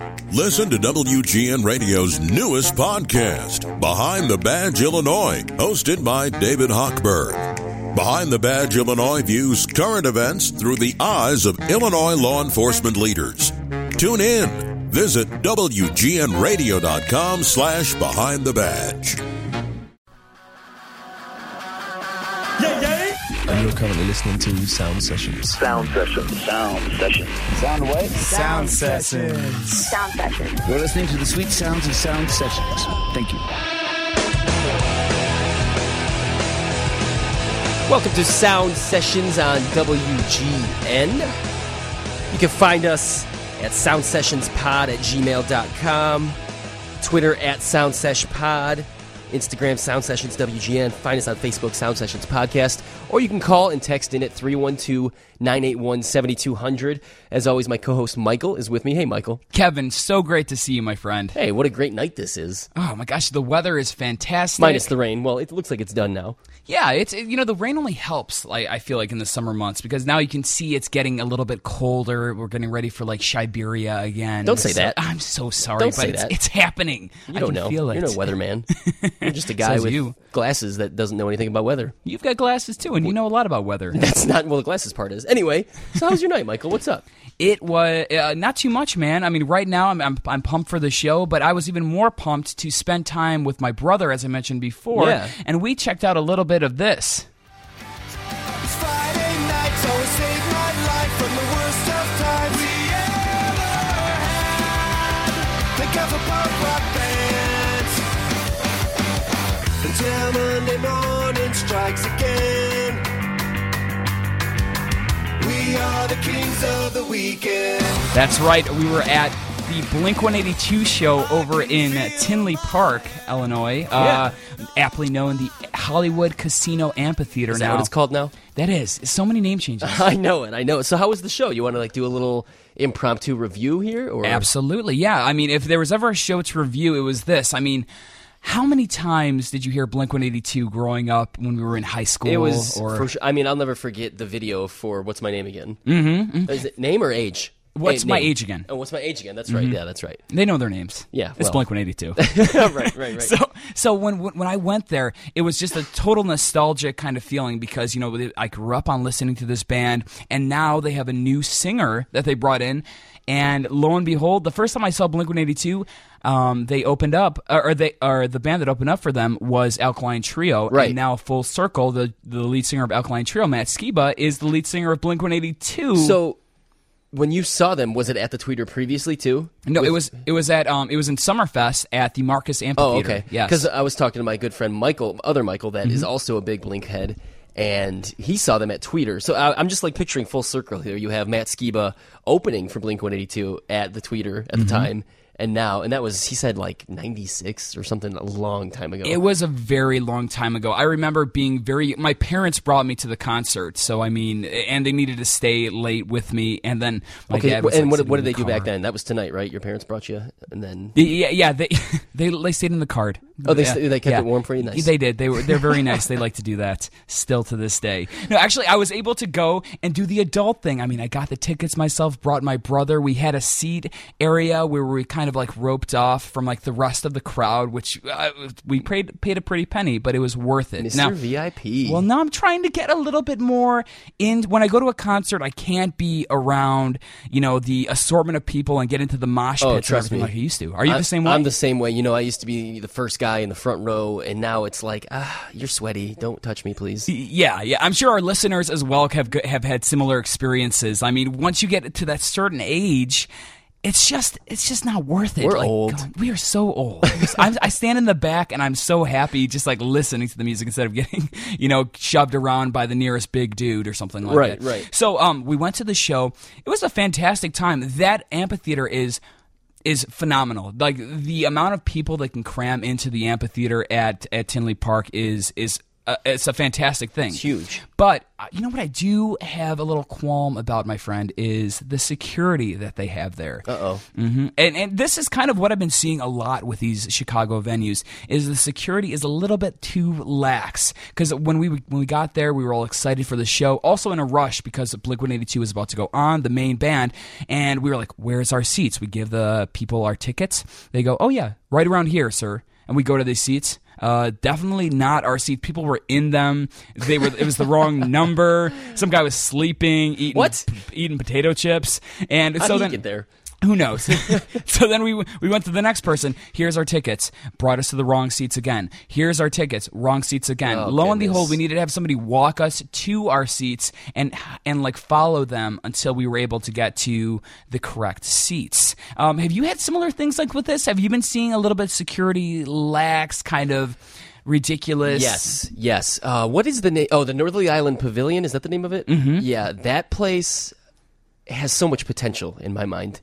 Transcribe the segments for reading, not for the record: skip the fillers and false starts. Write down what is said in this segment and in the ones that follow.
Listen to WGN Radio's newest podcast, Behind the Badge Illinois, hosted by David Hochberg. Behind the Badge Illinois views current events through the eyes of Illinois law enforcement leaders. Tune in. Visit WGNRadio.com/Behind the Badge. And you're currently listening to Sound Sessions. Sound Sessions. Sound Sessions. Sound what? Sound Sessions. Sound Sessions. You're listening to the sweet sounds of Sound Sessions. Thank you. Welcome to Sound Sessions on WGN. You can find us at soundsessionspod@gmail.com, Twitter at SoundSeshPod, Instagram Sound Sessions WGN. Find us on Facebook, Sound Sessions Podcast, or you can call and text in at 312-981-7200. As always, my co-host Michael is with me. Hey, Michael. Kevin, so great to see you, my friend. Hey, what a great night this is. Oh my gosh, the weather is fantastic. Minus the rain. Well, it looks like it's done now. Yeah, the rain only helps, I feel like, in the summer months, because now you can see it's getting a little bit colder. We're getting ready for, Siberia again. Don't say that. I'm so sorry, Don't but say that. It's happening. You don't know. Feel it. You're no weatherman. You're just a guy with glasses that doesn't know anything about weather. You've got glasses, too, and you know a lot about weather. That's not, well, the glasses part is. Anyway, so how was your night, Michael? What's up? It was not too much, man. I mean, right now I'm pumped for the show, but I was even more pumped to spend time with my brother, as I mentioned before, and we checked out a little bit of this. Friday nights always saved my life from the worst of times we ever had. Think of a punk rock band until Monday morning strikes again. We are the kings of the weekend. That's right. We were at the Blink-182 show over in Tinley Park, Illinois, aptly known the Hollywood Casino Amphitheater. Is that what it's called now? That is. So many name changes. I know it. So how was the show? You want to do a little impromptu review here? Or? Absolutely, yeah. I mean, if there was ever a show to review, it was this. I mean, how many times did you hear Blink-182 growing up when we were in high school? It was, for sure. I mean, I'll never forget the video for What's My Name Again? Mm-hmm. Is it name or age? What's My Age Again? Oh, What's My Age Again? That's right. Yeah, that's right. They know their names. Yeah, it's Blink-182. right. So when I went there, it was just a total nostalgic kind of feeling because I grew up on listening to this band, and now they have a new singer that they brought in, and lo and behold, the first time I saw Blink-182, they opened up, the band that opened up for them was Alkaline Trio, right? And now full circle, the lead singer of Alkaline Trio, Matt Skiba, is the lead singer of Blink-182. So, when you saw them, was it at the Tweeter previously too? No, it was in Summerfest at the Marcus Amphitheater. Oh, okay. Yes. Because I was talking to my good friend Michael, that is also a big Blink head, and he saw them at Tweeter. So I'm just picturing full circle here. You have Matt Skiba opening for Blink-182 at the Tweeter at the time. And that was, he said, 96 or something, a long time ago. It was a very long time ago. I remember my parents brought me to the concert, so and they needed to stay late with me, and then my dad was and what did they do back then? That was tonight, right? Your parents brought you, and then... Yeah, they stayed in the car. Oh, they kept it warm for you? Nice. They did. They're very nice. They like to do that still to this day. No, actually, I was able to go and do the adult thing. I mean, I got the tickets myself, brought my brother. We had a seat area where we kind of roped off from the rest of the crowd, which we paid a pretty penny, but it was worth it. Mr. VIP. Well, now I'm trying to get a little bit more in. When I go to a concert, I can't be around, the assortment of people and get into the mosh pits and everything like I used to. Are you the same way? I'm the same way. I used to be the first guy in the front row, and now it's you're sweaty. Don't touch me, please. Yeah. I'm sure our listeners as well have had similar experiences. I mean, once you get to that certain age, it's just not worth it. We're old. God, we are so old. I stand in the back and I'm so happy just listening to the music instead of getting, shoved around by the nearest big dude or something like that. Right. So we went to the show. It was a fantastic time. That amphitheater is phenomenal. The amount of people that can cram into the amphitheater at Tinley Park is it's a fantastic thing. It's huge. But you know what I do have a little qualm about, my friend, is the security that they have there. Uh-oh. Mm-hmm. And this is kind of what I've been seeing a lot with these Chicago venues, is the security is a little bit too lax. Because when we got there, we were all excited for the show, also in a rush because Blink-182 was about to go on, the main band, and we were like, where's our seats? We give the people our tickets. They go, oh yeah, right around here, sir. And we go to these seats. Definitely not our seat. People were in them. It was the wrong number. Some guy was sleeping, eating potato chips, and How so did then he get there? who knows? So then we went to the next person. Here's our tickets. Brought us to the wrong seats again. Here's our tickets. Wrong seats again. Oh, Lo and goodness. behold, we needed to have somebody walk us to our seats and like follow them until we were able to get to the correct seats. Have you had similar things like with this? Have you been seeing a little bit of security lax, kind of ridiculous? Yes. What is the name? Oh, the Northerly Island Pavilion. Is that the name of it? Mm-hmm. Yeah, that place has so much potential in my mind.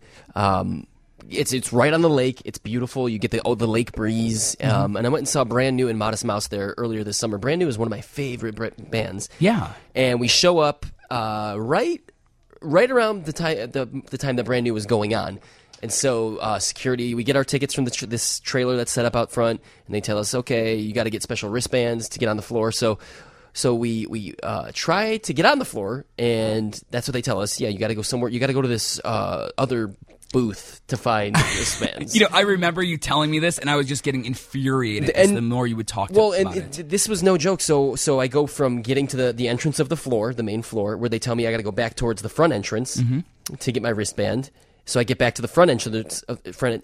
It's right on the lake. It's beautiful. You get the lake breeze. And I went and saw Brand New and Modest Mouse there earlier this summer. Brand New is one of my favorite bands. Yeah. And we show up right around the time that Brand New was going on. And so security, we get our tickets from this trailer that's set up out front, and they tell us, okay, you got to get special wristbands to get on the floor. So we try to get on the floor, and that's what they tell us. Yeah, you got to go somewhere. You got to go to this other booth to find wristbands. You know, I remember you telling me this, and I was just getting infuriated as the more you would talk about it. This was no joke. So I go from getting to the entrance of the floor, the main floor, where they tell me I got to go back towards the front entrance to get my wristband. So I get back to the front entrance of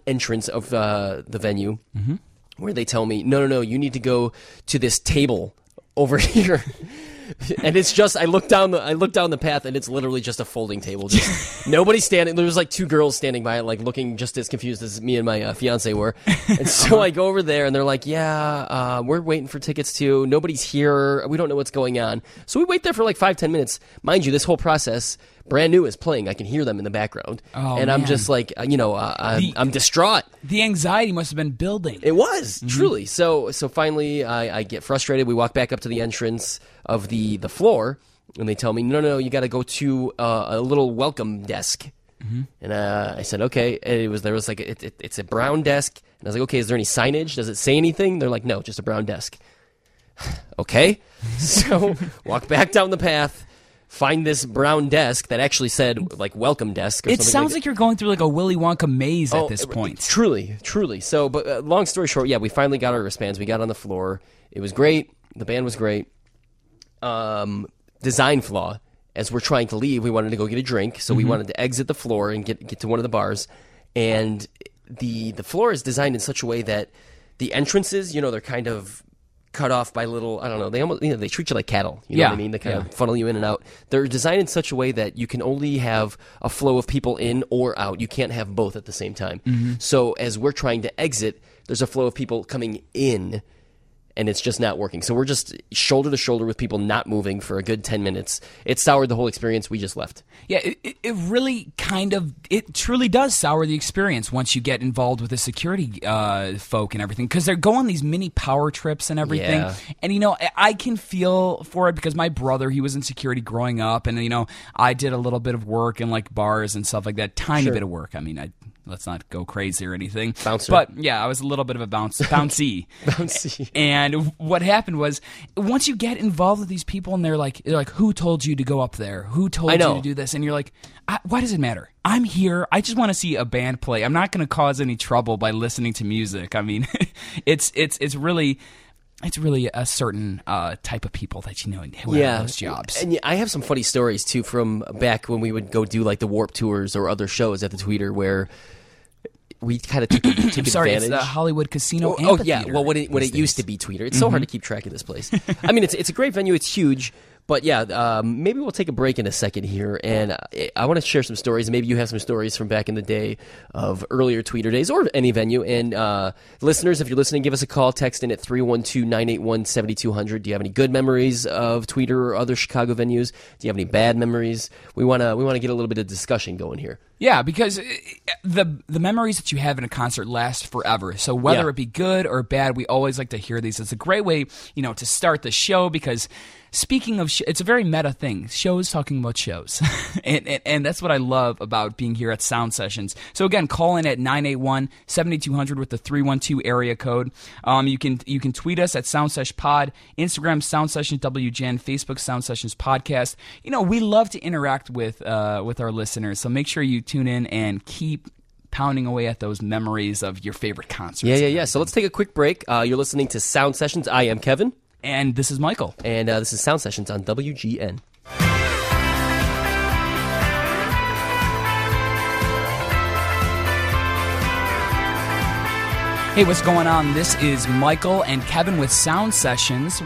the venue, where they tell me, no, you need to go to this table over here. And it's just, I look down the path, and it's literally just a folding table. Just nobody standing. There was like two girls standing by it, like looking just as confused as me and my fiance were. And so I go over there, and they're like, "Yeah, we're waiting for tickets too. Nobody's here. We don't know what's going on." So we wait there for like 5-10 minutes. Mind you, this whole process, Brand New is playing. I can hear them in the background, and I'm just like, I'm distraught. The anxiety must have been building. It was truly. So finally, I get frustrated. We walk back up to the entrance of the floor, and they tell me, no, you got to go to a little welcome desk. And I said, okay. And there was like it's a brown desk, and I was like, okay, is there any signage? Does it say anything? They're like, no, just a brown desk. Okay, so walk back down the path. Find this brown desk that actually said like welcome desk or It something. sounds like you're going through like a Willy Wonka maze at this point. Truly. So, but long story short, yeah, we finally got our wristbands. We got on the floor. It was great. The band was great. Design flaw. As we're trying to leave, we wanted to go get a drink, so we wanted to exit the floor and get to one of the bars. And the floor is designed in such a way that the entrances, they're kind of cut off by little, I don't know, they almost, they treat you like cattle. You know what I mean? They kind of funnel you in and out. They're designed in such a way that you can only have a flow of people in or out. You can't have both at the same time. So as we're trying to exit, there's a flow of people coming in, and it's just not working. So we're just shoulder to shoulder with people not moving for a good 10 minutes. It soured the whole experience. We just left. Yeah, it really it truly does sour the experience once you get involved with the security folk and everything, because they're going these mini power trips and everything. Yeah. And, I can feel for it because my brother, he was in security growing up, and, I did a little bit of work in, like, bars and stuff like that, tiny bit of work. I mean, let's not go crazy or anything. Bouncer. But, yeah, I was a little bit of a bouncy. Bouncy. And what happened was, once you get involved with these people, and they're like, who told you to go up there? Who told you to do this? And you're like, why does it matter? I'm here. I just want to see a band play. I'm not going to cause any trouble by listening to music. I mean, it's really a certain type of people that who have those jobs. And I have some funny stories too from back when we would go do like the Warped Tours or other shows at the Tweeter where we kind of took advantage. It's the Hollywood Casino Oh Amphitheater. yeah, well, what it used to be Tweeter. It's so hard to keep track of this place. I mean, it's a great venue. It's huge. But yeah, maybe we'll take a break in a second here, and I want to share some stories. Maybe you have some stories from back in the day of earlier Tweeter days or any venue. And listeners, if you're listening, give us a call. Text in at 312-981-7200. Do you have any good memories of Tweeter or other Chicago venues? Do you have any bad memories? We want to get a little bit of discussion going here. Yeah, because the memories that you have in a concert last forever. So whether Yeah. it be good or bad, we always like to hear these. It's a great way, to start the show because speaking of, it's a very meta thing. Shows talking about shows, and that's what I love about being here at Sound Sessions. So again, call in at 981-7200 with the 312 area code. You can tweet us at Sound Sesh Pod, Instagram Sound Sessions WGN, Facebook Sound Sessions Podcast. We love to interact with our listeners, so make sure you tune in and keep pounding away at those memories of your favorite concerts. Yeah. So let's take a quick break. You're listening to Sound Sessions. I am Kevin. And this is Michael. And this is Sound Sessions on WGN. Hey, what's going on? This is Michael and Kevin with Sound Sessions.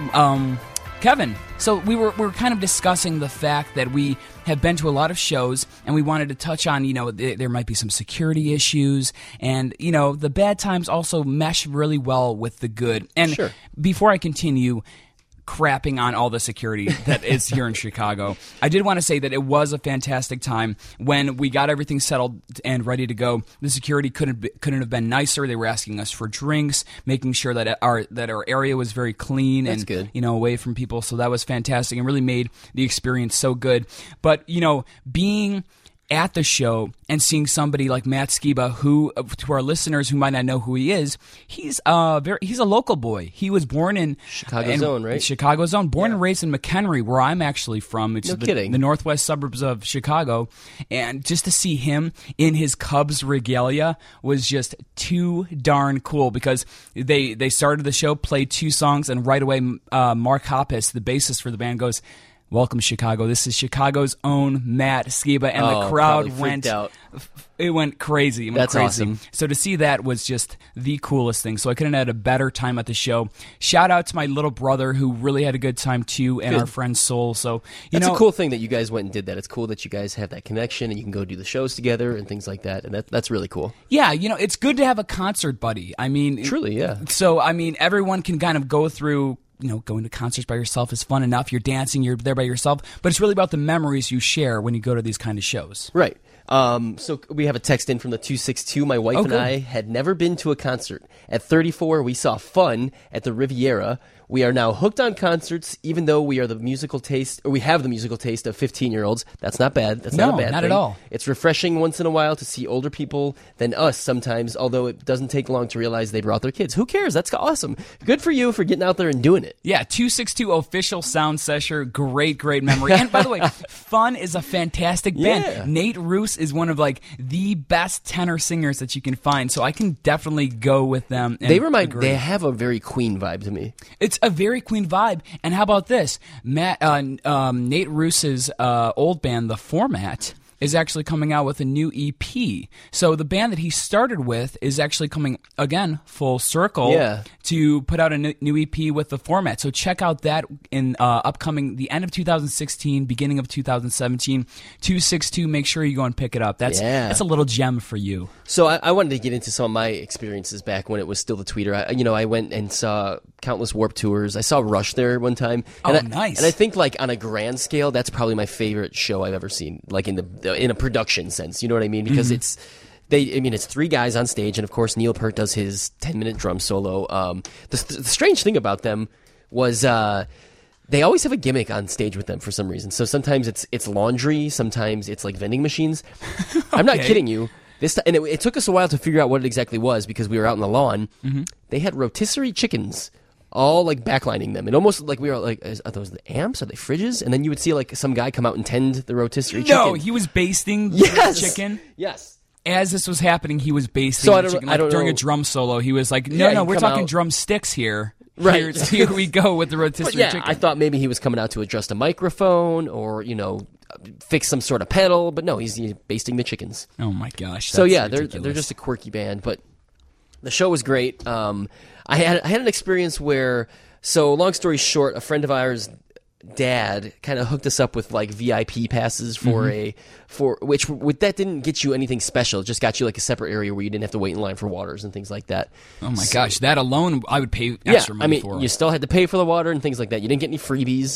Kevin, so we were kind of discussing the fact that we have been to a lot of shows, and we wanted to touch on, there might be some security issues, and, the bad times also mesh really well with the good. And Sure. Before I continue crapping on all the security that is here in Chicago, I did want to say that it was a fantastic time when we got everything settled and ready to go. The security couldn't have been nicer. They were asking us for drinks, making sure that our area was very clean. That's and good. Away from people. So that was fantastic and really made the experience so good. But being at the show and seeing somebody like Matt Skiba, who, to our listeners who might not know who he is, he's a local boy. He was born in Chicago Zone, right? Chicago Zone, born and raised in McHenry, where I'm actually from. It's the northwest suburbs of Chicago. And just to see him in his Cubs regalia was just too darn cool, because they started the show, played 2 songs, and right away Mark Hoppus, the bassist for the band, goes, "Welcome, Chicago. This is Chicago's own Matt Skiba," and the crowd went out. It went crazy. That's awesome. So to see that was just the coolest thing. So I couldn't have had a better time at the show. Shout out to my little brother, who really had a good time too, and our friend Soul. So That's a cool thing that you guys went and did that. It's cool that you guys have that connection and you can go do the shows together and things like that. And that's really cool. Yeah, it's good to have a concert buddy. I mean, Truly, yeah. So everyone can kind of go through. Going to concerts by yourself is fun enough. You're dancing, you're there by yourself. But it's really about the memories you share when you go to these kind of shows. Right. So we have a text in from the 262. My wife and good. I had never been to a concert. At 34, we saw Fun at the Riviera. We are now hooked on concerts, even though we have the musical taste of 15-year-olds. That's not bad. That's not a bad not thing. at all. It's refreshing once in a while to see older people than us sometimes, although it doesn't take long to realize they brought their kids. Who cares? That's awesome. Good for you for getting out there and doing it. Yeah, 262 official sound sesher. Great memory. And by the way, Fun is a fantastic band. Yeah. Nate Roos is one of the best tenor singers that you can find. So I can definitely go with them. And They have a very Queen vibe to me. It's a very Queen vibe. And how about this? Nate Roos's old band, The Format, is actually coming out with a new EP. So the band that he started with is actually coming, again, full circle to put out a new EP with The Format. So check out that in upcoming the end of 2016, beginning of 2017. 262, make sure you go and pick it up. That's a little gem for you. So I wanted to get into some of my experiences back when it was still the Tweeter. I went and saw countless Warped Tours. I saw Rush there one time. Nice. And I think, on a grand scale, that's probably my favorite show I've ever seen, in a production sense. You know what I mean? Because it's 3 guys on stage, and of course Neil Peart does his 10-minute drum solo. The strange thing about them was they always have a gimmick on stage with them for some reason. So sometimes it's laundry, sometimes it's like vending machines. I'm not kidding you. And it took us a while to figure out what it exactly was, because we were out in the lawn. Mm-hmm. They had rotisserie chickens, all backlining them, and almost we were are those the amps? Are they fridges? And then you would see some guy come out and tend the rotisserie chicken. No, he was basting the chicken. Yes. As this was happening, he was basting the chicken. During a drum solo, he was like, "No, we're talking drumsticks here." Right. Here we go with the rotisserie chicken. I thought maybe he was coming out to adjust a microphone or fix some sort of pedal, but no, he's basting the chickens. Oh my gosh! So that's they're just a quirky band, but the show was great. I had an experience where, so long story short, a friend of ours' dad kind of hooked us up with VIP passes for which that didn't get you anything special. It just got you a separate area where you didn't have to wait in line for waters and things like that. Oh my gosh, that alone I would pay extra money for. You still had to pay for the water and things like that. You didn't get any freebies,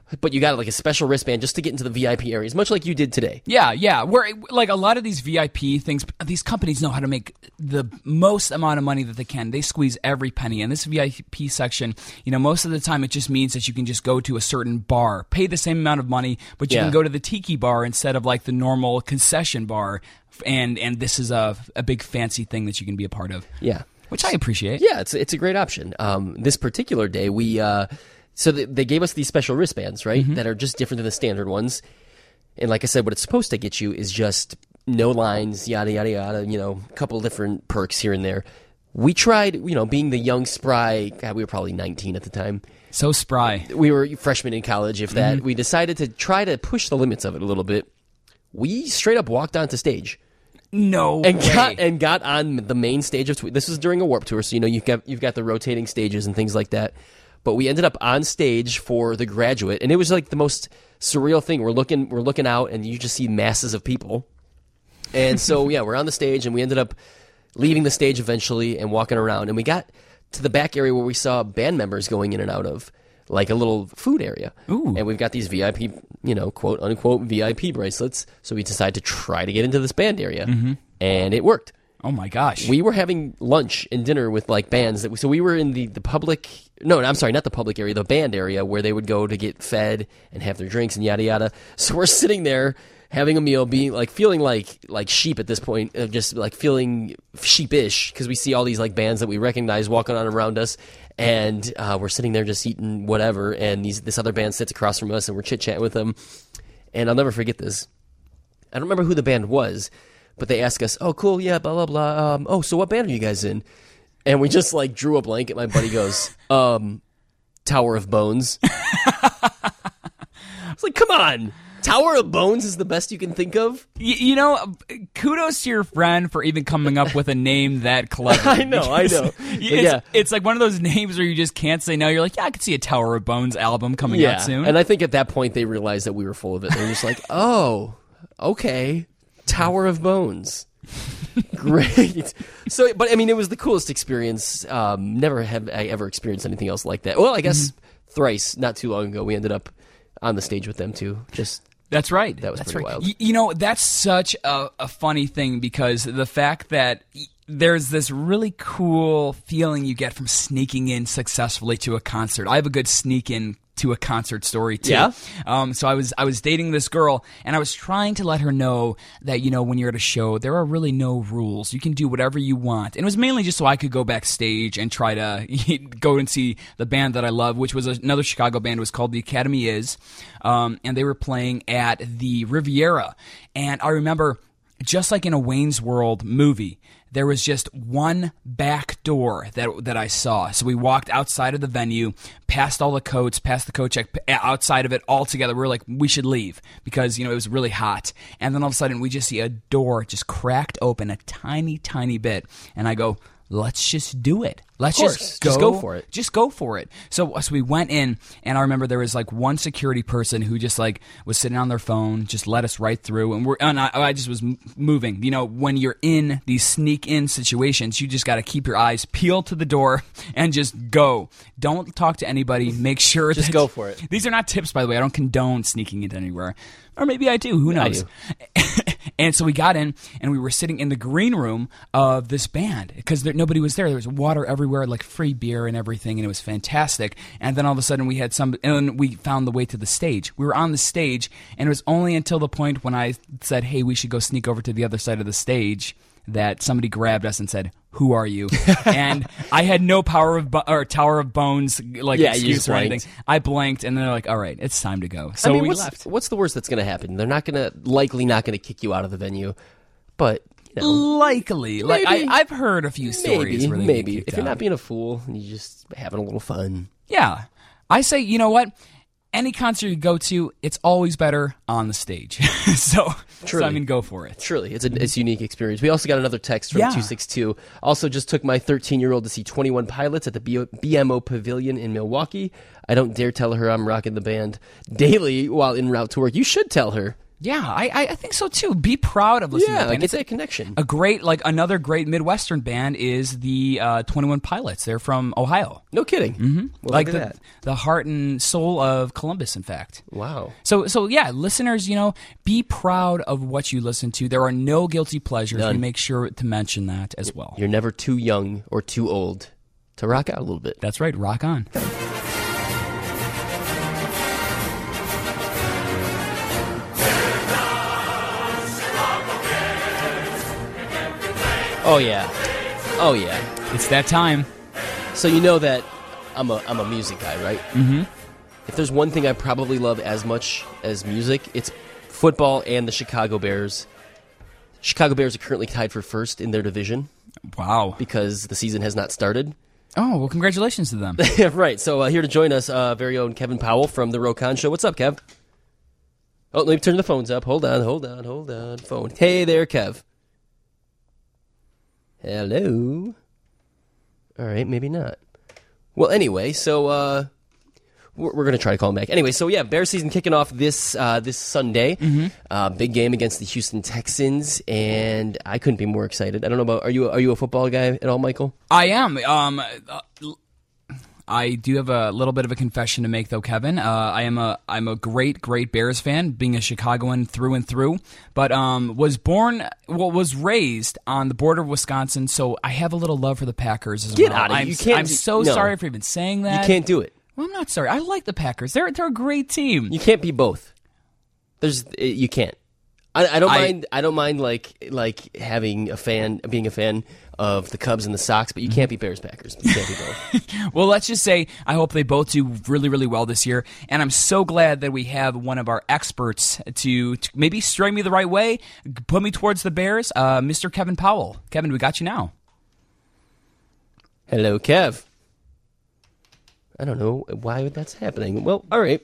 but you got like a special wristband just to get into the VIP areas, much like you did today. Yeah. Where like a lot of these VIP things, these companies know how to make the most amount of money that they can. They squeeze every penny. And this VIP section, most of the time it just means that you can just go to a certain bar, pay the same amount of money, but you can go to the tiki bar instead of like the normal concession bar. And this is a big fancy thing that you can be a part of. Yeah. Which I appreciate. Yeah, it's a great option. This particular day, they gave us these special wristbands, right, that are just different than the standard ones. And like I said, what it's supposed to get you is just no lines, yada, yada, yada, a couple different perks here and there. We tried, being the young, spry, God, we were probably 19 at the time. So spry. We were freshmen in college, if that. We decided to try to push the limits of it a little bit. We straight up walked onto stage. No and way. got on the main stage of this was during a Warped Tour, so you've got the rotating stages and things like that. But we ended up on stage for The Graduate, and it was like the most surreal thing. We're looking out, and you just see masses of people. And so we're on the stage, and we ended up leaving the stage eventually and walking around, and we got to the back area where we saw band members going in and out of, like a little food area. Ooh. And we've got these VIP, quote unquote VIP bracelets. So we decided to try to get into this band area, and it worked. Oh my gosh. We were having lunch and dinner with like bands so we were in the public. No, I'm sorry, not the public area, the band area where they would go to get fed and have their drinks and yada yada. So we're sitting there having a meal, being like feeling like sheep at this point, just like feeling sheepish because we see all these like bands that we recognize walking on around us. And we're sitting there just eating whatever, and this other band sits across from us, and we're chit-chatting with them. And I'll never forget this. I don't remember who the band was, but they asked us, oh, cool, yeah, blah, blah, blah. So what band are you guys in? And we just, like, drew a blanket. My buddy goes, Tower of Bones. I was like, come on. Tower of Bones is the best you can think of? Kudos to your friend for even coming up with a name that clever. I know. It's like one of those names where you just can't say no. You're like, I could see a Tower of Bones album coming out soon. And I think at that point they realized that we were full of it. They were just like, oh, okay, Tower of Bones. Great. So, but I mean, it was the coolest experience. Never have I ever experienced anything else like that. Well, I guess thrice, not too long ago, we ended up on the stage with them too. That's right. That was pretty wild. That's such a funny thing because the fact that there's this really cool feeling you get from sneaking in successfully to a concert. I have a good sneak in to a concert story too. Yeah. So I was dating this girl, and I was trying to let her know that when you're at a show, there are really no rules. You can do whatever you want, and it was mainly just so I could go backstage and try to go and see the band that I love, which was another Chicago band. It was called The Academy Is, and they were playing at the Riviera. And I remember, just like in a Wayne's World movie, there was just one back door that I saw. So we walked outside of the venue, past all the coats, past the coat check, outside of it all together. We were like, we should leave because, it was really hot. And then all of a sudden we just see a door just cracked open a tiny, tiny bit. And I go, let's just do it. Let's just go for it. Just go for it. So we went in, and I remember there was like one security person who just like was sitting on their phone, just let us right through, and I just was moving. When you're in these sneak in situations, you just got to keep your eyes peeled to the door and just go. Don't talk to anybody. Make sure just go for it. These are not tips, by the way. I don't condone sneaking into anywhere. Or maybe I do. Who knows? And so we got in, and we were sitting in the green room of this band because nobody was there. There was water everywhere, like free beer and everything, and it was fantastic. And then all of a sudden, we found the way to the stage. We were on the stage, and it was only until the point when I said, "Hey, we should go sneak over to the other side of the stage," that somebody grabbed us and said, "Who are you?" And I had no Tower of Bones excuse or anything. I blanked, and they're like, "All right, it's time to go." So we left. What's the worst that's going to happen? They're not going to kick you out of the venue, but likely, maybe, I've heard a few stories. Maybe if you're not being a fool, and you're just having a little fun. Yeah, I say, you know what? Any concert you go to, it's always better on the stage. So I mean, go for it. Truly, it's a unique experience. We also got another text from 262. Also, just took my 13-year-old to see 21 Pilots at the BMO Pavilion in Milwaukee. I don't dare tell her I'm rocking the band daily while en route to work. You should tell her. Yeah, I think so too. Be proud of listening to that Yeah, band. get that connection. Another great Midwestern band is the 21 Pilots. They're from Ohio. No kidding. Mm-hmm. Well, Like look at that. the heart and soul of Columbus, in fact. Wow. So yeah, listeners, be proud of what you listen to. There are no guilty pleasures. None. We make sure to mention that as well. You're never too young or too old to rock out a little bit. That's right. Rock on. Oh yeah. Oh yeah. It's that time. So you know that I'm a music guy, right? Mm-hmm. If there's one thing I probably love as much as music, it's football and the Chicago Bears. Chicago Bears are currently tied for first in their division Wow. because the season has not started. Oh, well, congratulations to them. Right. So here to join us, very own Kevin Powell from the Rokon Show. What's up, Kev? Oh, let me turn the phones up. Hold on. Phone. Hey there, Kev. Hello. All right, maybe not. Well, anyway, so we're going to try to call him back. Anyway, so yeah, Bears season kicking off this Sunday. Mm-hmm. Big game against the Houston Texans, and I couldn't be more excited. I don't know about are you a football guy at all, Michael? I am. I do have a little bit of a confession to make, though, Kevin. I'm a great Bears fan, being a Chicagoan through and through, but was raised on the border of Wisconsin, so I have a little love for the Packers as Get well. out of it. You can't. I'm so no. sorry for even saying that. You can't do it. Well, I'm not sorry. I like the Packers. They're a great team. You can't be both. You can't. I don't mind. I don't mind like being a fan of the Cubs and the Sox, but you can't be Bears Packers. You can't be both. Well, let's just say I hope they both do really, really well this year, and I'm so glad that we have one of our experts to maybe steer me the right way, put me towards the Bears, Mr. Kevin Powell. Kevin, we got you now. Hello, Kev. I don't know why that's happening. Well, all right.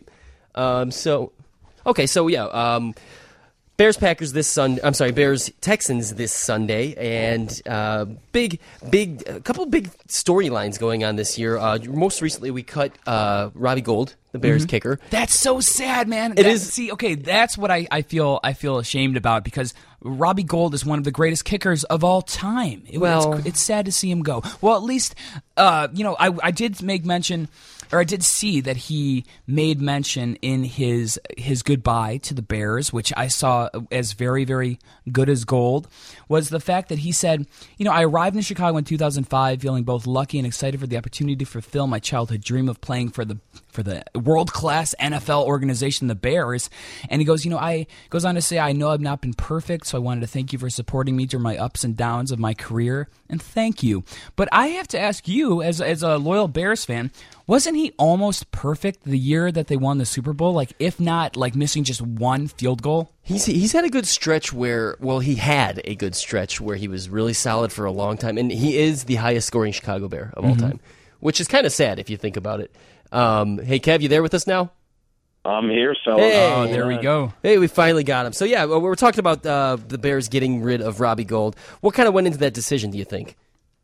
Bears Packers this Sunday. I'm sorry, Bears Texans this Sunday, and a couple big storylines going on this year. Most recently, we cut Robbie Gould, the Bears kicker. That's so sad, man. It is. See, okay, that's what I feel ashamed about, because Robbie Gould is one of the greatest kickers of all time. It's sad to see him go. Well, at least, I did make mention, or I did see that he made mention in his goodbye to the Bears, which I saw as very, very good as gold, was the fact that he said, I arrived in Chicago in 2005 feeling both lucky and excited for the opportunity to fulfill my childhood dream of playing for the world-class NFL organization, the Bears. And he goes, goes on to say, I know I've not been perfect, so I wanted to thank you for supporting me during my ups and downs of my career, and thank you. But I have to ask you, as a loyal Bears fan, wasn't he almost perfect the year that they won the Super Bowl? Like, if not, like missing just one field goal? He's had a good stretch he had a good stretch where he was really solid for a long time, and he is the highest scoring Chicago Bear of all time, which is kind of sad if you think about it. Hey, Kev, you there with us now? I'm here, fellas. Hey. Oh, there we go. Hey, we finally got him. So, yeah, we're talking about the Bears getting rid of Robbie Gould. What kind of went into that decision, do you think?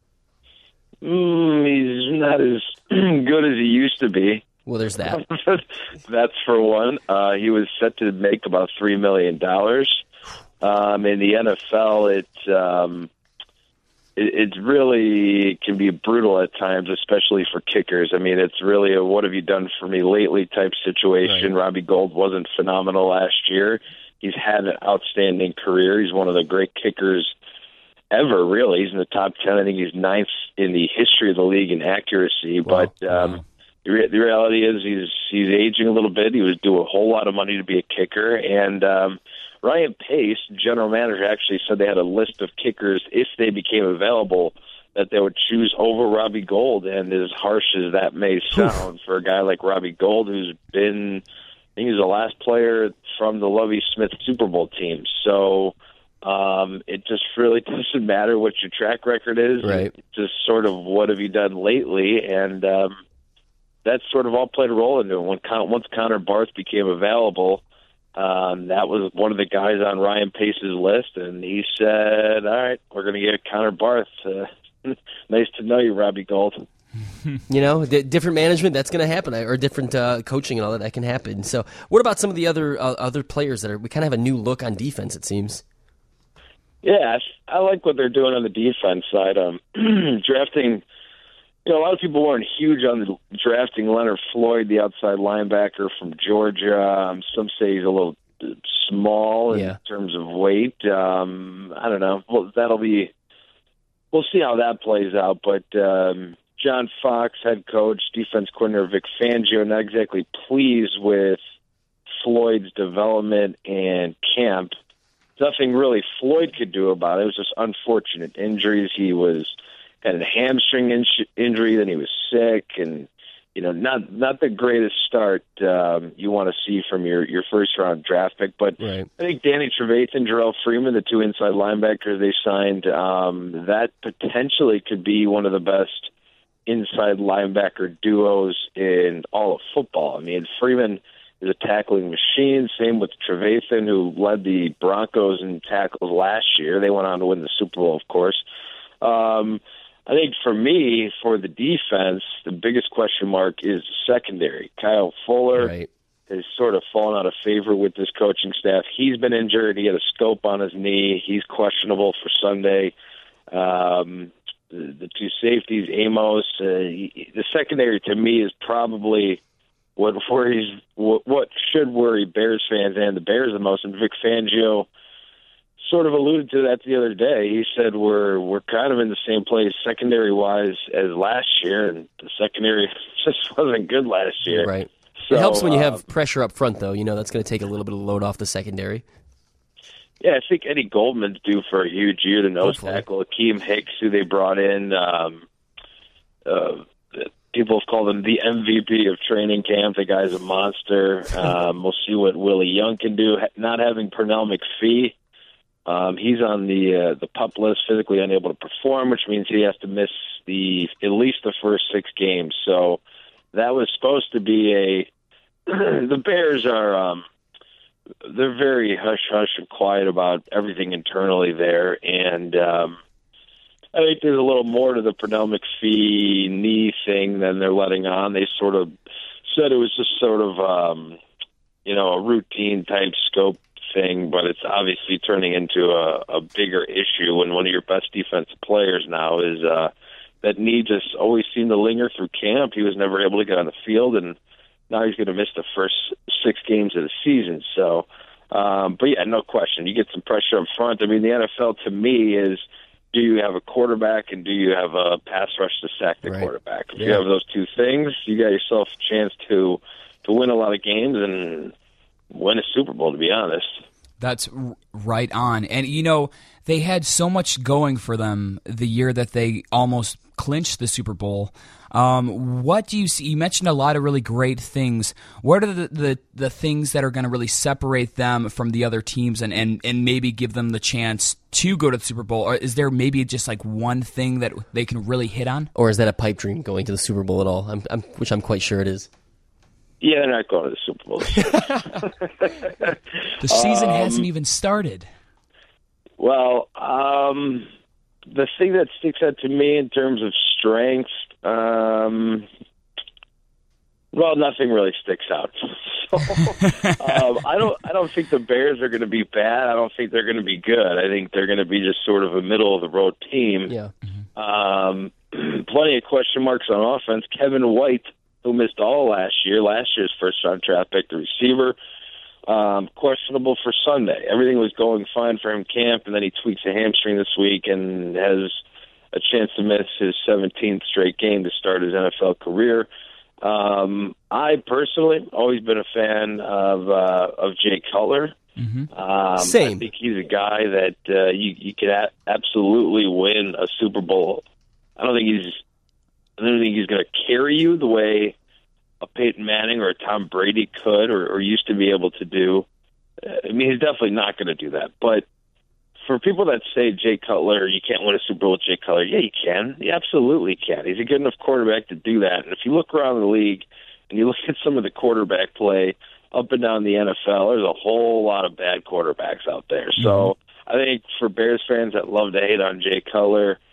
He's not as good as he used to be. Well, there's that. That's for one. He was set to make about $3 million. In the NFL, it really can be brutal at times, especially for kickers. I mean, it's really a what have you done for me lately type situation. Right. Robbie Gould wasn't phenomenal last year. He's had an outstanding career. He's one of the great kickers ever, really. He's in the top 10. I think he's ninth in the history of the league in accuracy. Wow. But the reality is he's aging a little bit. He was due a whole lot of money to be a kicker. And Ryan Pace, general manager, actually said they had a list of kickers, if they became available, that they would choose over Robbie Gould. And as harsh as that may sound for a guy like Robbie Gould, who's been, I think he was the last player from the Lovie Smith Super Bowl team. So it just really doesn't matter what your track record is. Right. It's just sort of what have you done lately. And that sort of all played a role into it. Once Connor Barth became available, that was one of the guys on Ryan Pace's list, and he said, all right, we're going to get Connor Barth. Nice to know you, Robbie Gould. You know, different management, that's going to happen, or different coaching and all that can happen. So, what about some of the other players that we kind of have a new look on defense? It seems. Yeah, I like what they're doing on the defense side. Drafting, a lot of people weren't huge on the drafting Leonard Floyd, the outside linebacker from Georgia. Some say he's a little small in terms of weight. I don't know. Well, we'll see how that plays out. But John Fox, head coach, defense coordinator Vic Fangio, not exactly pleased with Floyd's development and camp. Nothing really Floyd could do about it. It was just unfortunate injuries. He had a hamstring injury, then he was sick, and not the greatest start you want to see from your first round draft pick. But right. I think Danny Trevathan, Jarrell Freeman, the two inside linebackers they signed, that potentially could be one of the best inside linebacker duos in all of football. I mean, Freeman is a tackling machine. Same with Trevathan, who led the Broncos in tackles last year. They went on to win the Super Bowl, of course. I think for me, for the defense, the biggest question mark is the secondary. Kyle Fuller has sort of fallen out of favor with this coaching staff. He's been injured. He had a scope on his knee. He's questionable for Sunday. The two safeties, Amos, the secondary to me is probably what should worry Bears fans and the Bears the most. And Vic Fangio sort of alluded to that the other day. He said we're kind of in the same place secondary-wise as last year, and the secondary just wasn't good last year. Right. So, it helps when you have pressure up front, though. That's going to take a little bit of load off the secondary. Yeah, I think Eddie Goldman's due for a huge year, the nose tackle. Akeem Hicks, who they brought in, people have called him the MVP of training camp. The guy's a monster. We'll see what Willie Young can do. Not having Pernell McPhee, he's on the PUP list, physically unable to perform, which means he has to miss at least the first 6 games. So that was supposed to be the Bears are they're very hush-hush and quiet about everything internally there, and I think there's a little more to the Pernell McPhee knee thing than they're letting on. They sort of said it was just sort of a routine-type scope thing, but it's obviously turning into a bigger issue when one of your best defensive players now is that knee just always seemed to linger through camp. He was never able to get on the field, and now he's going to miss the first 6 games of the season. So, but yeah, no question. You get some pressure up front. I mean, the NFL to me is, do you have a quarterback and do you have a pass rush to sack the quarterback? If you have those two things, you got yourself a chance to win a lot of games and win a Super Bowl, to be honest. That's right on. And, they had so much going for them the year that they almost clinched the Super Bowl. What do you see? You mentioned a lot of really great things. What are the things that are going to really separate them from the other teams and maybe give them the chance to go to the Super Bowl? Or is there maybe just like one thing that they can really hit on? Or is that a pipe dream going to the Super Bowl at all? Which I'm quite sure it is. Yeah, they're not going to the Super Bowl. The season hasn't even started. Well, the thing that sticks out to me in terms of strength, well, nothing really sticks out. So, I don't think the Bears are going to be bad. I don't think they're going to be good. I think they're going to be just sort of a middle of the road team. Yeah. Plenty of question marks on offense. Kevin White, who missed all last year's first round draft pick, the receiver, questionable for Sunday. Everything was going fine for him camp, and then he tweaks a hamstring this week and has a chance to miss his 17th straight game to start his NFL career. I personally always been a fan of Jay Cutler. Mm-hmm. Same. I think he's a guy that you could absolutely win a Super Bowl. I don't think he's going to carry you the way a Peyton Manning or a Tom Brady could or used to be able to do. I mean, he's definitely not going to do that. But for people that say Jay Cutler, you can't win a Super Bowl with Jay Cutler, yeah, you can. You absolutely can. He's a good enough quarterback to do that. And if you look around the league and you look at some of the quarterback play up and down the NFL, there's a whole lot of bad quarterbacks out there. So I think for Bears fans that love to hate on Jay Cutler,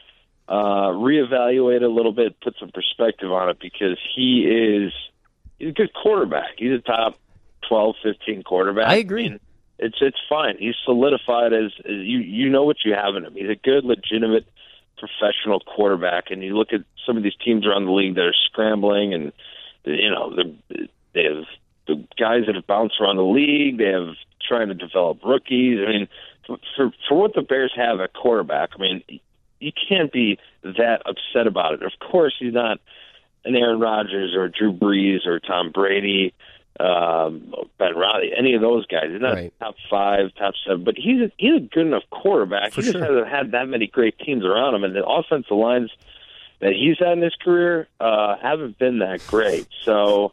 reevaluate a little bit, put some perspective on it, because he's a good quarterback. He's a top 12, 15 quarterback. I agree. mean, it's fine. He's solidified as you know what you have in him. He's a good, legitimate, professional quarterback. And you look at some of these teams around the league that are scrambling, and they have the guys that have bounced around the league. They have trying to develop rookies. I mean, for what the Bears have at quarterback, I mean, you can't be that upset about it. Of course, he's not an Aaron Rodgers or Drew Brees or Tom Brady, Ben Riley, any of those guys. He's not Right. top 5, top 7, but he's a good enough quarterback. He just hasn't had that many great teams around him, and the offensive lines that he's had in his career haven't been that great. So,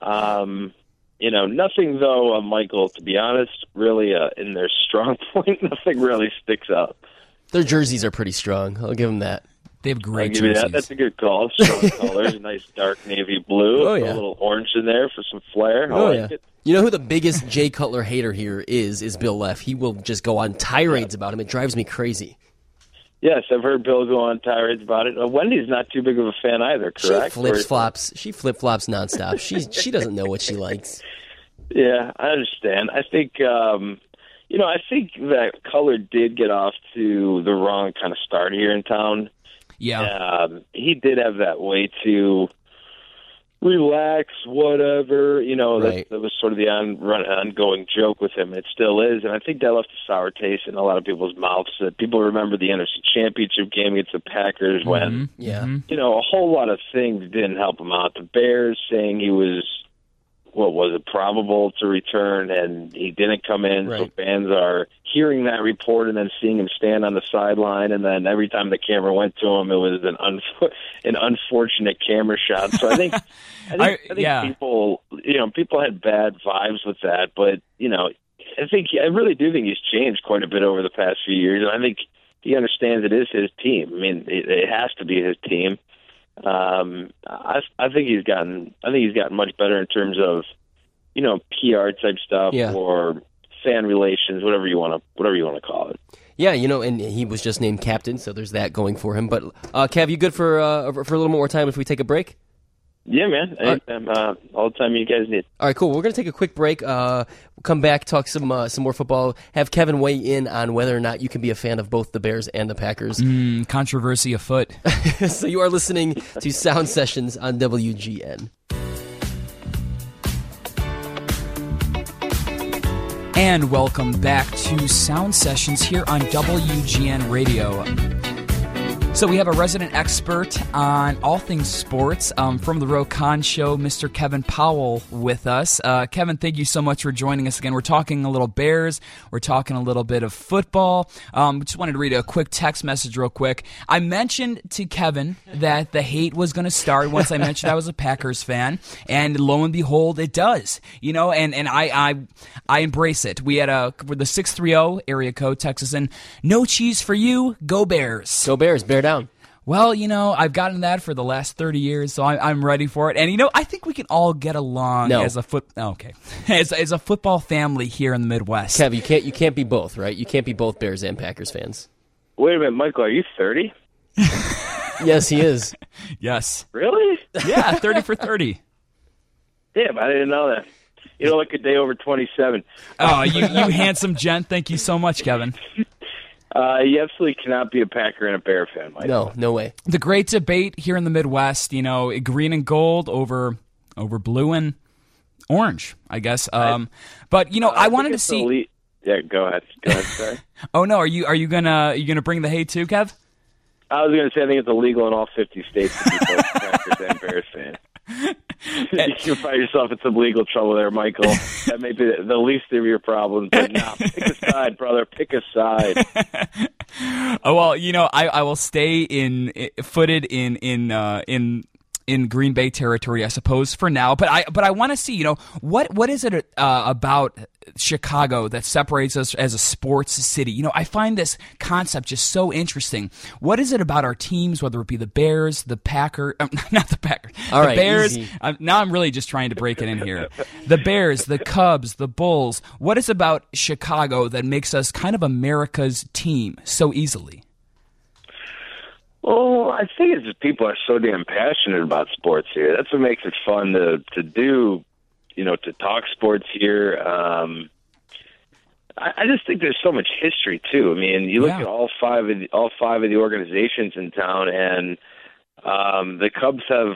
nothing though, Michael, to be honest, really in their strong point, nothing really sticks out. Their jerseys are pretty strong. I'll give them that. They have I'll great give you jerseys. that. That's a good call. Strong colors, nice dark navy blue, Oh, yeah. a little orange in there for some flair. I Oh, like yeah. it. You know who the biggest Jay Cutler hater here is Bill Leff. He will just go on tirades about him. It drives me crazy. Yes, I've heard Bill go on tirades about it. Wendy's not too big of a fan either, correct? She flip-flops nonstop. She doesn't know what she likes. Yeah, I understand. I think, I think that Cutler did get off to the wrong kind of start here in town. Yeah. He did have that way to relax, whatever. Right. That was sort of the ongoing joke with him. It still is, and I think that left a sour taste in a lot of people's mouths. People remember the NFC Championship game against the Packers when, Yeah. a whole lot of things didn't help him out. The Bears saying he was, probable to return, and he didn't come in. So Right. fans are hearing that report and then seeing him stand on the sideline, and then every time the camera went to him, it was an unfortunate camera shot. So I think, I think people had bad vibes with that, but I really do think he's changed quite a bit over the past few years, and I think he understands it is his team. I mean, it has to be his team. I think he's gotten much better in terms of, PR type stuff Yeah. or fan relations, whatever you want to call it. Yeah, and he was just named captain, so there's that going for him. But Kev, you good for a little more time if we take a break? Yeah, man. Anytime, all the time you guys need. All right, cool. We're going to take a quick break. We'll come back, talk some more football, have Kevin weigh in on whether or not you can be a fan of both the Bears and the Packers. Controversy afoot. So you are listening to Sound Sessions on WGN. And welcome back to Sound Sessions here on WGN Radio. So we have a resident expert on all things sports from the Roe Khan Show, Mr. Kevin Powell, with us. Kevin, thank you so much for joining us again. We're talking a little Bears. We're talking a little bit of football. Just wanted to read a quick text message real quick. I mentioned to Kevin that the hate was going to start once I mentioned I was a Packers fan, and lo and behold, it does. And I embrace it. We had the 630 area code, Texas, and no cheese for you. Go Bears. Go Bears, bear down. Well, I've gotten that for the last 30 years, so I'm ready for it. And, I think we can all get along No. as a as a football family here in the Midwest. Kev, you can't be both, right? You can't be both Bears and Packers fans. Wait a minute, Michael, are you 30? Yes, he is. Yes. Really? Yeah, 30 for 30. Damn, I didn't know that. Like a day over 27. Oh, you handsome gent. Thank you so much, Kevin. You absolutely cannot be a Packer and a Bear fan, Michael. No way. The great debate here in the Midwest, green and gold over blue and orange, I guess. But I wanted to see. Yeah, go ahead. Sorry. Oh no, are you gonna bring the hate too, Kev? I was going to say I think it's illegal in all 50 states to be both Packers and Bears fans. You can find yourself in some legal trouble there, Michael. That may be the least of your problems, but no, pick a side, brother. Pick a side. Oh well, I will stay footed in Green Bay territory, I suppose, for now. But I want to see, what is it about Chicago that separates us as a sports city? I find this concept just so interesting. What is it about our teams, whether it be the Bears, the Packers, not the Packers, All the right, Bears? easy. Now I'm really just trying to break it in here. The Bears, the Cubs, the Bulls. What is about Chicago that makes us kind of America's team so easily? Well, I think it's just people are so damn passionate about sports here. That's what makes it fun to do, to talk sports here. I just think there's so much history too. I mean, you look at all five of the organizations in town, and the Cubs have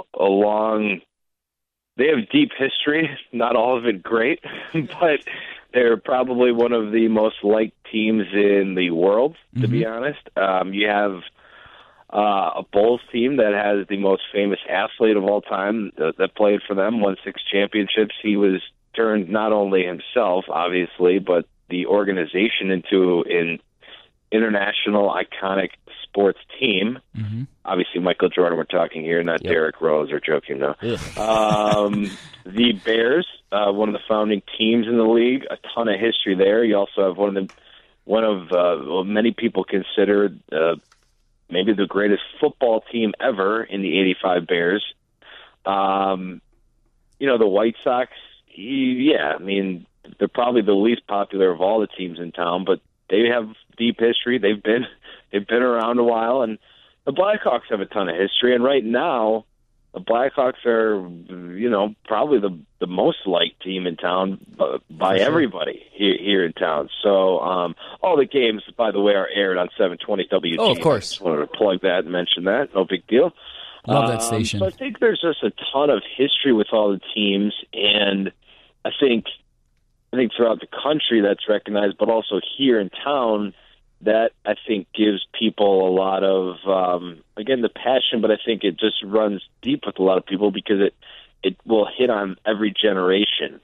they have deep history. Not all of it great, but they're probably one of the most liked teams in the world, to be honest. You have a Bulls team that has the most famous athlete of all time that played for them, won 6 championships. He was turned not only himself, obviously, but the organization into an international iconic sports team. Obviously, Michael Jordan we're talking here, not Derrick Rose or joking, no. The Bears, one of the founding teams in the league, a ton of history there. You also have one of many people considered maybe the greatest football team ever in the '85 Bears. The White Sox, I mean, they're probably the least popular of all the teams in town, but they have deep history. They've been around a while, and the Blackhawks have a ton of history. And right now, the Blackhawks are, probably the most liked team in town by everybody here in town. So all the games, by the way, are aired on 720 WG. Oh, of course. I just wanted to plug that and mention that. No big deal. Love that station. So I think there's just a ton of history with all the teams, and I think throughout the country that's recognized, but also here in town, that I think gives people a lot of, again, the passion, but I think it just runs deep with a lot of people because it will hit on every generation.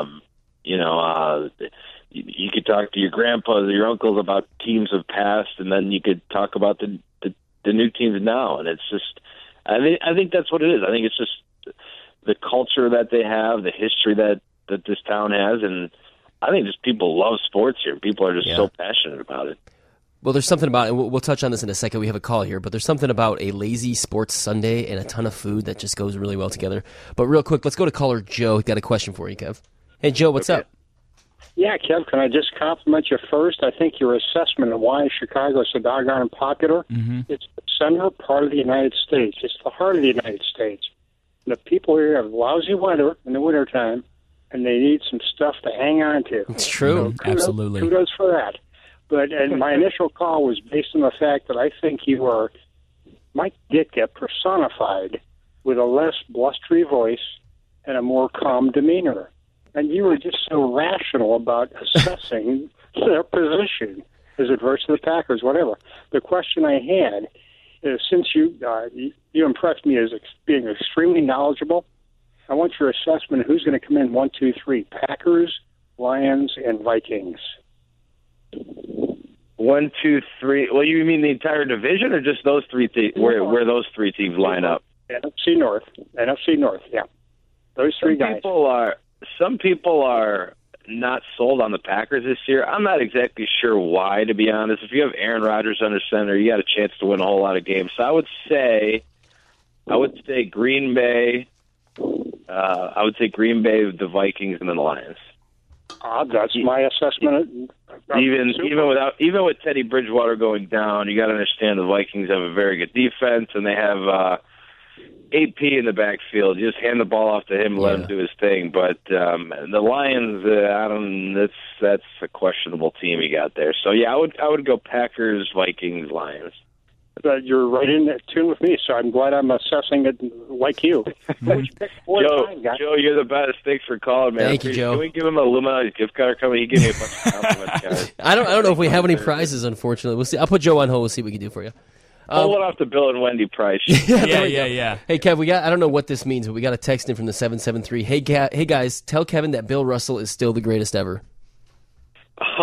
You could talk to your grandpas or your uncles about teams of past, and then you could talk about the new teams now, and it's just, I think that's what it is. I think it's just the culture that they have, the history that this town has, and I think just people love sports here. People are just so passionate about it. Well, there's something about it, and we'll touch on this in a second. We have a call here, but there's something about a lazy sports Sunday and a ton of food that just goes really well together. But real quick, let's go to caller Joe. He's got a question for you, Kev. Hey, Joe, what's up? Yeah, Kev, can I just compliment you first? I think your assessment of why Chicago is so doggone popular, it's the center part of the United States. It's the heart of the United States. The people here have lousy weather in the wintertime, and they need some stuff to hang on to. It's true. So Absolutely. Kudos for that. But and my initial call was based on the fact that I think you are Mike Ditka personified with a less blustery voice and a more calm demeanor. And you were just so rational about assessing their position as adverse to the Packers, whatever. The question I had is, since you impressed me as being extremely knowledgeable, I want your assessment of who's going to come in 1, 2, 3, Packers, Lions, and Vikings. 1, 2, 3. Well, you mean the entire division, or just those three teams? Where those three teams line up? NFC North, yeah. Those three guys. Some people are not sold on the Packers this year. I'm not exactly sure why, to be honest. If you have Aaron Rodgers under center, you got a chance to win a whole lot of games. So I would say Green Bay. I would say Green Bay, the Vikings, and then the Lions. That's my assessment. Even with Teddy Bridgewater going down, you got to understand the Vikings have a very good defense, and they have AP in the backfield. You just hand the ball off to him and let him do his thing. But the Lions, that's a questionable team you got there. So yeah, I would go Packers, Vikings, Lions. You're right in tune with me, so I'm glad I'm assessing it like you. Joe, you're the best. Thanks for calling, man. Thank you, Joe. Can we give him a Illuminati gift card coming? He gave me a bunch of compliments, guys. I don't know if we have any prizes, unfortunately. We'll see. I'll put Joe on hold. We'll see what we can do for you. Pull it off the Bill and Wendy price. Yeah. Hey, Kev, I don't know what this means, but we got a text in from the 773. Hey, guys, tell Kevin that Bill Russell is still the greatest ever. Oh,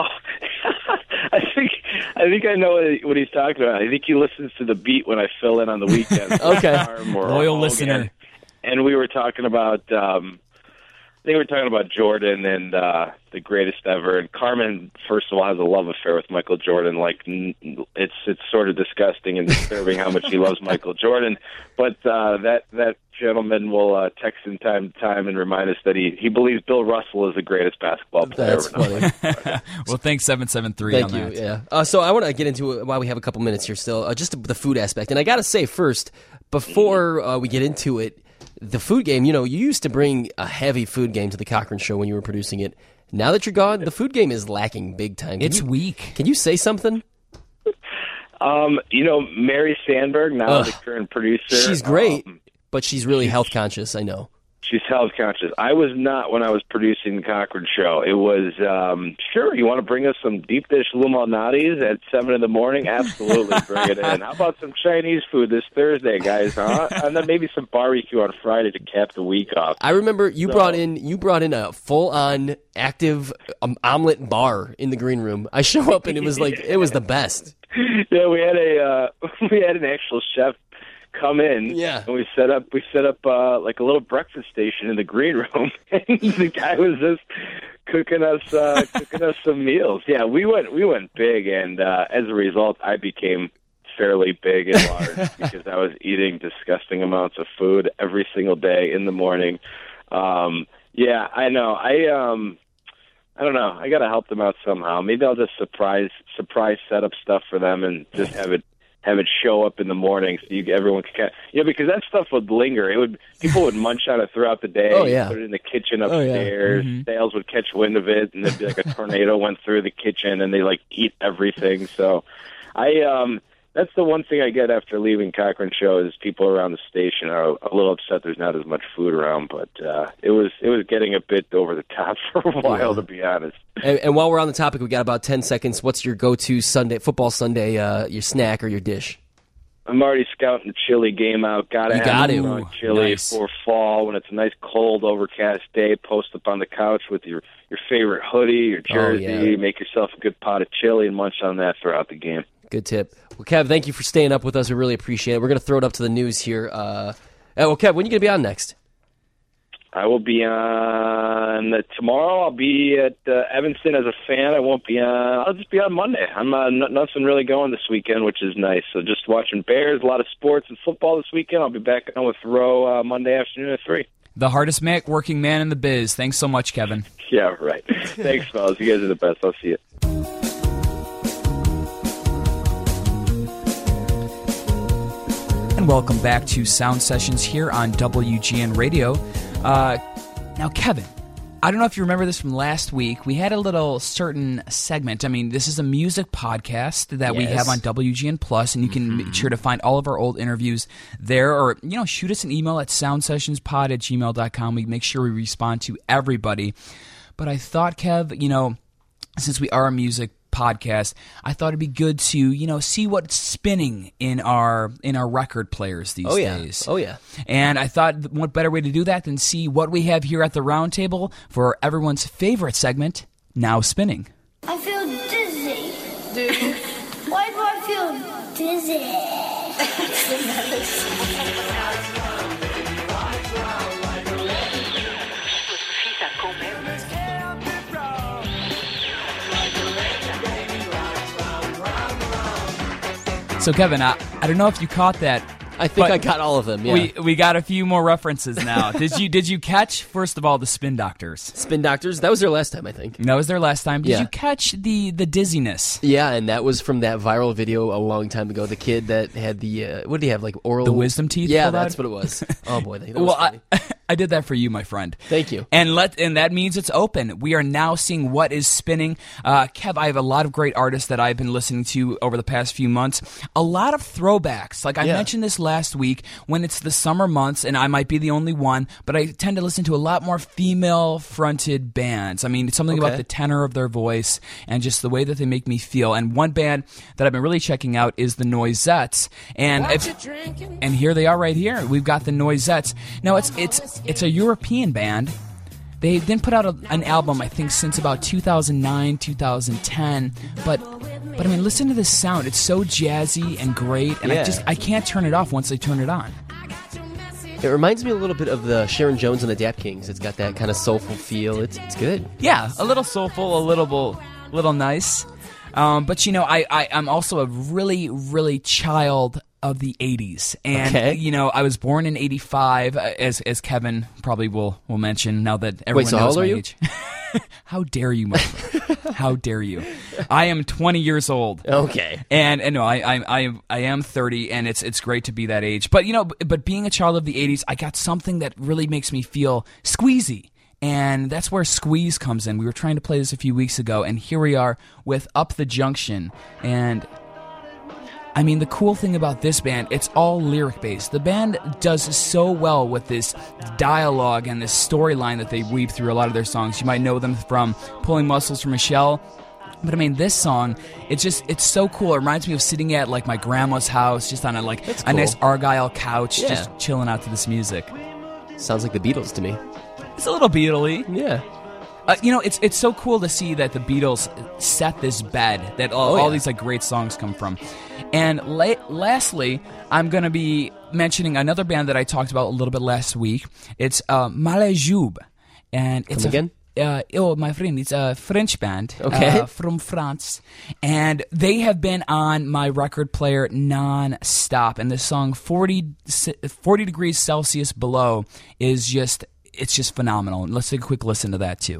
I think I know what he's talking about. I think he listens to the beat when I fill in on the weekend. Okay. Loyal listener. And we were talking about think we're talking about Jordan and the greatest ever. And Carmen, first of all, has a love affair with Michael Jordan. Like, it's sort of disgusting and disturbing how much he loves Michael Jordan. But that gentleman will text in time to time and remind us that he believes Bill Russell is the greatest basketball player That's ever known. funny. Well, thanks 773 Thank on you. that. Yeah. So I want to get into it while we have a couple minutes here still, just the food aspect. And I got to say first, before we get into it, the food game, you used to bring a heavy food game to the Cochran Show when you were producing it. Now that you're gone, the food game is lacking big time. It's weak. Can you say something? Mary Sandberg, now the current producer. She's great, but she's really health conscious, I know. She's health conscious. I was not when I was producing the Cochran Show. It was, sure, you want to bring us some deep dish lumalnatis at 7 in the morning? Absolutely, bring it in. How about some Chinese food this Thursday, guys, huh? And then maybe some barbecue on Friday to cap the week off. I remember you brought in a full-on active omelet bar in the green room. I show up and it was like, it was the best. Yeah, we had an actual chef come in, and we set up like a little breakfast station in the green room, and the guy was just cooking us some meals. Yeah, we went big, and as a result, I became fairly big and large because I was eating disgusting amounts of food every single day in the morning. Yeah, I know. I don't know. I got to help them out somehow. Maybe I'll just surprise set up stuff for them and just have it show up in the morning so everyone can because that stuff would linger. People would munch on it throughout the day. Oh, yeah. Put it in the kitchen upstairs. Mm-hmm. Sales would catch wind of it, and there'd be like a tornado went through the kitchen, and they like eat everything. So, that's the one thing I get after leaving Cochran Show is people around the station are a little upset there's not as much food around, but it was getting a bit over the top for a while, to be honest. And while we're on the topic, we got about 10 seconds. What's your go-to football Sunday, your snack or your dish? I'm already scouting the chili game out. Gotta have some chili for fall when it's a nice cold overcast day. Post up on the couch with your favorite hoodie, your jersey. Make yourself a good pot of chili and munch on that throughout the game. Good tip. Well, Kev, thank you for staying up with us. We really appreciate it. We're going to throw it up to the news here. Kev, when are you going to be on next? I will be on tomorrow. I'll be at Evanston as a fan. I won't be on. I'll just be on Monday. I'm nothing really going this weekend, which is nice. So just watching Bears, a lot of sports and football this weekend. I'll be back on with Roe Monday afternoon at 3. The hardest working man in the biz. Thanks so much, Kevin. Yeah, right. Thanks, fellas. You guys are the best. I'll see you. And welcome back to Sound Sessions here on WGN Radio. Now, Kevin, I don't know if you remember this from last week. We had a little certain segment. I mean, this is a music podcast that we have on WGN Plus, and you can make sure to find all of our old interviews there, or shoot us an email at soundsessionspod@gmail.com. We make sure we respond to everybody. But I thought, Kev, since we are a music podcast, I thought it'd be good to see what's spinning in our record players these days. Oh yeah. And I thought, what better way to do that than see what we have here at the round table for everyone's favorite segment, Now Spinning. I feel dizzy. Dude. Why do I feel dizzy? So, Kevin, I don't know if you caught that. I think I got all of them, yeah. We got a few more references now. Did you catch, first of all, the Spin Doctors? Spin Doctors? That was their last time, I think. That was their last time. Did you catch the dizziness? Yeah, and that was from that viral video a long time ago. The kid that had the, what did he have, like oral? The wisdom teeth? Yeah, that's what it was. Oh, boy. That was funny. I did that for you, my friend. Thank you. And that means it's open. We are now seeing what is spinning. Kev, I have a lot of great artists that I've been listening to over the past few months. A lot of throwbacks. Like I mentioned this last week, when it's the summer months, and I might be the only one, but I tend to listen to a lot more female-fronted bands. I mean, it's something about the tenor of their voice and just the way that they make me feel. And one band that I've been really checking out is the Noisettes. And here they are right here. We've got the Noisettes. Now, it's a European band. They didn't put out an album, I think, since about 2009, 2010. But I mean, listen to this sound. It's so jazzy and great, and I can't turn it off once I turn it on. It reminds me a little bit of the Sharon Jones and the Dap Kings. It's got that kind of soulful feel. It's good. Yeah, a little soulful, a little nice. But I'm also a really, really child of the 80s. And, I was born in 85, as Kevin probably will mention now that everyone so knows how old my are you? age. How dare you, my friend? How dare you? I am 20 years old. Okay. And no, I am 30, and it's great to be that age. But, but being a child of the 80s, I got something that really makes me feel squeezy. And that's where Squeeze comes in. We were trying to play this a few weeks ago, and here we are with Up the Junction. And I mean, the cool thing about this band, it's all lyric-based. The band does so well with this dialogue and this storyline that they weave through a lot of their songs. You might know them from Pulling Muscles for Michelle. But I mean, this song, it's so cool. It reminds me of sitting at like my grandma's house, just on a nice Argyle couch, just chilling out to this music. Sounds like the Beatles to me. It's a little Beatle-y. Yeah. It's so cool to see that the Beatles set this bed that all these like great songs come from. And lastly, I'm going to be mentioning another band that I talked about a little bit last week. It's Malajube. And it's again? My friend, it's a French band from France. And they have been on my record player non-stop. And the song 40 Degrees Celsius Below is just phenomenal. And let's take a quick listen to that too.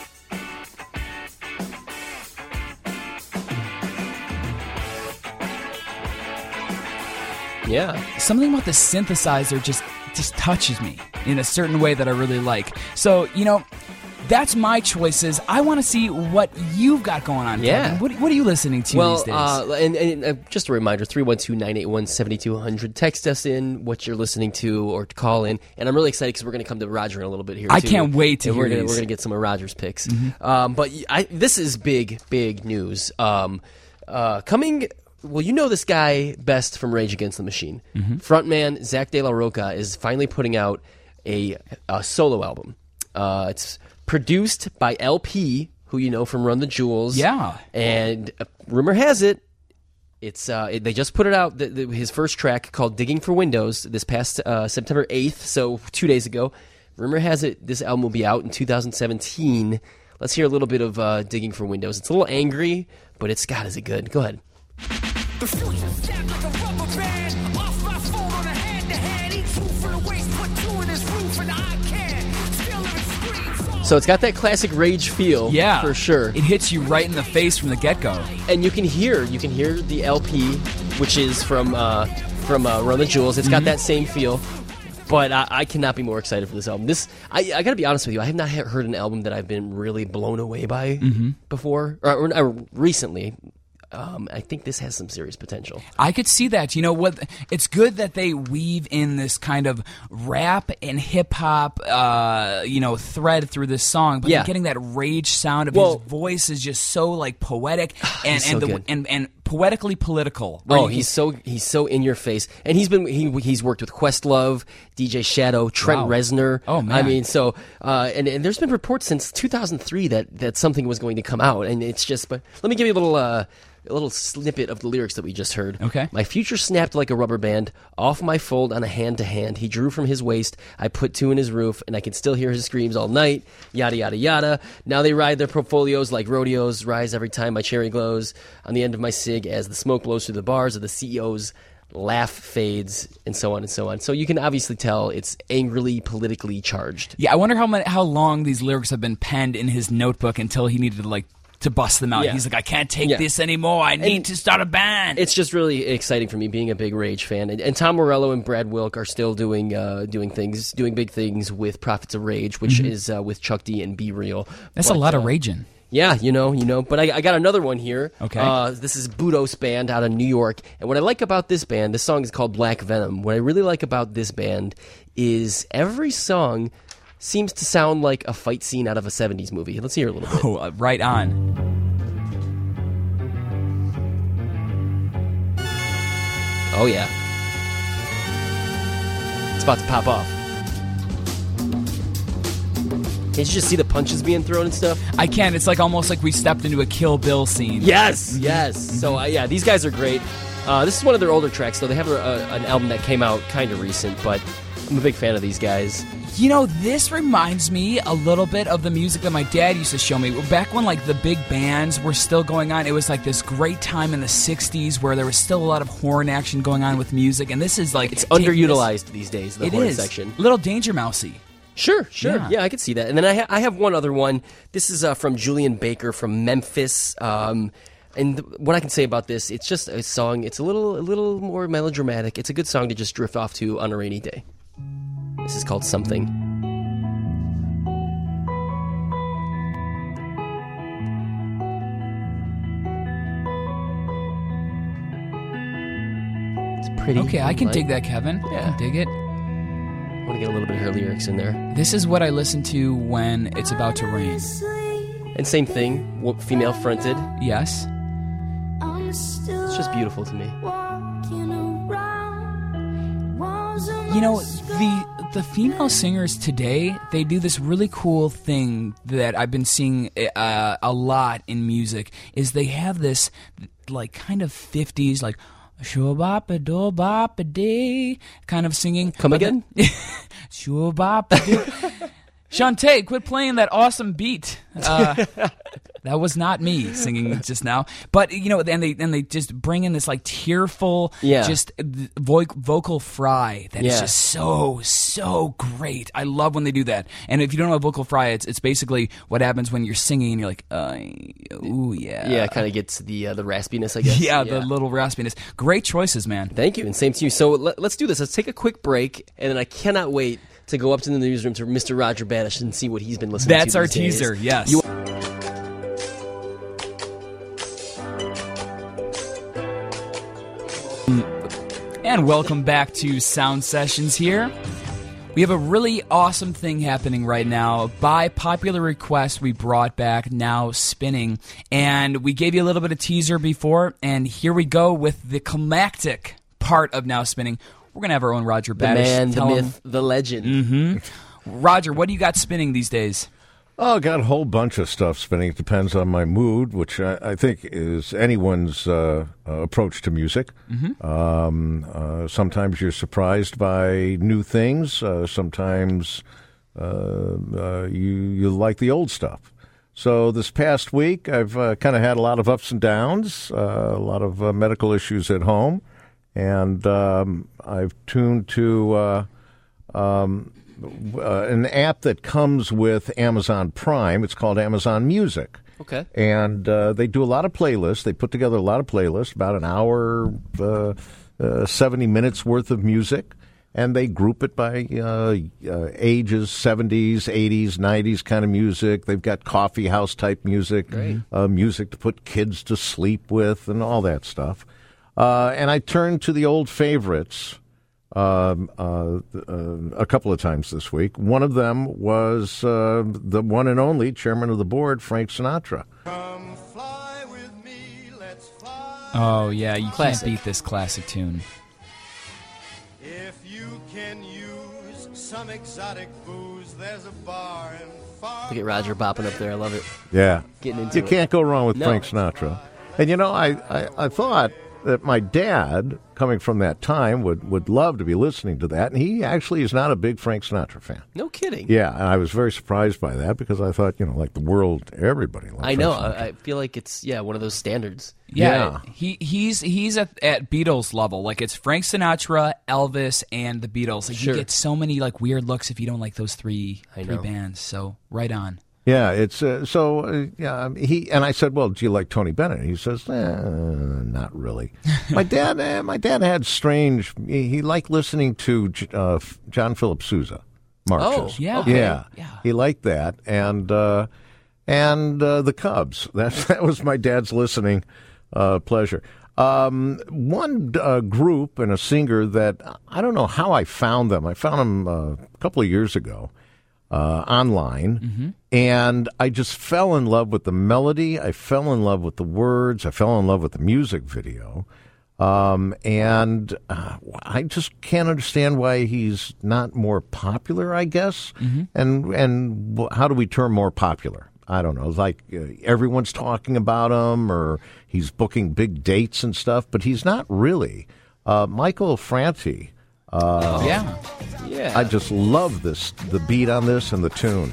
Yeah. Something about the synthesizer just touches me in a certain way that I really like. So, that's my choices. I want to see what you've got going on. Yeah. Kevin. What are you listening to these days? And just a reminder, 312-981-7200. Text us in what you're listening to or call in. And I'm really excited because we're going to come to Roger in a little bit here, too. I can't wait to hear these. We're going to get some of Roger's picks. Mm-hmm. But this is big news. Coming... Well, you know this guy best from Rage Against the Machine. Mm-hmm. Frontman Zach De La Rocha is finally putting out a solo album. It's produced by LP, who you know from Run the Jewels. Yeah. And rumor has it, they just put it out, his first track called Digging for Windows this past September 8th, so 2 days ago. Rumor has it this album will be out in 2017. Let's hear a little bit of Digging for Windows. It's a little angry, but God, is it good. Go ahead. The future stacked like a rubber band. Off my phone on a hand-to-hand. Eat two for the waist, put two in his roof, and I can still live in streets. So it's got that classic Rage feel, for sure. It hits you right in the face from the get-go. And you can hear the LP, which is from Run the Jewels. It's got that same feel. But I cannot be more excited for this album. I got to be honest with you. I have not heard an album that I've been really blown away by before, or recently. I think this has some serious potential. I could see that. You know what? It's good that they weave in this kind of rap and hip hop, thread through this song. But getting that Rage sound of his voice is just so like poetic and poetically political. He's so in your face, and he's worked with Questlove, DJ Shadow, Trent Reznor. Oh man! I mean, and there's been reports since 2003 that something was going to come out, and it's just. But let me give you a little snippet of the lyrics that we just heard. Okay. My future snapped like a rubber band, off my fold on a hand-to-hand. He drew from his waist, I put two in his roof, and I can still hear his screams all night, yada, yada, yada. Now they ride their portfolios like rodeos, rise every time my cherry glows, on the end of my cig as the smoke blows through the bars of the CEO's laugh fades, and so on and so on. So you can obviously tell it's angrily, politically charged. Yeah, I wonder how long these lyrics have been penned in his notebook until he needed to bust them out. Yeah. He's like, I can't take this anymore. I need to start a band. It's just really exciting for me being a big Rage fan. And Tom Morello and Brad Wilk are still doing big things with Prophets of Rage, which is with Chuck D and Be Real. That's a lot of raging. Yeah, you know. But I got another one here. Okay. This is Budos Band out of New York. And what I like about this band, this song is called Black Venom. What I really like about this band is every song seems to sound like a fight scene out of a 70s movie. Let's hear a little bit. Oh, right on. Oh, yeah. It's about to pop off. Can't you just see the punches being thrown and stuff? I can. It's almost like we stepped into a Kill Bill scene. Yes. So, these guys are great. This is one of their older tracks, though. They have an album that came out kind of recent, but I'm a big fan of these guys. You know, this reminds me a little bit of the music that my dad used to show me. Back when, like, the big bands were still going on, it was like this great time in the 60s where there was still a lot of horn action going on with music, and this is like... It's underutilized these days, the it horn is. section. Little Danger Mousey. Sure. Yeah. Yeah, I could see that. And then I have one other one. This is from Julian Baker from Memphis. And what I can say about this, it's just a song. It's a little more melodramatic. It's a good song to just drift off to on a rainy day. This is called Something. It's pretty. Okay, I can light. dig that, Kevin. I Yeah. can dig it. I want to get a little bit of her lyrics in there. This is what I listen to when it's about to rain. And same thing, female fronted. Yes. It's just beautiful to me. You know, the female singers today, they do this really cool thing that I've been seeing a lot in music, is they have this, like, kind of 50s, like, shoo-bop-a-do-bop-a-dee kind of singing. Come again? Shoo-bop-a-doo. Shantae, quit playing that awesome beat. That was not me singing just now. But, you know, and they just bring in this, like, tearful, just vocal fry that is just so great. I love when they do that. And if you don't know vocal fry, it's basically what happens when you're singing and you're like, ooh, yeah. Yeah, it kind of gets the raspiness, I guess. Yeah, the little raspiness. Great choices, man. Thank you, and same to you. So let's do this. Let's take a quick break, and then I cannot wait to go up to the newsroom to Mr. Roger Banish and see what he's been listening to. That's our these days. teaser, yes. And welcome back to Sound Sessions here. We have a really awesome thing happening right now. By popular request, we brought back Now Spinning. And we gave you a little bit of teaser before, and here we go with the climactic part of Now Spinning. We're going to have our own Roger The Banish. man, the Tell him- myth, the legend. Mm-hmm. Roger, what do you got spinning these days? Oh, I got a whole bunch of stuff spinning. It depends on my mood, which I think is anyone's approach to music. Mm-hmm. Sometimes you're surprised by new things. Sometimes you like the old stuff. So this past week, I've kind of had a lot of ups and downs, a lot of medical issues at home, and I've tuned to an app that comes with Amazon Prime. It's called Amazon Music. Okay. And they do a lot of playlists. They put together a lot of playlists, about an hour, 70 minutes worth of music. And they group it by ages, 70s, 80s, 90s kind of music. They've got coffee house type music, music to put kids to sleep with, and all that stuff. And I turned to the old favorites a couple of times this week. One of them was the one and only chairman of the board, Frank Sinatra. Come fly with me, let's fly. Oh, yeah, you Classic. can't beat this classic tune. If you can use some exotic booze, there's a bar in far. Look at Roger bopping up there. I love it. Yeah. Getting into You it. can't go wrong with No. Frank Sinatra. And, you know, I thought that my dad, coming from that time, would love to be listening to that. And he actually is not a big Frank Sinatra fan. No kidding. Yeah, and I was very surprised by that because I thought, you know, like the world, everybody likes I know. Frank Sinatra. I feel like it's one of those standards. Yeah, he's at Beatles level. Like, it's Frank Sinatra, Elvis, and the Beatles. Like, Sure. you get so many like weird looks if you don't like those three know. bands. So right on. Yeah, it's he and I said, "Well, do you like Tony Bennett?" He says, "Not really." My dad had strange. He liked listening to John Philip Sousa marches. Oh, yeah. yeah, Yeah. He liked that, and the Cubs. That was my dad's listening pleasure. One group and a singer that I don't know how I found them. I found them a couple of years ago. Online, and I just fell in love with the melody. I fell in love with the words. I fell in love with the music video, and I just can't understand why he's not more popular. I guess, and how do we term more popular? I don't know. Like everyone's talking about him, or he's booking big dates and stuff, but he's not really. Michael Franti. Yeah. I just love the beat on this and the tune.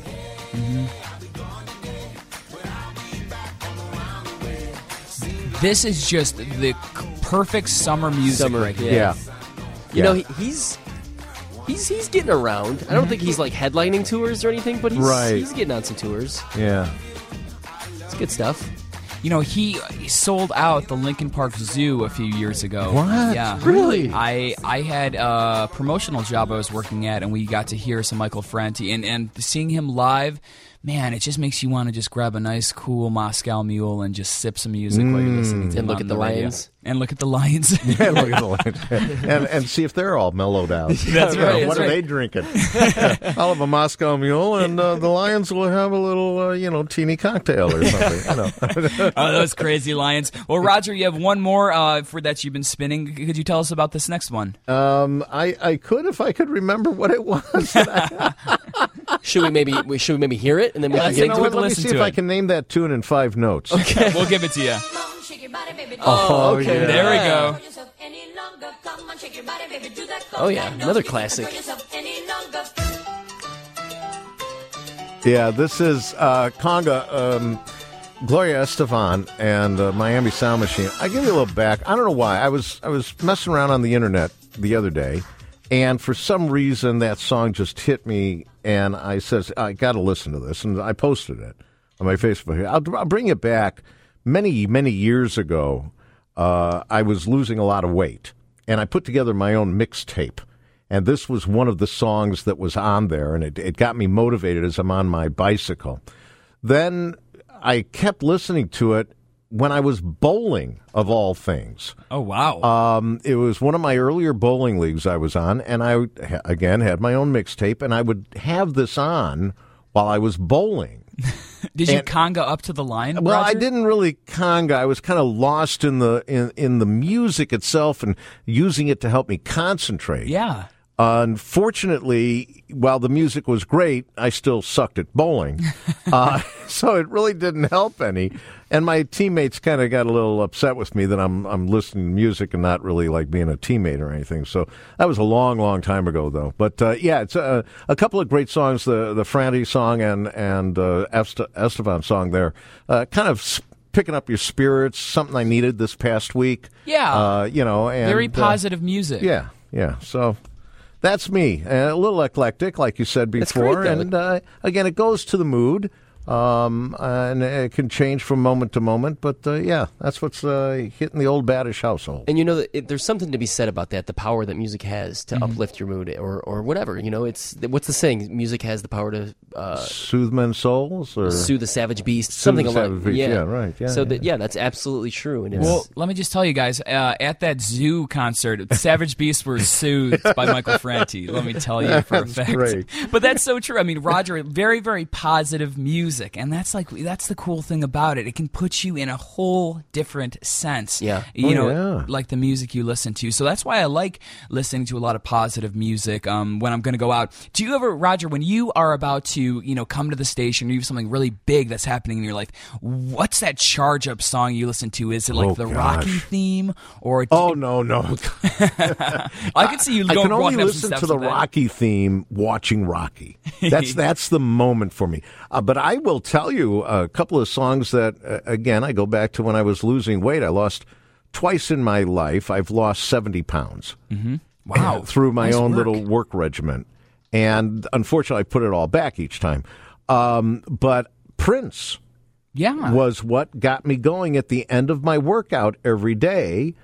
This is just the perfect summer music right here. Yeah. You know, he's getting around. I don't think he's like headlining tours or anything, but he's getting on some tours. Yeah. It's good stuff. You know, he sold out the Lincoln Park Zoo a few years ago. What? Yeah. Really? I had a promotional job I was working at, and we got to hear some Michael Franti. And seeing him live, man, it just makes you want to just grab a nice, cool Moscow Mule and just sip some music while you're listening to him And look on at the radio. Lions. And look at the Lions. Yeah, look at the Lions. And see if they're all mellowed out. That's right. What that's are right. they drinking? I'll have a Moscow Mule, and the Lions will have a little, teeny cocktail or something. Oh, those crazy Lions. Well, Roger, you have one more for that you've been spinning. Could you tell us about this next one? I could if I could remember what it was. Should we maybe hear it and then we can let's get take into a it? quick Let me listen see to if I it. can name that tune in 5 notes. Okay, we'll give it to you. Oh, okay. Yeah. There we go. Oh yeah, another classic. Yeah, this is Conga, Gloria Estefan, and Miami Sound Machine. I give you a little back. I don't know why. I was messing around on the internet the other day, and for some reason that song just hit me, and I said, I got to listen to this, and I posted it on my Facebook. I'll bring it back. Many, many years ago, I was losing a lot of weight, and I put together my own mixtape. And this was one of the songs that was on there, and it got me motivated as I'm on my bicycle. Then I kept listening to it when I was bowling, of all things. Oh, wow. It was one of my earlier bowling leagues I was on, and I, again, had my own mixtape, and I would have this on while I was bowling. Did you conga up to the line, Well, Roger? I didn't really conga. I was kind of lost in the music itself and using it to help me concentrate. Yeah. Unfortunately, while the music was great, I still sucked at bowling. So it really didn't help any. And my teammates kind of got a little upset with me that I'm listening to music and not really like being a teammate or anything. So that was a long, long time ago, though. But yeah, it's a couple of great songs. The Franti song and Estefan song there, kind of picking up your spirits. Something I needed this past week. Yeah. And, very positive music. Yeah. So. That's me. A little eclectic, like you said before. That's great, though. And again, it goes to the mood. And it can change from moment to moment. But, yeah, that's what's hitting the old Baddish household. And there's something to be said about that, the power that music has to uplift your mood or whatever. It's what's the saying? Music has the power to soothe men's souls? Or soothe the savage beast. Soothe Something the along savage beast. Yeah, right. Yeah, so yeah. that's absolutely true. And Well, let me just tell you guys, at that Zoo concert, Savage Beasts were soothed by Michael Franti. Let me tell you for a That's fact. great. But that's so true. I mean, Roger, very, very positive music, and that's the cool thing about it. It can put you in a whole different sense. Yeah. Like the music you listen to. So that's why I like listening to a lot of positive music when I'm going to go out. Do you ever, Roger, when you are about to, come to the station, or you have something really big that's happening in your life, what's that charge up song you listen to? Is it like the Rocky theme, or? No. I can see you I going can only walking up some listen steps to the with that. Rocky theme watching Rocky. That's the moment for me. But I will tell you a couple of songs that, again, I go back to when I was losing weight. I lost twice in my life. I've lost 70 pounds. Mm-hmm. Wow. Through my Nice own work. little work regimen. And unfortunately, I put it all back each time. But Prince was what got me going at the end of my workout every day.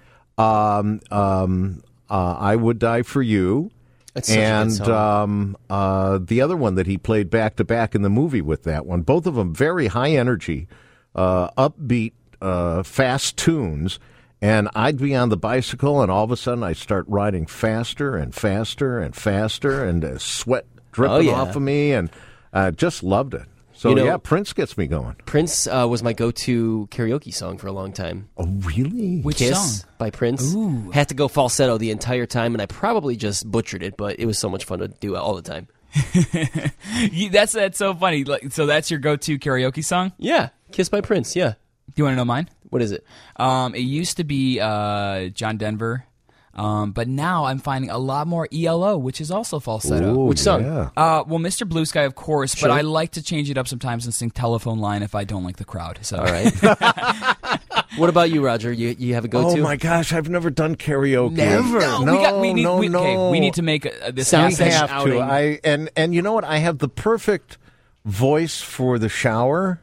I Would Die For You. That's such a good song. The other one that he played back to back in the movie with that one. Both of them very high energy, upbeat, fast tunes. And I'd be on the bicycle, and all of a sudden I'd start riding faster and faster and faster, and sweat dripping off of me, and just loved it. So, yeah, Prince gets me going. Prince was my go-to karaoke song for a long time. Oh, really? Which Kiss song? by Prince. Ooh. Had to go falsetto the entire time, and I probably just butchered it, but it was so much fun to do all the time. That's so funny. So that's your go-to karaoke song? Yeah, Kiss by Prince, yeah. Do you want to know mine? What is it? It used to be John Denver. But now I'm finding a lot more ELO, which is also falsetto. Ooh, Which song? yeah. Well, Mr. Blue Sky, of course, but I like to change it up sometimes and sing Telephone Line if I don't like the crowd. So. All right. What about you, Roger? You have a Oh go-to? my gosh, I've never done karaoke. Never? No, we need, no, we, no. Okay, we need to make this Sound We session have outing. to. And you know what? I have the perfect voice for the shower.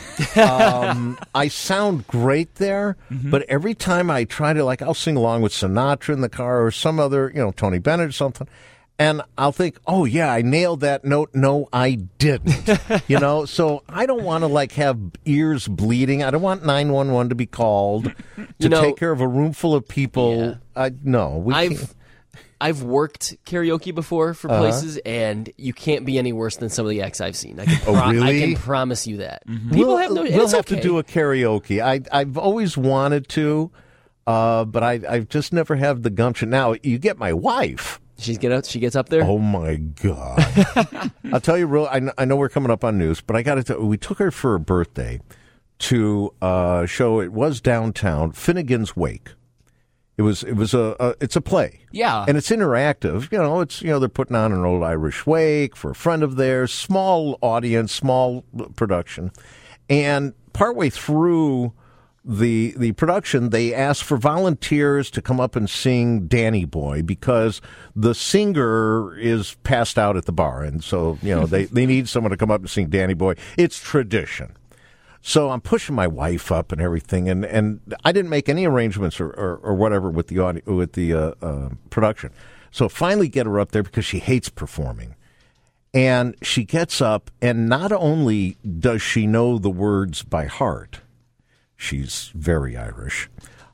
I sound great there, but every time I try to, like, I'll sing along with Sinatra in the car or some other, Tony Bennett or something, and I'll think, oh, yeah, I nailed that note. No, I didn't. So I don't want to, like, have ears bleeding. I don't want 911 to be called to take care of a room full of people. Yeah. I've worked karaoke before for places, and you can't be any worse than some of the acts I've seen. I can, really? I can promise you that. We'll have no. We'll it's have okay. to do a karaoke. I've always wanted to, but I've just never had the gumption. Now, you get my wife. She gets up there. Oh my God! I'll tell you, I know we're coming up on news, but I got to tell you, we took her for a birthday to a show. It was downtown, Finnegan's Wake. It's a play. Yeah. And it's interactive. They're putting on an old Irish wake for a friend of theirs, small audience, small production. And partway through the production, they asked for volunteers to come up and sing Danny Boy because the singer is passed out at the bar. And so, they need someone to come up and sing Danny Boy. It's tradition. So I'm pushing my wife up and everything, and I didn't make any arrangements or whatever with the production. So finally get her up there because she hates performing. And she gets up, and not only does she know the words by heart, she's very Irish,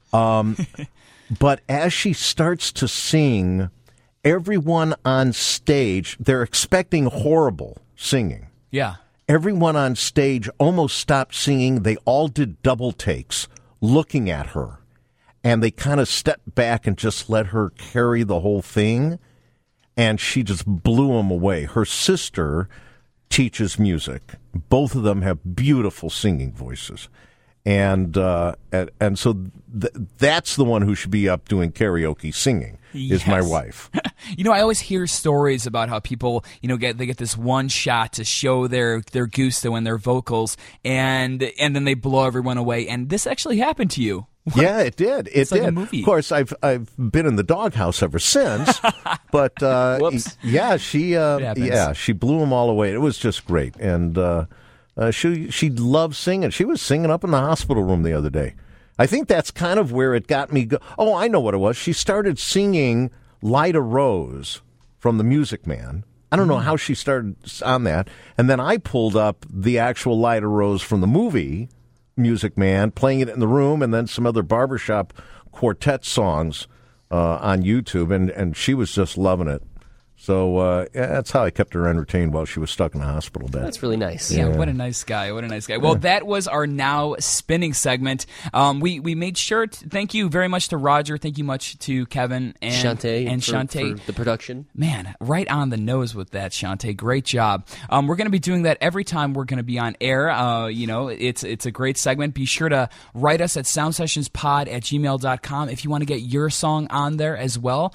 but as she starts to sing, everyone on stage, they're expecting horrible singing. Yeah. Everyone on stage almost stopped singing. They all did double takes looking at her. And they kind of stepped back and just let her carry the whole thing. And she just blew them away. Her sister teaches music. Both of them have beautiful singing voices. And so that's the one who should be up doing karaoke singing is my wife. I always hear stories about how people, get this one shot to show their gusto and their vocals, and then they blow everyone away. And this actually happened to you. Yeah, it did. It like did. a movie. Of course, I've been in the doghouse ever since. But Whoops. yeah, she blew them all away. It was just great, and she loved singing. She was singing up in the hospital room the other day. I think that's kind of where it got me. Oh, I know what it was. She started singing "Light a Rose" from The Music Man. I don't know how she started on that, and then I pulled up the actual "Light a Rose" from the movie Music Man, playing it in the room, and then some other barbershop quartet songs on YouTube, and she was just loving it. So that's how I kept her entertained while she was stuck in the hospital bed. That's really nice. Yeah, what a nice guy. What a nice guy. Well, that was our Now Spinning segment. We made sure to thank you very much to Roger. Thank you much to Kevin and Shantae for the production. Man, right on the nose with that, Shantae. Great job. We're going to be doing that every time we're going to be on air. It's a great segment. Be sure to write us at soundsessionspod@gmail.com if you want to get your song on there as well.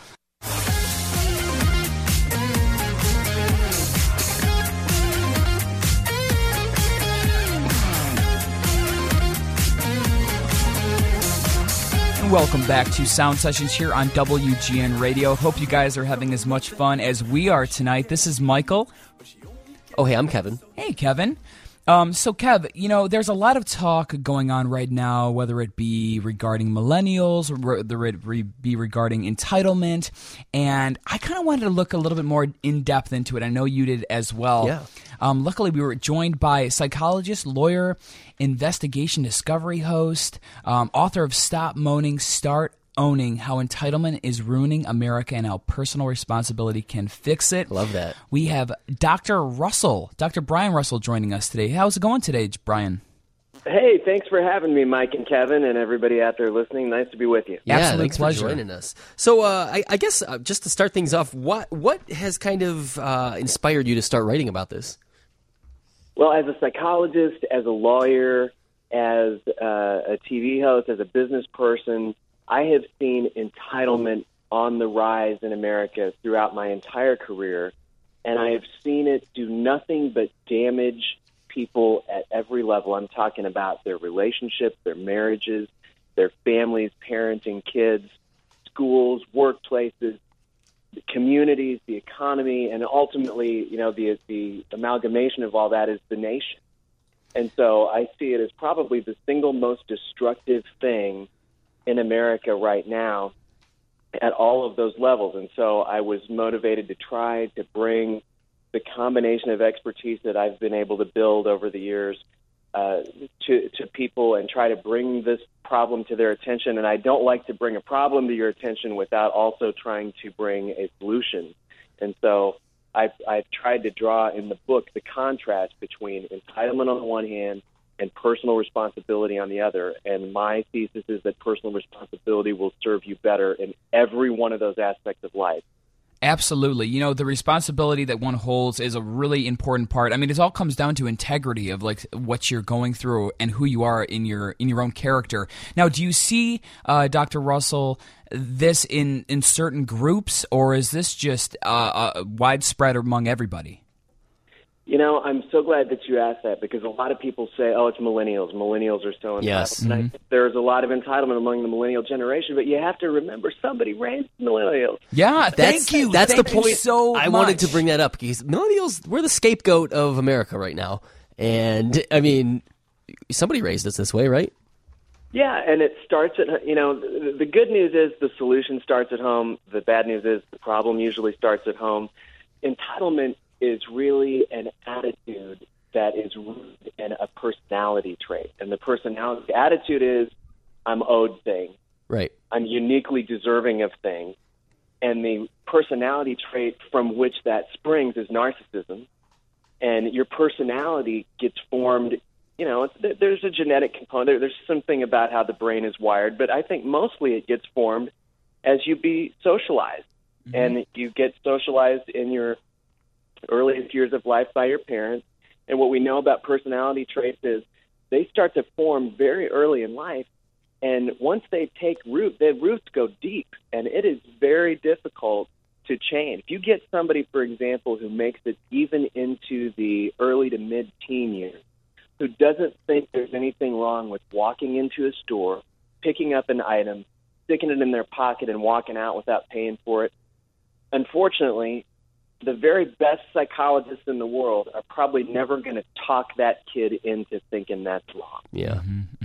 Welcome back to Sound Sessions here on WGN Radio. Hope you guys are having as much fun as we are tonight. This is Michael. Oh, hey, I'm Kevin. Hey, Kevin. So, Kev, there's a lot of talk going on right now, whether it be regarding millennials or whether it be regarding entitlement, and I kind of wanted to look a little bit more in-depth into it. I know you did as well. Yeah. Luckily, we were joined by psychologist, lawyer, investigation discovery host, author of Stop Moaning, Start Owning: How Entitlement is Ruining America and How Personal Responsibility Can Fix It. Love that. We have Dr. Brian Russell joining us today. How's it going today, Brian? Hey, thanks for having me, Mike and Kevin and everybody out there listening. Nice to be with you. Yeah, Absolute thanks pleasure. for joining us. So I guess just to start things off, what has kind of inspired you to start writing about this? Well, as a psychologist, as a lawyer, as a TV host, as a business person, I have seen entitlement on the rise in America throughout my entire career, and I have seen it do nothing but damage people at every level. I'm talking about their relationships, their marriages, their families, parenting kids, schools, workplaces, the communities, the economy, and ultimately, the amalgamation of all that is the nation. And so I see it as probably the single most destructive thing in America right now at all of those levels. And so I was motivated to try to bring the combination of expertise that I've been able to build over the years to people and try to bring this problem to their attention. And I don't like to bring a problem to your attention without also trying to bring a solution. And so I've tried to draw in the book the contrast between entitlement on the one hand and personal responsibility on the other. And my thesis is that personal responsibility will serve you better in every one of those aspects of life. Absolutely. The responsibility that one holds is a really important part. I mean, it all comes down to integrity of like what you're going through and who you are in your own character. Now, do you see, Dr. Russell, this in certain groups, or is this just widespread among everybody? I'm so glad that you asked that, because a lot of people say, oh, it's millennials. Millennials are so entitled. Yes. And I think there's a lot of entitlement among the millennial generation, but you have to remember somebody raised millennials. Yeah, thank you. That's Thank the you point. so I much. wanted to bring that up because millennials, we're the scapegoat of America right now. And, I mean, somebody raised us this way, right? Yeah, and it starts at, the good news is the solution starts at home. The bad news is the problem usually starts at home. Entitlement is really an attitude that is rooted in a personality trait. And the attitude is, I'm owed things. Right. I'm uniquely deserving of things. And the personality trait from which that springs is narcissism. And your personality gets formed, there's a genetic component. There's something about how the brain is wired, but I think mostly it gets formed as you be socialized. Mm-hmm. And you get socialized in your earliest years of life by your parents. And what we know about personality traits is they start to form very early in life. And once they take root, their roots go deep. And it is very difficult to change. If you get somebody, for example, who makes it even into the early to mid-teen years, who doesn't think there's anything wrong with walking into a store, picking up an item, sticking it in their pocket and walking out without paying for it, unfortunately, the very best psychologists in the world are probably never going to talk that kid into thinking that's wrong. Yeah.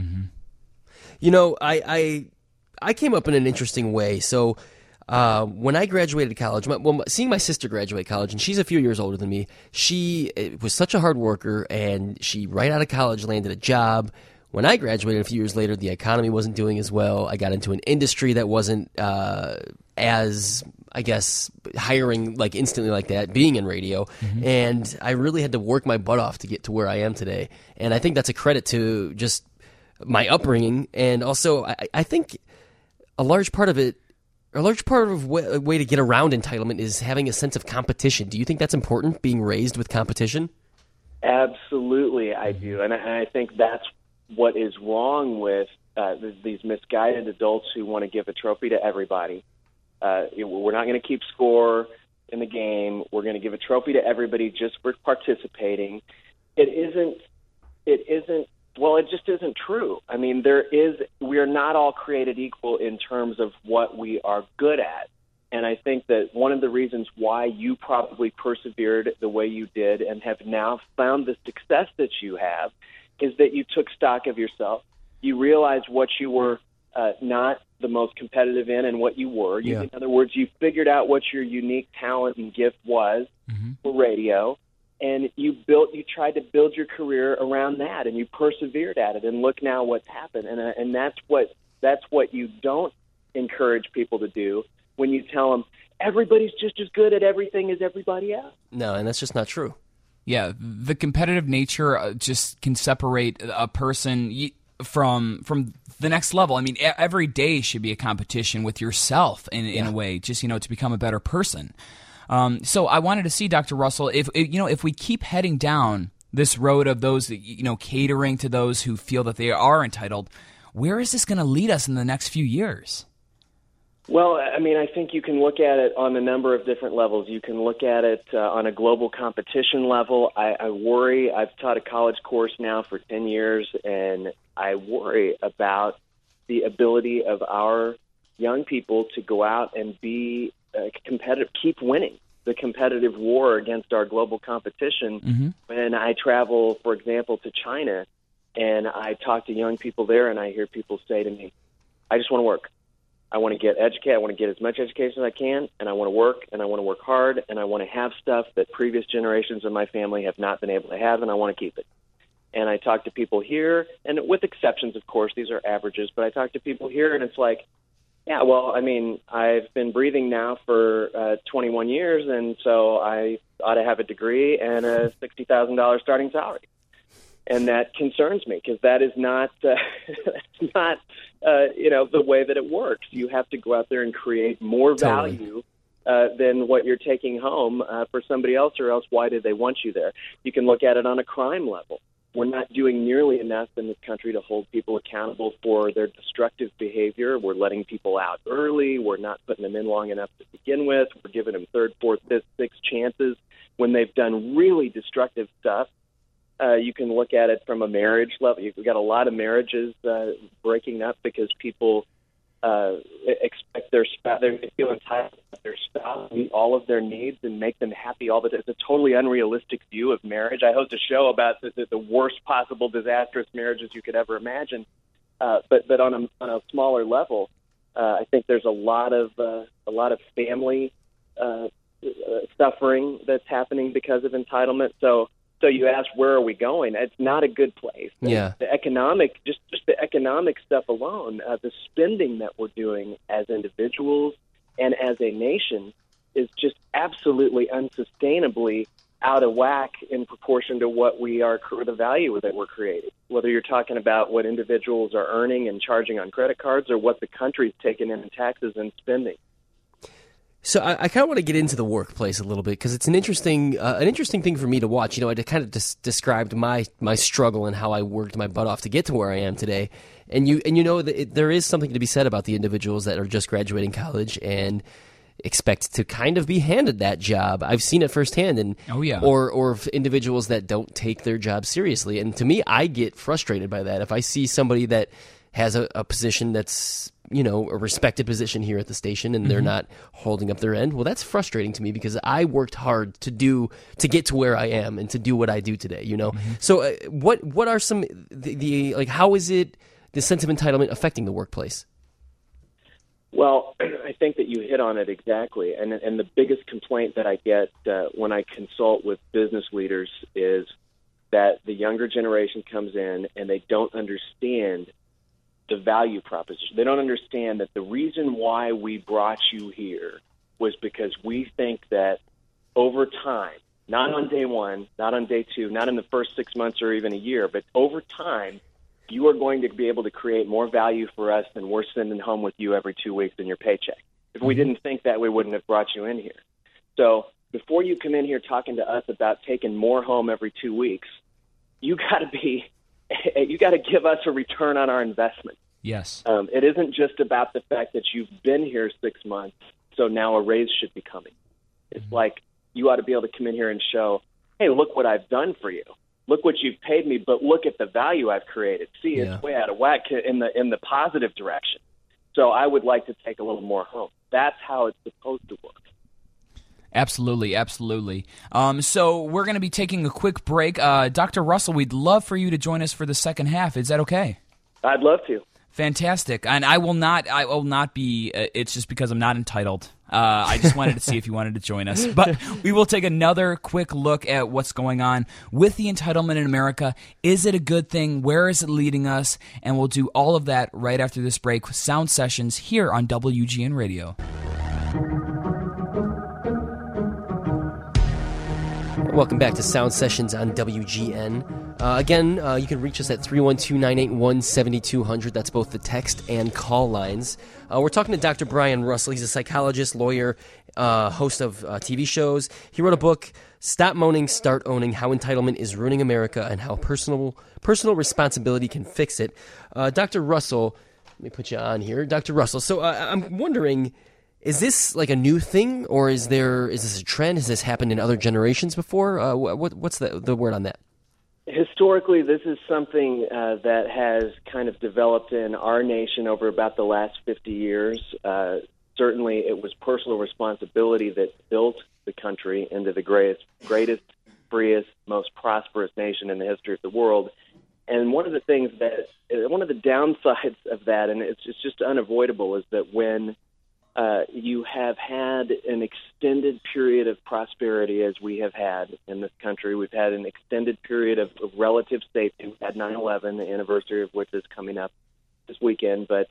Mm-hmm. I came up in an interesting way. So when I graduated college, seeing my sister graduate college, and she's a few years older than me, she was such a hard worker, and she, right out of college, landed a job. When I graduated a few years later, the economy wasn't doing as well. I got into an industry that wasn't as, I guess, hiring like instantly like that, being in radio. Mm-hmm. And I really had to work my butt off to get to where I am today. And I think that's a credit to just my upbringing. And also, I think a large part of a way to get around entitlement is having a sense of competition. Do you think that's important, being raised with competition? Absolutely, I do. And I think that's what is wrong with these misguided adults who want to give a trophy to everybody. We're not going to keep score in the game. We're going to give a trophy to everybody just for participating. It just isn't true. I mean, we are not all created equal in terms of what we are good at. And I think that one of the reasons why you probably persevered the way you did and have now found the success that you have is that you took stock of yourself. You realized what you were not the most competitive in and what you were. Yeah. In other words, you figured out what your unique talent and gift was for radio, and you tried to build your career around that, and you persevered at it. And look now what's happened. And that's what you don't encourage people to do when you tell them everybody's just as good at everything as everybody else. No, and that's just not true. Yeah, the competitive nature just can separate a person from the next level. I mean, every day should be a competition with yourself in a way, just to become a better person. So I wanted to see, Dr. Russell, if we keep heading down this road of those catering to those who feel that they are entitled, where is this going to lead us in the next few years? Well, I mean, I think you can look at it on a number of different levels. You can look at it on a global competition level. I worry. I've taught a college course now for 10 years, and I worry about the ability of our young people to go out and be competitive, keep winning the competitive war against our global competition. When I travel, for example, to China, and I talk to young people there, and I hear people say to me, I just want to work. I want to get educated. I want to get as much education as I can, and I want to work, and I want to work hard, and I want to have stuff that previous generations of my family have not been able to have, and I want to keep it. And I talk to people here, and with exceptions, of course, these are averages, but I talk to people here, and it's like, yeah, well, I mean, I've been breathing now for 21 years, and so I ought to have a degree and a $60,000 starting salary. And that concerns me because that is not that's not the way that it works. You have to go out there and create more value than what you're taking home for somebody else, or else why did they want you there? You can look at it on a crime level. We're not doing nearly enough in this country to hold people accountable for their destructive behavior. We're letting people out early. We're not putting them in long enough to begin with. We're giving them third, fourth, fifth, sixth chances when they've done really destructive stuff. You can look at it from a marriage level. You've got a lot of marriages breaking up because people expect their spouse, they feel entitled to their spouse to meet all of their needs and make them happy all the time. It's a totally unrealistic view of marriage. I host a show about the worst possible disastrous marriages you could ever imagine. But on a smaller level, I think there's a lot of family suffering that's happening because of entitlement. So you ask, where are we going? It's not a good place. Yeah. The economic, just the economic stuff alone, the spending that we're doing as individuals and as a nation is just absolutely unsustainably out of whack in proportion to what we are, the value that we're creating. Whether you're talking about what individuals are earning and charging on credit cards, or what the country's taking in taxes and spending. So I kind of want to get into the workplace a little bit because it's an interesting thing for me to watch. You know, I kind of described my struggle and how I worked my butt off to get to where I am today. And you know there is something to be said about the individuals that are just graduating college and expect to kind of be handed that job. I've seen it firsthand, and or individuals that don't take their job seriously. And to me, I get frustrated by that. If I see somebody that has a position that's, you know, a respected position here at the station and they're not holding up their end, well, that's frustrating to me because I worked hard to get to where I am and to do what I do today, you know? So what are some, how is it, the sense of entitlement affecting the workplace? Well, I think that you hit on it exactly. And the biggest complaint that I get when I consult with business leaders is that the younger generation comes in and they don't understand the value proposition. They don't understand that the reason why we brought you here was because we think that over time, not on day one, not on day two, not in the first 6 months or even a year, but over time, you are going to be able to create more value for us than we're sending home with you every 2 weeks in your paycheck. If we didn't think that, we wouldn't have brought you in here. So before you come in here talking to us about taking more home every 2 weeks, you got to give us a return on our investment. Yes. It isn't just about the fact that you've been here 6 months, so now a raise should be coming. It's like you ought to be able to come in here and show, hey, look what I've done for you. Look what you've paid me, but look at the value I've created. See, it's way out of whack in the positive direction. So I would like to take a little more home. That's how it's supposed to work. Absolutely, absolutely. So we're going to be taking a quick break. Dr. Russell, we'd love for you to join us for the second half. Is that okay? I'd love to. Fantastic. And I will not be, it's just because I'm not entitled. I just wanted to see if you wanted to join us. But we will take another quick look at what's going on with the entitlement in America. Is it a good thing? Where is it leading us? And we'll do all of that right after this break with Sound Sessions here on WGN Radio. Welcome back to Sound Sessions on WGN. Again, you can reach us at 312-981-7200. That's both the text and call lines. We're talking to Dr. Brian Russell. He's a psychologist, lawyer, host of TV shows. He wrote a book, Stop Moaning, Start Owning, How Entitlement is Ruining America and How Personal Responsibility Can Fix It. Dr. Russell, Let me put you on here, Dr. Russell. So I'm wondering, is this like a new thing, or is this a trend? Has this happened in other generations before? What's the word on that? Historically, this is something that has kind of developed in our nation over about the last 50 years. Certainly, it was personal responsibility that built the country into the greatest, freest, most prosperous nation in the history of the world. And one of the downsides of that, and it's just unavoidable, is that when you have had an extended period of prosperity, as we have had in this country, we've had an extended period of relative safety. We've had 9/11, the anniversary of which is coming up this weekend, but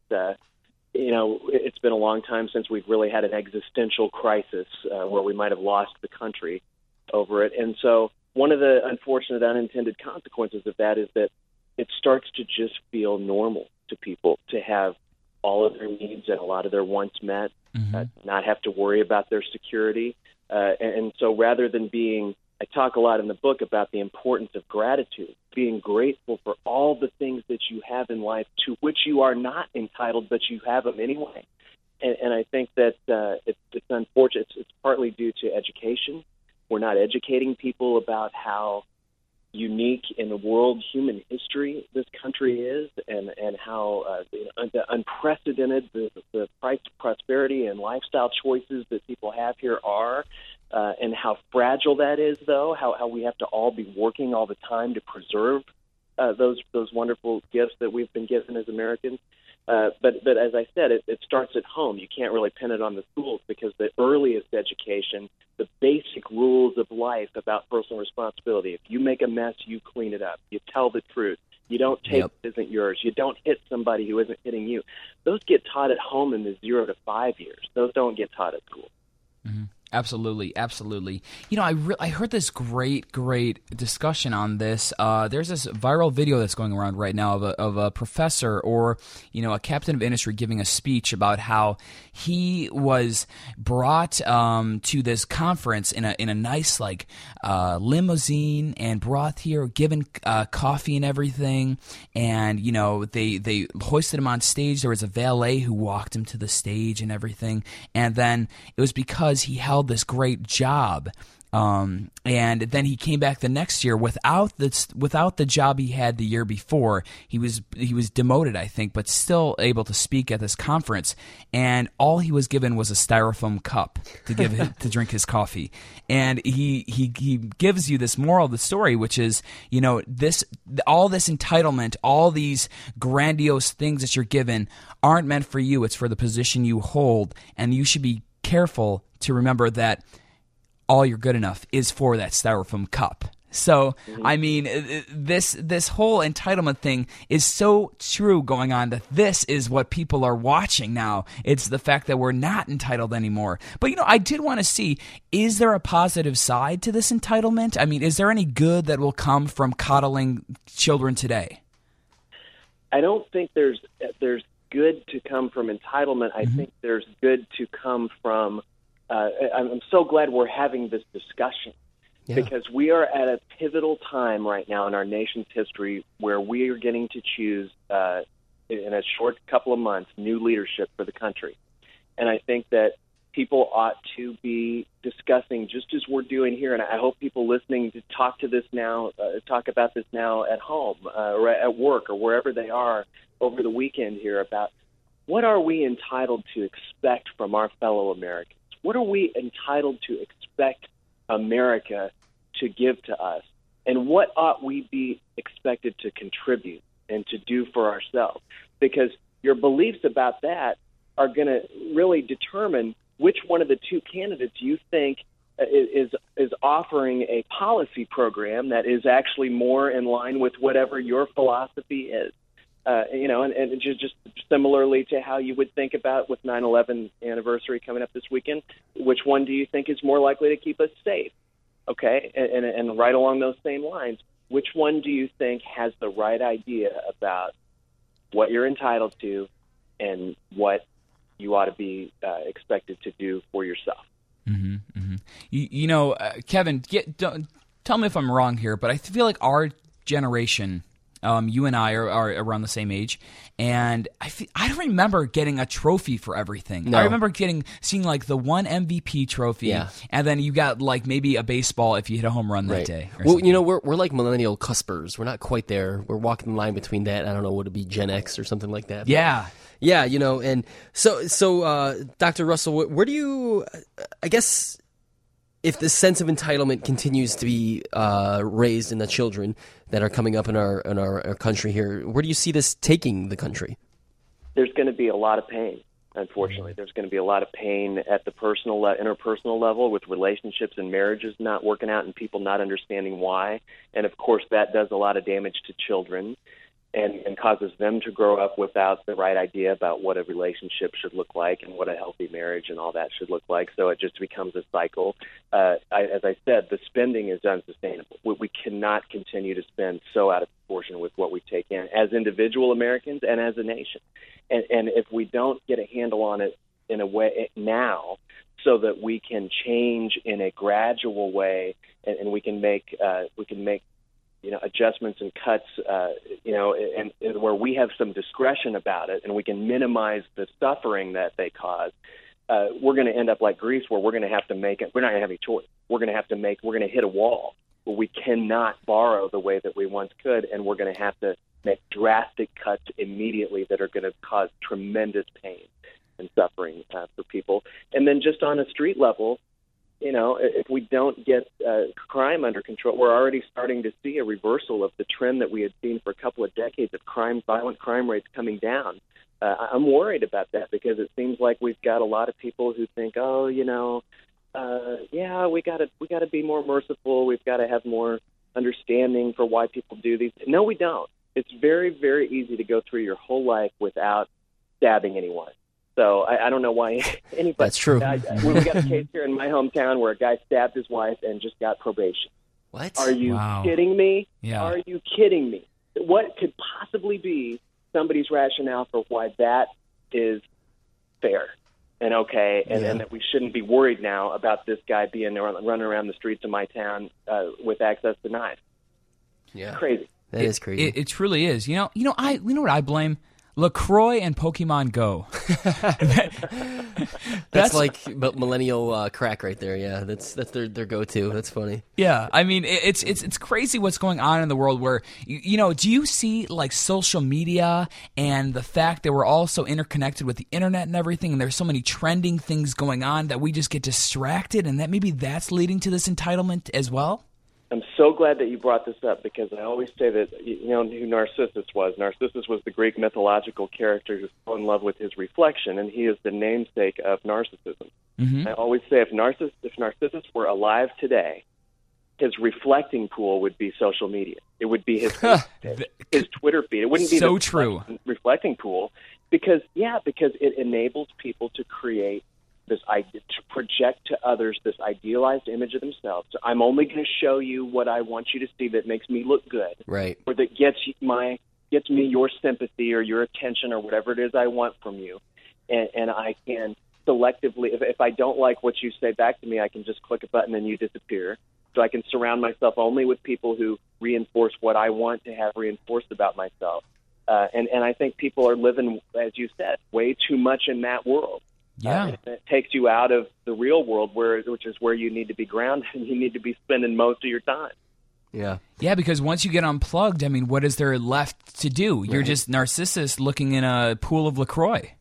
it's been a long time since we've really had an existential crisis where we might have lost the country over it. And so one of the unfortunate unintended consequences of that is that it starts to just feel normal to people to have all of their needs and a lot of their wants met, not have to worry about their security. And so rather than I talk a lot in the book about the importance of gratitude, being grateful for all the things that you have in life to which you are not entitled, but you have them anyway. And I think that it's unfortunate. It's partly due to education. We're not educating people about how unique in the world human history this country is, and how the unprecedented the price of prosperity and lifestyle choices that people have here are, and how fragile that is, though, how we have to all be working all the time to preserve those wonderful gifts that we've been given as Americans. But as I said, it starts at home. You can't really pin it on the schools, because the earliest education, the basic rules of life about personal responsibility, if you make a mess, you clean it up. You tell the truth. You don't take what isn't yours. You don't hit somebody who isn't hitting you. Those get taught at home in the 0 to 5 years. Those don't get taught at school. Mm-hmm. Absolutely, absolutely. I heard this great discussion on this. There's this viral video that's going around right now of a professor or a captain of industry giving a speech about how he was brought to this conference in a nice limousine and brought here, given coffee and everything, and they hoisted him on stage. There was a valet who walked him to the stage and everything, and then it was because he held this great job, and then he came back the next year without the job he had the year before. He was demoted, I think, but still able to speak at this conference. And all he was given was a styrofoam cup to to drink his coffee. And he gives you this moral of the story, which is all this entitlement, all these grandiose things that you're given aren't meant for you. It's for the position you hold, and you should be careful to remember that all you're good enough is for that styrofoam cup. So, I mean, this whole entitlement thing is so true going on, that this is what people are watching now. It's the fact that we're not entitled anymore. But, I did want to see, is there a positive side to this entitlement? I mean, is there any good that will come from coddling children today? I don't think there's good to come from entitlement. I think there's good to come from I'm so glad we're having this discussion, because we are at a pivotal time right now in our nation's history where we are getting to choose, in a short couple of months, new leadership for the country. And I think that people ought to be discussing, just as we're doing here, and I hope people listening to talk about this now at home, or at work, or wherever they are over the weekend here, about what are we entitled to expect from our fellow Americans? What are we entitled to expect America to give to us? And what ought we be expected to contribute and to do for ourselves? Because your beliefs about that are going to really determine which one of the two candidates you think is offering a policy program that is actually more in line with whatever your philosophy is. And just similarly to how you would think about with 9/11 anniversary coming up this weekend, which one do you think is more likely to keep us safe? Okay, and right along those same lines, which one do you think has the right idea about what you're entitled to and what you ought to be expected to do for yourself? Mm-hmm, mm-hmm. Kevin, tell me if I'm wrong here, but I feel like our generation You and I are around the same age, and I don't remember getting a trophy for everything. No. I remember seeing like the one MVP trophy, and then you got like maybe a baseball if you hit a home run that day. Or Well, something. you know, we're like millennial cuspers. We're not quite there. We're walking the line between that. I don't know, would it be Gen X or something like that? Yeah. Yeah, you know, and so Dr. Russell, where do you, I guess, if the sense of entitlement continues to be raised in the children that are coming up in our country here, where do you see this taking the country? There's going to be a lot of pain, unfortunately. There's going to be a lot of pain at the personal, interpersonal level with relationships and marriages not working out and people not understanding why. And, of course, that does a lot of damage to children. And causes them to grow up without the right idea about what a relationship should look like and what a healthy marriage and all that should look like. So it just becomes a cycle. As I said, the spending is unsustainable. We cannot continue to spend so out of proportion with what we take in as individual Americans and as a nation. And if we don't get a handle on it in a way now, so that we can change in a gradual way, and we can make adjustments and cuts, and where we have some discretion about it, and we can minimize the suffering that they cause. We're going to end up like Greece, where we're going to have to make it. We're not going to have any choice. We're going to hit a wall where we cannot borrow the way that we once could, and we're going to have to make drastic cuts immediately that are going to cause tremendous pain and suffering for people. And then just on a street level, if we don't get crime under control, we're already starting to see a reversal of the trend that we had seen for a couple of decades of violent crime rates coming down. I'm worried about that because it seems like we've got a lot of people who think, we got to be more merciful. We've got to have more understanding for why people do these. No, we don't. It's very, very easy to go through your whole life without stabbing anyone. So I don't know why anybody. That's true. We got a case here in my hometown where a guy stabbed his wife and just got probation. What? Are you kidding me? Yeah. Are you kidding me? What could possibly be somebody's rationale for why that is fair and okay, and that we shouldn't be worried now about this guy running around the streets of my town with access to knives? Yeah, crazy. That is crazy. It truly is. You know what I blame? LaCroix and Pokemon Go. That's like millennial crack right there. Yeah, that's their go-to. That's funny. Yeah, I mean it's crazy what's going on in the world. Where do you see like social media and the fact that we're all so interconnected with the internet and everything, and there's so many trending things going on that we just get distracted, and that maybe that's leading to this entitlement as well. I'm so glad that you brought this up because I always say that, who Narcissus was. Narcissus was the Greek mythological character who fell in love with his reflection, and he is the namesake of narcissism. Mm-hmm. I always say if Narcissus were alive today, his reflecting pool would be social media. It would be his Twitter feed. It wouldn't be so the true reflecting pool because it enables people to create this idea, to project to others this idealized image of themselves. So I'm only going to show you what I want you to see that makes me look good, right? Or that gets me your sympathy or your attention or whatever it is I want from you. And I can selectively, if I don't like what you say back to me, I can just click a button and you disappear. So I can surround myself only with people who reinforce what I want to have reinforced about myself. And I think people are living, as you said, way too much in that world. Yeah, it takes you out of the real world, which is where you need to be grounded and you need to be spending most of your time. Yeah, because once you get unplugged, I mean, what is there left to do? You're just Narcissus looking in a pool of LaCroix.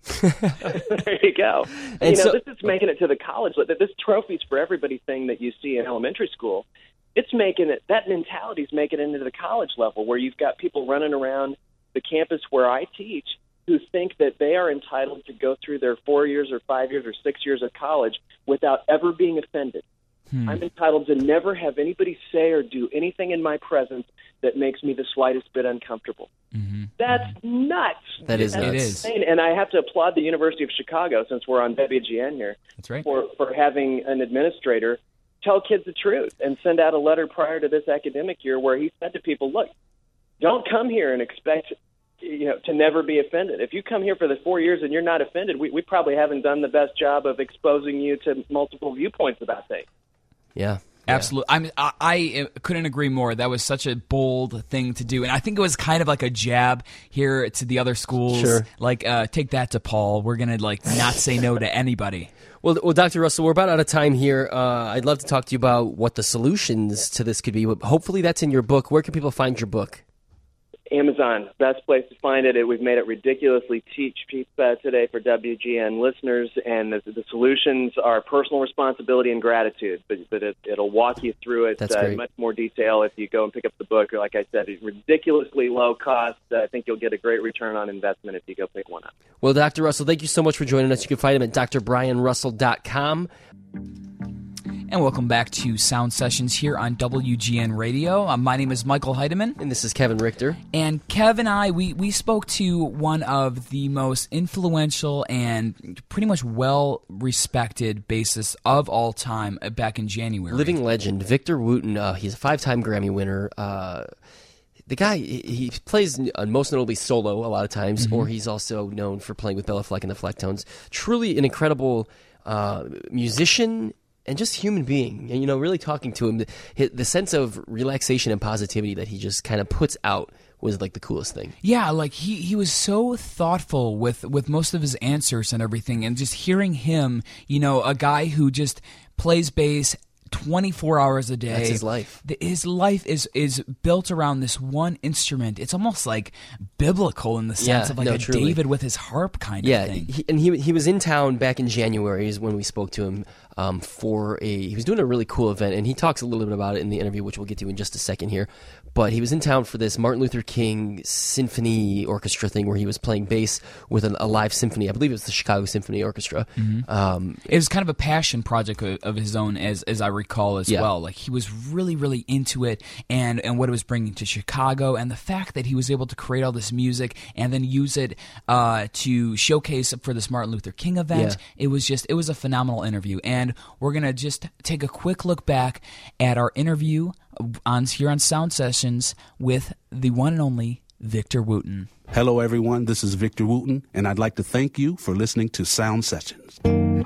There you go. And this is making it to the college. This trophies for everybody thing that you see in elementary school, it's making it, that mentality is making it into the college level where you've got people running around the campus where I teach who think that they are entitled to go through their 4 years or 5 years or 6 years of college without ever being offended. I'm entitled to never have anybody say or do anything in my presence that makes me the slightest bit uncomfortable. Mm-hmm. That's nuts. That is nuts. It is. And I have to applaud the University of Chicago, since we're on WGN here, that's right, for having an administrator tell kids the truth and send out a letter prior to this academic year where he said to people, look, don't come here and expect to never be offended. If you come here for the 4 years and you're not offended, we probably haven't done the best job of exposing you to multiple viewpoints about things. Yeah. Absolutely. I couldn't agree more. That was such a bold thing to do. And I think it was kind of like a jab here to the other schools. Sure. Like, take that to Paul. We're going to not say no to anybody. Well, Dr. Russell, we're about out of time here. I'd love to talk to you about what the solutions to this could be. Hopefully that's in your book. Where can people find your book? Amazon, best place to find it. We've made it ridiculously cheap today for WGN listeners, and the solutions are personal responsibility and gratitude. But it'll walk you through it in much more detail if you go and pick up the book. Like I said, it's ridiculously low cost. I think you'll get a great return on investment if you go pick one up. Well, Dr. Russell, thank you so much for joining us. You can find him at drbrianrussell.com. And welcome back to Sound Sessions here on WGN Radio. My name is Michael Heidemann. And this is Kevin Richter. And Kev and I, we spoke to one of the most influential and pretty much well-respected bassists of all time back in January. Living legend, Victor Wooten. He's a 5-time Grammy winner. The guy, he plays most notably solo a lot of times, or he's also known for playing with Bella Fleck and the Flecktones. Truly an incredible musician and just human being, and really talking to him, the sense of relaxation and positivity that he just kind of puts out was like the coolest thing. Yeah, like he was so thoughtful with most of his answers and everything, and just hearing him, a guy who just plays bass 24 hours a day. That's his life. His life is built around this one instrument. It's almost like biblical in the sense of like truly. David with his harp kind of thing. He was in town back in January is when we spoke to him he was doing a really cool event, and he talks a little bit about it in the interview, which we'll get to in just a second here. But he was in town for this Martin Luther King Symphony Orchestra thing where he was playing bass with a live symphony. I believe it was the Chicago Symphony Orchestra. It was kind of a passion project of his own, as I recall as well. Like he was really, really into it and what it was bringing to Chicago, and the fact that he was able to create all this music and then use it to showcase for this Martin Luther King event. It was a phenomenal interview. And we're going to just take a quick look back at our interview here on Sound Sessions with the one and only Victor Wooten. Hello, everyone. This is Victor Wooten, and I'd like to thank you for listening to Sound Sessions.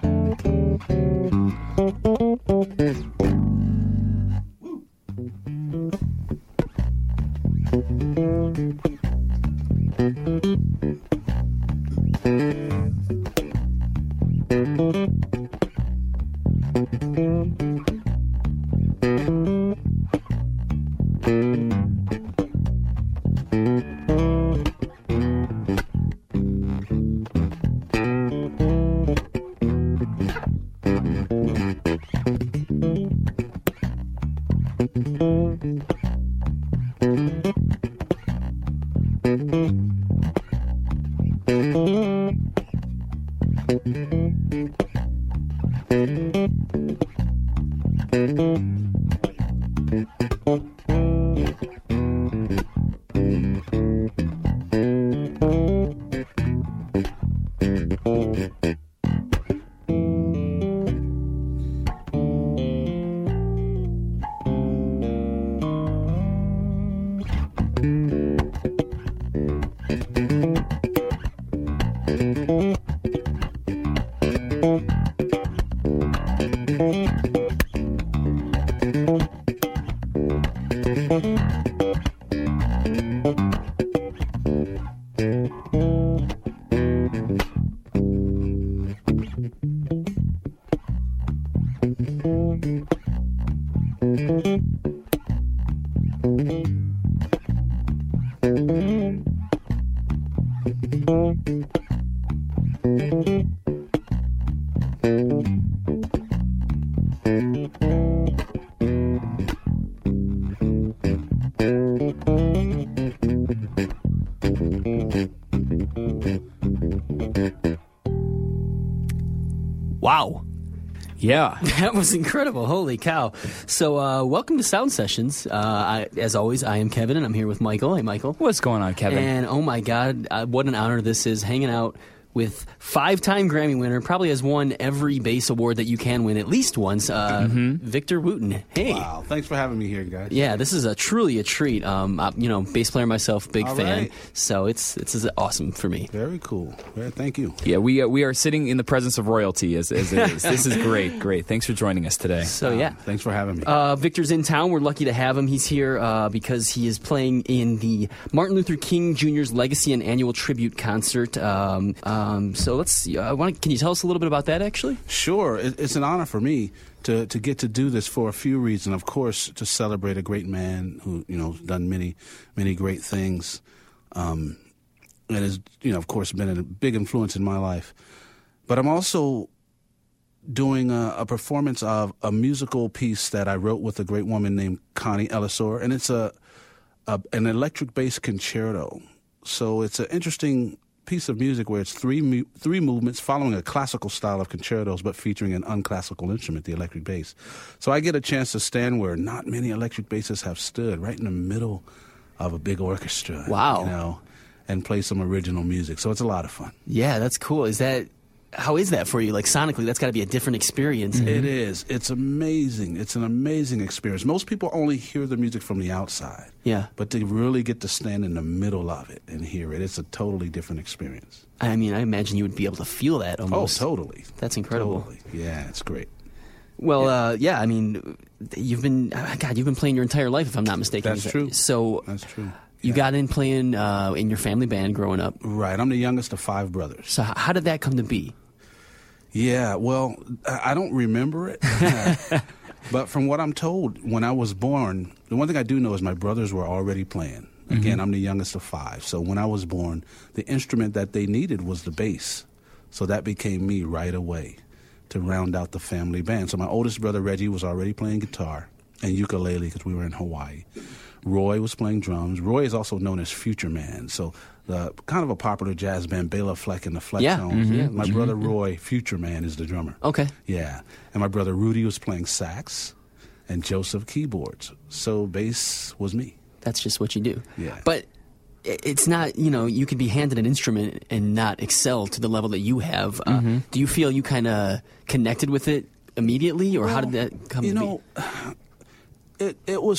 Wow. Yeah, that was incredible. Holy cow. So welcome to Sound Sessions. As always, I am Kevin, and I'm here with Michael. Hey, Michael. What's going on, Kevin? And oh my God, what an honor this is, hanging out with 5-time Grammy winner, probably has won every bass award that you can win at least once, Victor Wooten. Hey. Wow, thanks for having me here, guys. Yeah, this is truly a treat. Bass player myself, big All fan. right. So it's awesome for me. Very cool. Thank you. Yeah, we are sitting in the presence of royalty as it is. This is great. Thanks for joining us today. So yeah, thanks for having me. Victor's in town. We're lucky to have him. He's here because he is playing in the Martin Luther King Jr.'s Legacy and Annual Tribute Concert. So let's see. Can you tell us a little bit about that, actually? Sure. It's an honor for me to get to do this for a few reasons. Of course, to celebrate a great man who done many great things, and has of course been a big influence in my life. But I'm also doing a performance of a musical piece that I wrote with a great woman named Connie Ellisor, and it's an electric bass concerto. So it's an interesting piece of music where it's three movements following a classical style of concertos, but featuring an unclassical instrument, the electric bass. So I get a chance to stand where not many electric basses have stood, right in the middle of a big orchestra. Wow. And play some original music. So it's a lot of fun. Yeah, that's cool. How is that for you? Like sonically, that's got to be a different experience. It is. It's amazing. It's an amazing experience. Most people only hear the music from the outside. Yeah. But they really get to stand in the middle of it and hear it. It's a totally different experience. I mean, I imagine you would be able to feel that almost. Oh, totally. That's incredible. Totally. Yeah, it's great. Well, I mean, you've been playing your entire life, if I'm not mistaken. That's true. So that's true. You got in playing in your family band growing up. Right. I'm the youngest of 5 brothers. So how did that come to be? Yeah, well, I don't remember it. But from what I'm told, when I was born, the one thing I do know is my brothers were already playing. Again, I'm the youngest of 5. So when I was born, the instrument that they needed was the bass. So that became me right away to round out the family band. So my oldest brother, Reggie, was already playing guitar and ukulele because we were in Hawaii. Roy was playing drums. Roy is also known as Future Man. So the kind of a popular jazz band, Bela Fleck and the Flecktones. My brother Roy, Future Man, is the drummer. Okay. Yeah. And my brother Rudy was playing sax and Joseph keyboards. So bass was me. That's just what you do. Yeah. But it's not, you could be handed an instrument and not excel to the level that you have. Do you feel you kind of connected with it immediately, or how did that come to be?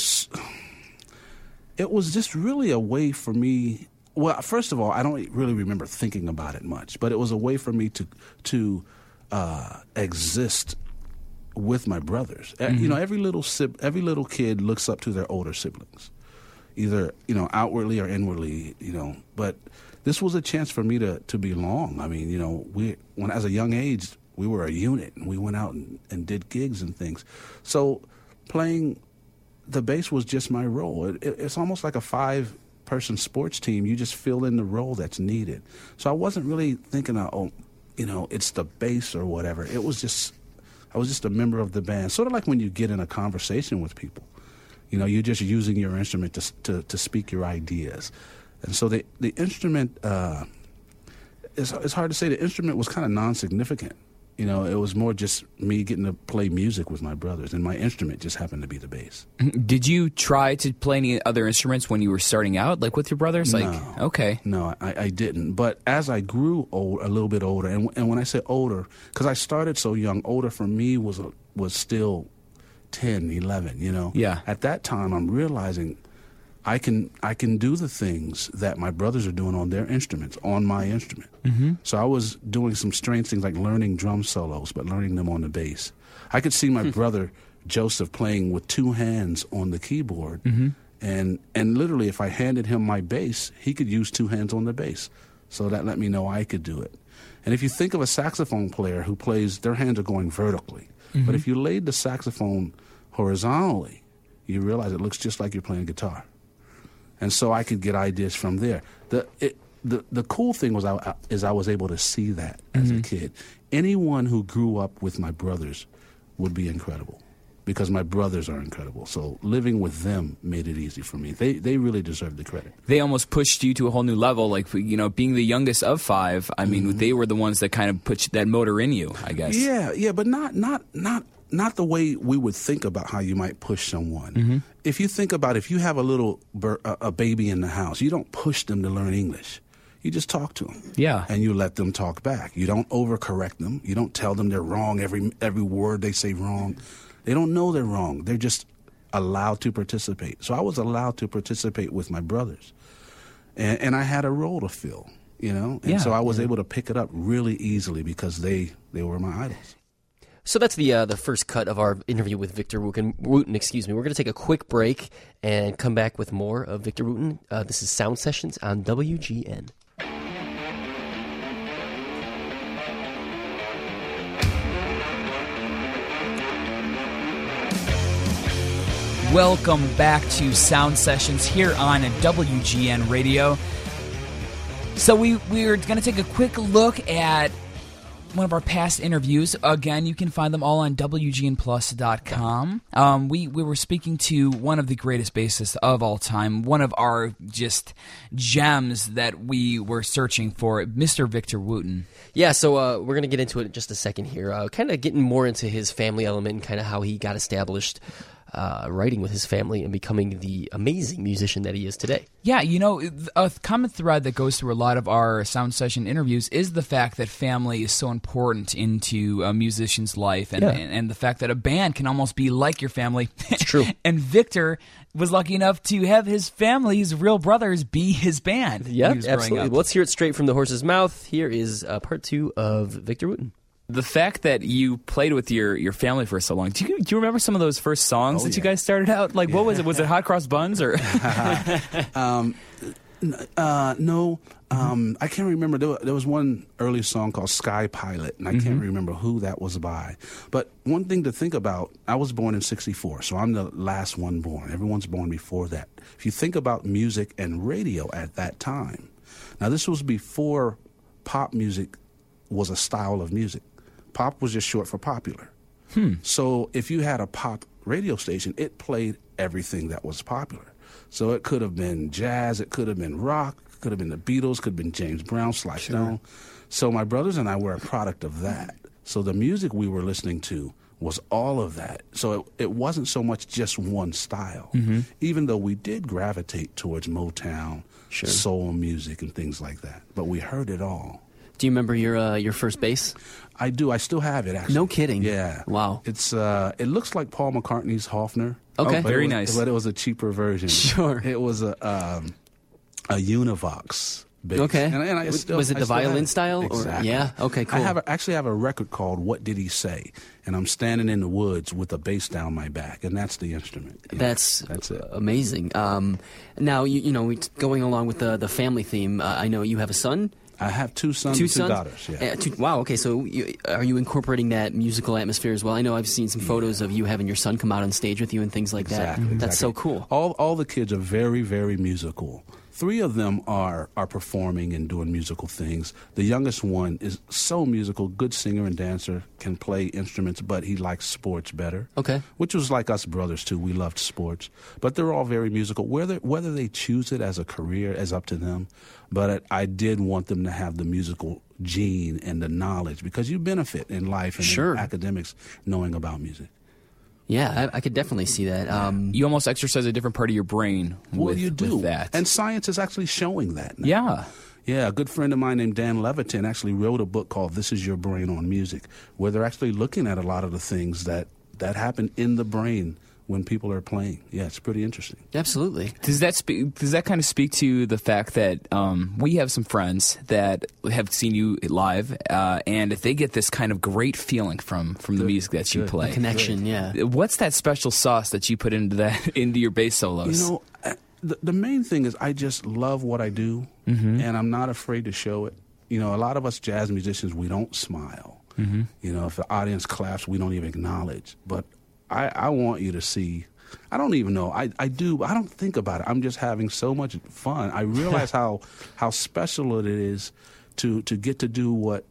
It was just really a way for me. Well, first of all, I don't really remember thinking about it much, but it was a way for me to exist with my brothers. Every little kid looks up to their older siblings, either outwardly or inwardly. But this was a chance for me to belong. I mean, when as a young age we were a unit and we went out and did gigs and things. So playing the bass was just my role. It's almost like a 5-person sports team. You just fill in the role that's needed. So I wasn't really thinking it's the bass or whatever. I was just a member of the band. Sort of like when you get in a conversation with people. You're just using your instrument to speak your ideas. And so the instrument, it's hard to say. The instrument was kind of non-significant. It was more just me getting to play music with my brothers, and my instrument just happened to be the bass. Did you try to play any other instruments when you were starting out, like with your brothers? No. Okay. No, I didn't. But as I grew a little bit older, and when I say older, because I started so young, older for me was still 10, 11, Yeah. At that time, I'm realizing I can do the things that my brothers are doing on their instruments, on my instrument. So I was doing some strange things like learning drum solos, but learning them on the bass. I could see my brother Joseph playing with 2 hands on the keyboard, and literally if I handed him my bass, he could use 2 hands on the bass. So that let me know I could do it. And if you think of a saxophone player who plays, their hands are going vertically. But if you laid the saxophone horizontally, you realize it looks just like you're playing guitar. And so I could get ideas from there. The cool thing was I was able to see that as a kid. Anyone who grew up with my brothers would be incredible because my brothers are incredible. So living with them made it easy for me. They really deserve the credit. They almost pushed you to a whole new level. Like, being the youngest of 5, I mean, they were the ones that kind of put that motor in you, I guess. Yeah, but not the way we would think about how you might push someone. If you think about if you have a baby in the house, you don't push them to learn English. You just talk to them. Yeah. And you let them talk back. You don't overcorrect them. You don't tell them they're wrong every word they say wrong. They don't know they're wrong. They're just allowed to participate. So I was allowed to participate with my brothers. And I had a role to fill, you know? And so I was able to pick it up really easily because they were my idols. So that's the first cut of our interview with Victor Wooten. We're going to take a quick break and come back with more of Victor Wooten. This is Sound Sessions on WGN. Welcome back to Sound Sessions here on WGN Radio. So we're going to take a quick look at one of our past interviews. Again, you can find them all on WGNplus.com. We were speaking to one of the greatest bassists of all time, one of our just gems that we were searching for, Mr. Victor Wooten. Yeah, so we're going to get into it in just a second here. Kind of getting more into his family element and kind of how he got established writing with his family and becoming the amazing musician that he is today. Yeah, you know, a common thread that goes through a lot of our sound session interviews is the fact that family is so important into a musician's life, and the fact that a band can almost be like your family. It's true. And Victor was lucky enough to have his family's real brothers be his band. Yeah, absolutely. Let's hear it straight from the horse's mouth. Here is part 2 of Victor Wooten. The fact that you played with your family for so long, do you remember some of those first songs that you guys started out? Like, what was it? Was it Hot Cross Buns or? No. I can't remember. There was one early song called Sky Pilot, and I can't remember who that was by. But one thing to think about, I was born in 1964, so I'm the last one born. Everyone's born before that. If you think about music and radio at that time, now this was before pop music was a style of music. Pop was just short for popular. So if you had a pop radio station, it played everything that was popular. So it could have been jazz, it could have been rock, it could have been the Beatles, could have been James Brown, Sly Stone. So my brothers and I were a product of that. So the music we were listening to was all of that. So it wasn't so much just one style, even though we did gravitate towards Motown, soul music, and things like that. But we heard it all. Do you remember your first bass? I do. I still have it, actually. No kidding. Yeah. Wow. It's it looks like Paul McCartney's Hofner. Okay. Very nice. But it was a cheaper version. Sure. It was a Univox bass. Okay. And was it the violin style? Exactly. Yeah. Okay. Cool. I actually have a record called "What Did He Say," and I'm standing in the woods with a bass down my back, and that's the instrument. That's it. Amazing. Now you know, going along with the family theme. I know you have a son. I have two sons and two daughters. Yeah. Wow. Okay. So, are you incorporating that musical atmosphere as well? I know I've seen some photos of you having your son come out on stage with you and things like that. That's so cool. All the kids are very, very musical. 3 of them are performing and doing musical things. The youngest one is so musical, good singer and dancer, can play instruments, but he likes sports better. Okay. Which was like us brothers, too. We loved sports. But they're all very musical. Whether they choose it as a career is up to them. But I did want them to have the musical gene and the knowledge, because you benefit in life and in academics knowing about music. Yeah, I could definitely see that. You almost exercise a different part of your brain with, you do. with that. And science is actually showing that now. Yeah. Yeah, a good friend of mine named Dan Levitin actually wrote a book called This Is Your Brain on Music, where they're actually looking at a lot of the things that happen in the brain when people are playing. Yeah, it's pretty interesting. Absolutely. Does that kind of speak to the fact that we have some friends that have seen you live, and if they get this kind of great feeling from the music that you play, the connection, yeah. What's that special sauce that you put into your bass solos? You know, the main thing is I just love what I do, and I'm not afraid to show it. You know, a lot of us jazz musicians, we don't smile. You know, if the audience claps, we don't even acknowledge. But I want you to see. I don't even know. I do. But I don't think about it. I'm just having so much fun. I realize how special it is to get to do what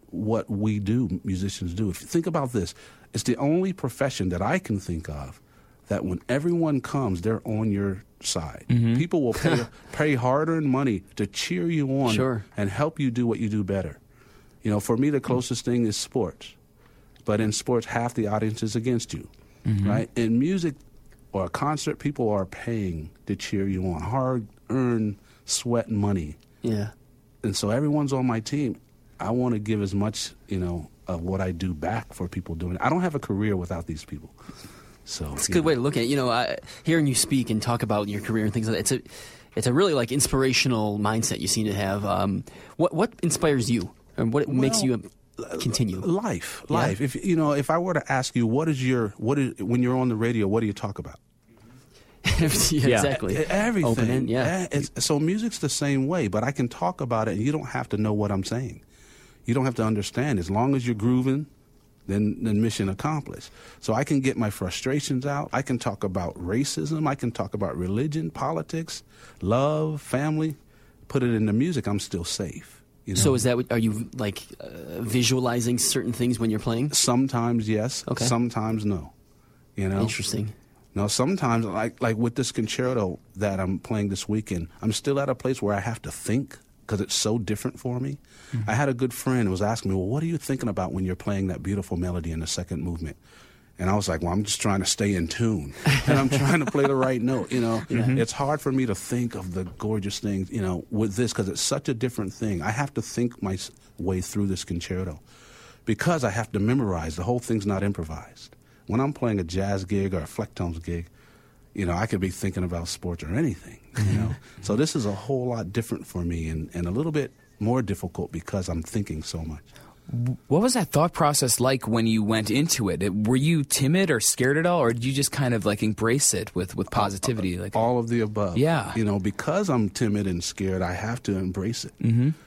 we do, musicians do. If you think about this, it's the only profession that I can think of that when everyone comes, they're on your side. People will pay hard-earned money to cheer you on and help you do what you do better. You know, for me, the closest thing is sports. But in sports, half the audience is against you. Right? In music or a concert, people are paying to cheer you on. Hard-earned sweat and money. Yeah. and so everyone's on my team. I want to give as much, of what I do back for people doing it. I don't have a career without these people. So it's a good way to look at it. Hearing you speak and talk about your career and things like that, it's a really like inspirational mindset you seem to have. What inspires you, and what makes you continue? Life. Yeah. If I were to ask you, when you're on the radio, what do you talk about? Exactly. Everything. Open-end, yeah. So music's the same way, but I can talk about it, and you don't have to know what I'm saying. You don't have to understand. As long as you're grooving, then mission accomplished. So I can get my frustrations out. I can talk about racism. I can talk about religion, politics, love, family. Put it in the music, I'm still safe. So are you like visualizing certain things when you're playing? Sometimes yes. Okay. Sometimes no. Interesting. Now, sometimes, like with this concerto that I'm playing this weekend, I'm still at a place where I have to think because it's so different for me. Mm-hmm. I had a good friend who was asking me, well, what are you thinking about when you're playing that beautiful melody in the second movement? And I was like, well, I'm just trying to stay in tune, and I'm trying to play the right note. Mm-hmm. It's hard for me to think of the gorgeous things, with this because it's such a different thing. I have to think my way through this concerto because I have to memorize. The whole thing's not improvised. When I'm playing a jazz gig or a Flecktones gig, I could be thinking about sports or anything, So this is a whole lot different for me and a little bit more difficult because I'm thinking so much. What was that thought process like when you went into it? Were you timid or scared at all, or did you just kind of like embrace it with positivity? All of the above. Yeah. Because I'm timid and scared, I have to embrace it,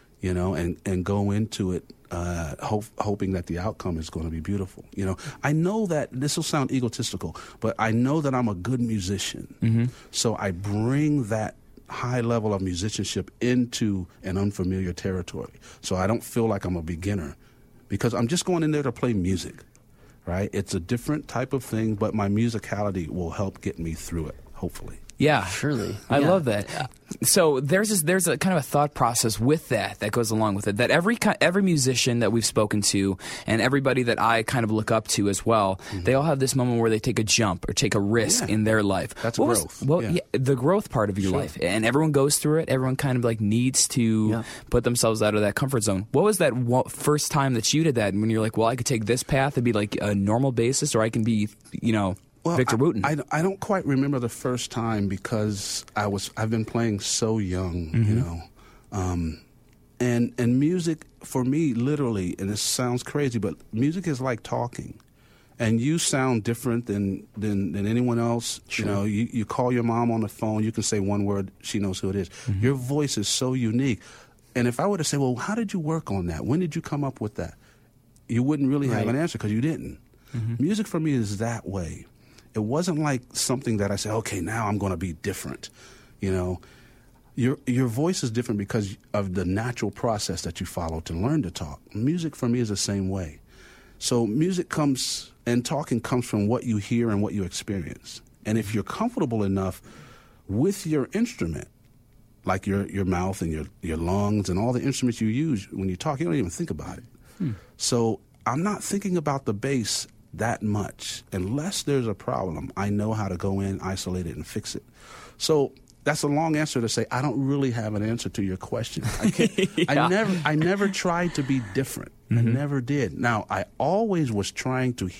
and go into it hoping that the outcome is going to be beautiful. I know that this will sound egotistical, but I know that I'm a good musician. Mm-hmm. So I bring that high level of musicianship into an unfamiliar territory. So I don't feel like I'm a beginner because I'm just going in there to play music, right? It's a different type of thing, but my musicality will help get me through it, hopefully. Yeah, surely. I love that. So there's a kind of a thought process with that goes along with it. That every musician that we've spoken to and everybody that I kind of look up to as well, they all have this moment where they take a jump or take a risk in their life. That's growth. The growth part of your life, and everyone goes through it. Everyone kind of like needs to put themselves out of that comfort zone. What was that first time that you did that? And when you're like, well, I could take this path and be like a normal basis, or I can be, Well, Victor Wooten. I don't quite remember the first time because I've been playing so young, and music for me literally, and this sounds crazy, but music is like talking, and you sound different than anyone else. Sure. You call your mom on the phone, you can say one word, she knows who it is. Mm-hmm. Your voice is so unique, and if I were to say, well, how did you work on that? When did you come up with that? You wouldn't really have an answer because you didn't. Mm-hmm. Music for me is that way. It wasn't like something that I said, okay, now I'm going to be different. Your voice is different because of the natural process that you follow to learn to talk. Music for me is the same way. So music comes, and talking comes from what you hear and what you experience. And if you're comfortable enough with your instrument, like your mouth and your lungs and all the instruments you use when you talk, you don't even think about it. So I'm not thinking about the bass that much. Unless there's a problem, I know how to go in, isolate it, and fix it. So that's a long answer to say I don't really have an answer to your question. I never tried to be different. I never did. Now, I always was trying to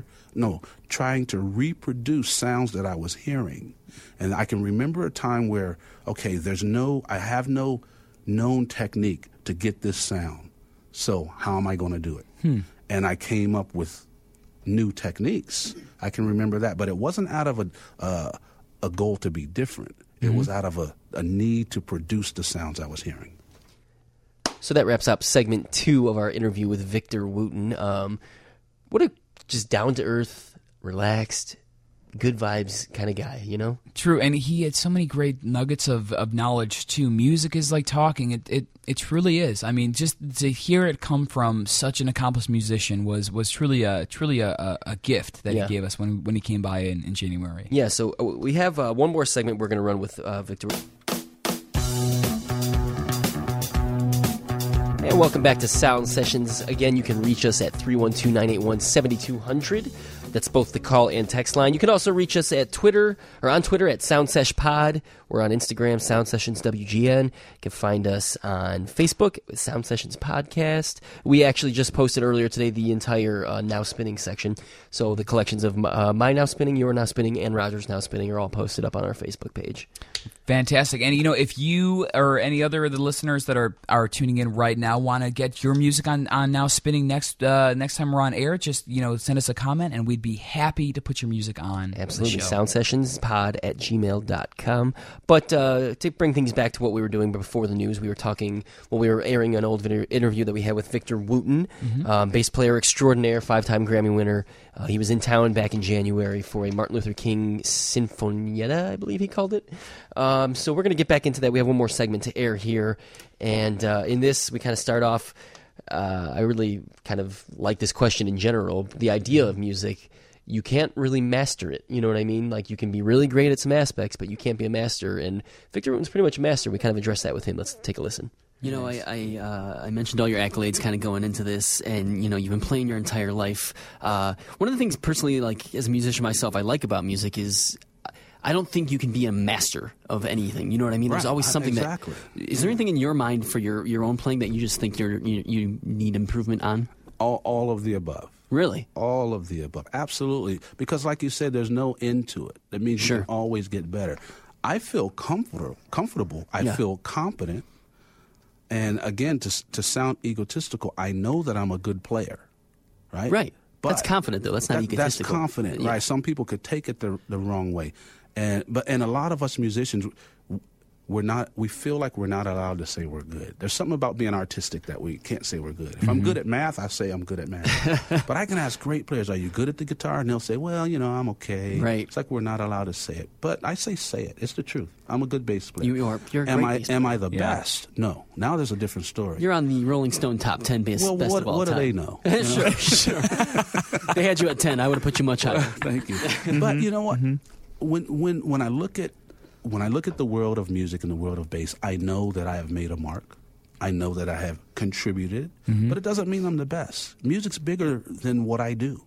reproduce sounds that I was hearing. And I can remember a time where, okay, I have no known technique to get this sound. So how am I going to do it? And I came up with new techniques. I can remember that, but it wasn't out of a goal to be different. It was out of a need to produce the sounds I was hearing. So that wraps up segment 2 of our interview with Victor Wooten. What a just down-to-earth, relaxed, good vibes kind of guy, True, and he had so many great nuggets of knowledge, too. Music is like talking. It truly is. I mean, just to hear it come from such an accomplished musician was truly a gift that he gave us when he came by in January. Yeah, so we have one more segment we're going to run with Victor. And welcome back to Sound Sessions. Again, you can reach us at 312-981-7200. That's both the call and text line. You can also reach us at Twitter or on Twitter at SoundSeshPod. We're on Instagram, Sound Sessions WGN. You can find us on Facebook, Sound Sessions Podcast. We actually just posted earlier today the entire Now Spinning section. So the collections of My Now Spinning, Your Now Spinning, and Roger's Now Spinning are all posted up on our Facebook page. Fantastic. And, if you or any other of the listeners that are tuning in right now want to get your music on Now Spinning next time we're on air, just, send us a comment, and we'd be happy to put your music on. Absolutely. The show. SoundSessionsPod@gmail.com. But to bring things back to what we were doing before the news, we were airing an old interview that we had with Victor Wooten, bass player extraordinaire, 5-time Grammy winner. He was in town back in January for a Martin Luther King Sinfonietta, I believe he called it. So we're going to get back into that. We have one more segment to air here. And in this, we kind of start off, I really kind of like this question in general. The idea of music, you can't really master it. You know what I mean? Like, you can be really great at some aspects, but you can't be a master. And Victor Wooten's pretty much a master. We kind of addressed that with him. Let's take a listen. I mentioned all your accolades kind of going into this, and, you've been playing your entire life. One of the things personally, like, as a musician myself, I like about music is I don't think you can be a master of anything. You know what I mean? There's always something exactly. Is there anything in your mind for your own playing that you just think you need improvement on? All of the above. Really? All of the above. Absolutely. Because like you said, there's no end to it. That means you can always get better. I feel comfortable. I feel competent. And again, to sound egotistical, I know that I'm a good player, right? Right. But that's confident, though. That's not egotistical. That's confident, right? Some people could take it the wrong way. And a lot of us musicians, we feel like we're not allowed to say we're good. There's something about being artistic that we can't say we're good. If I'm good at math, I say I'm good at math. But I can ask great players, are you good at the guitar? And they'll say, well, I'm okay. Right. It's like we're not allowed to say it. But I say it. It's the truth. I'm a good bass player. You're a great bass player. Am I the best? No. Now there's a different story. You're on the Rolling Stone top 10 best of all time. What do they know? Sure. They had you at 10. I would have put you much higher. Thank you. But you know what? When I look at the world of music and the world of bass, I know that I have made a mark. I know that I have contributed, but it doesn't mean I'm the best. Music's bigger than what I do.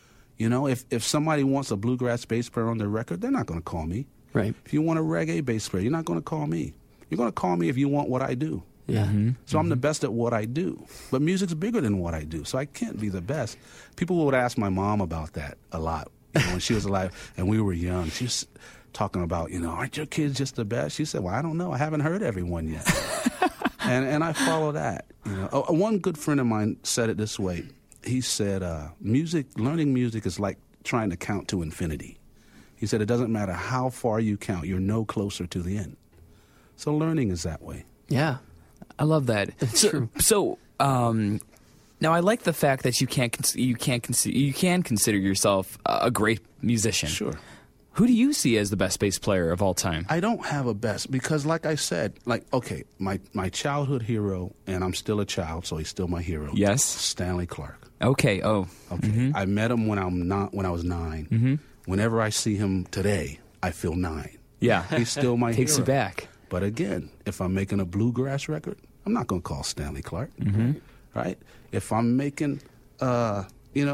If somebody wants a bluegrass bass player on their record, they're not going to call me. Right. If you want a reggae bass player, you're not going to call me. You're going to call me if you want what I do. Yeah. So I'm the best at what I do. But music's bigger than what I do, so I can't be the best. People would ask my mom about that a lot when she was alive and we were young. She was talking about, aren't your kids just the best? She said, well, I don't know. I haven't heard everyone yet. and I follow that. One good friend of mine said it this way. He said, learning music is like trying to count to infinity. He said, it doesn't matter how far you count, you're no closer to the end. So learning is that way. Yeah. I love that. So, now I like the fact that you can consider yourself a great musician. Sure. Who do you see as the best bass player of all time? I don't have a best because, like I said, my childhood hero, and I'm still a child, so he's still my hero. Yes, Stanley Clarke. Okay. Oh. Okay. I met him when I was 9. Whenever I see him today, I feel 9. Yeah, he's still my hero. Takes you back. But again, if I'm making a bluegrass record, I'm not going to call Stanley Clarke. Right? If I'm making, a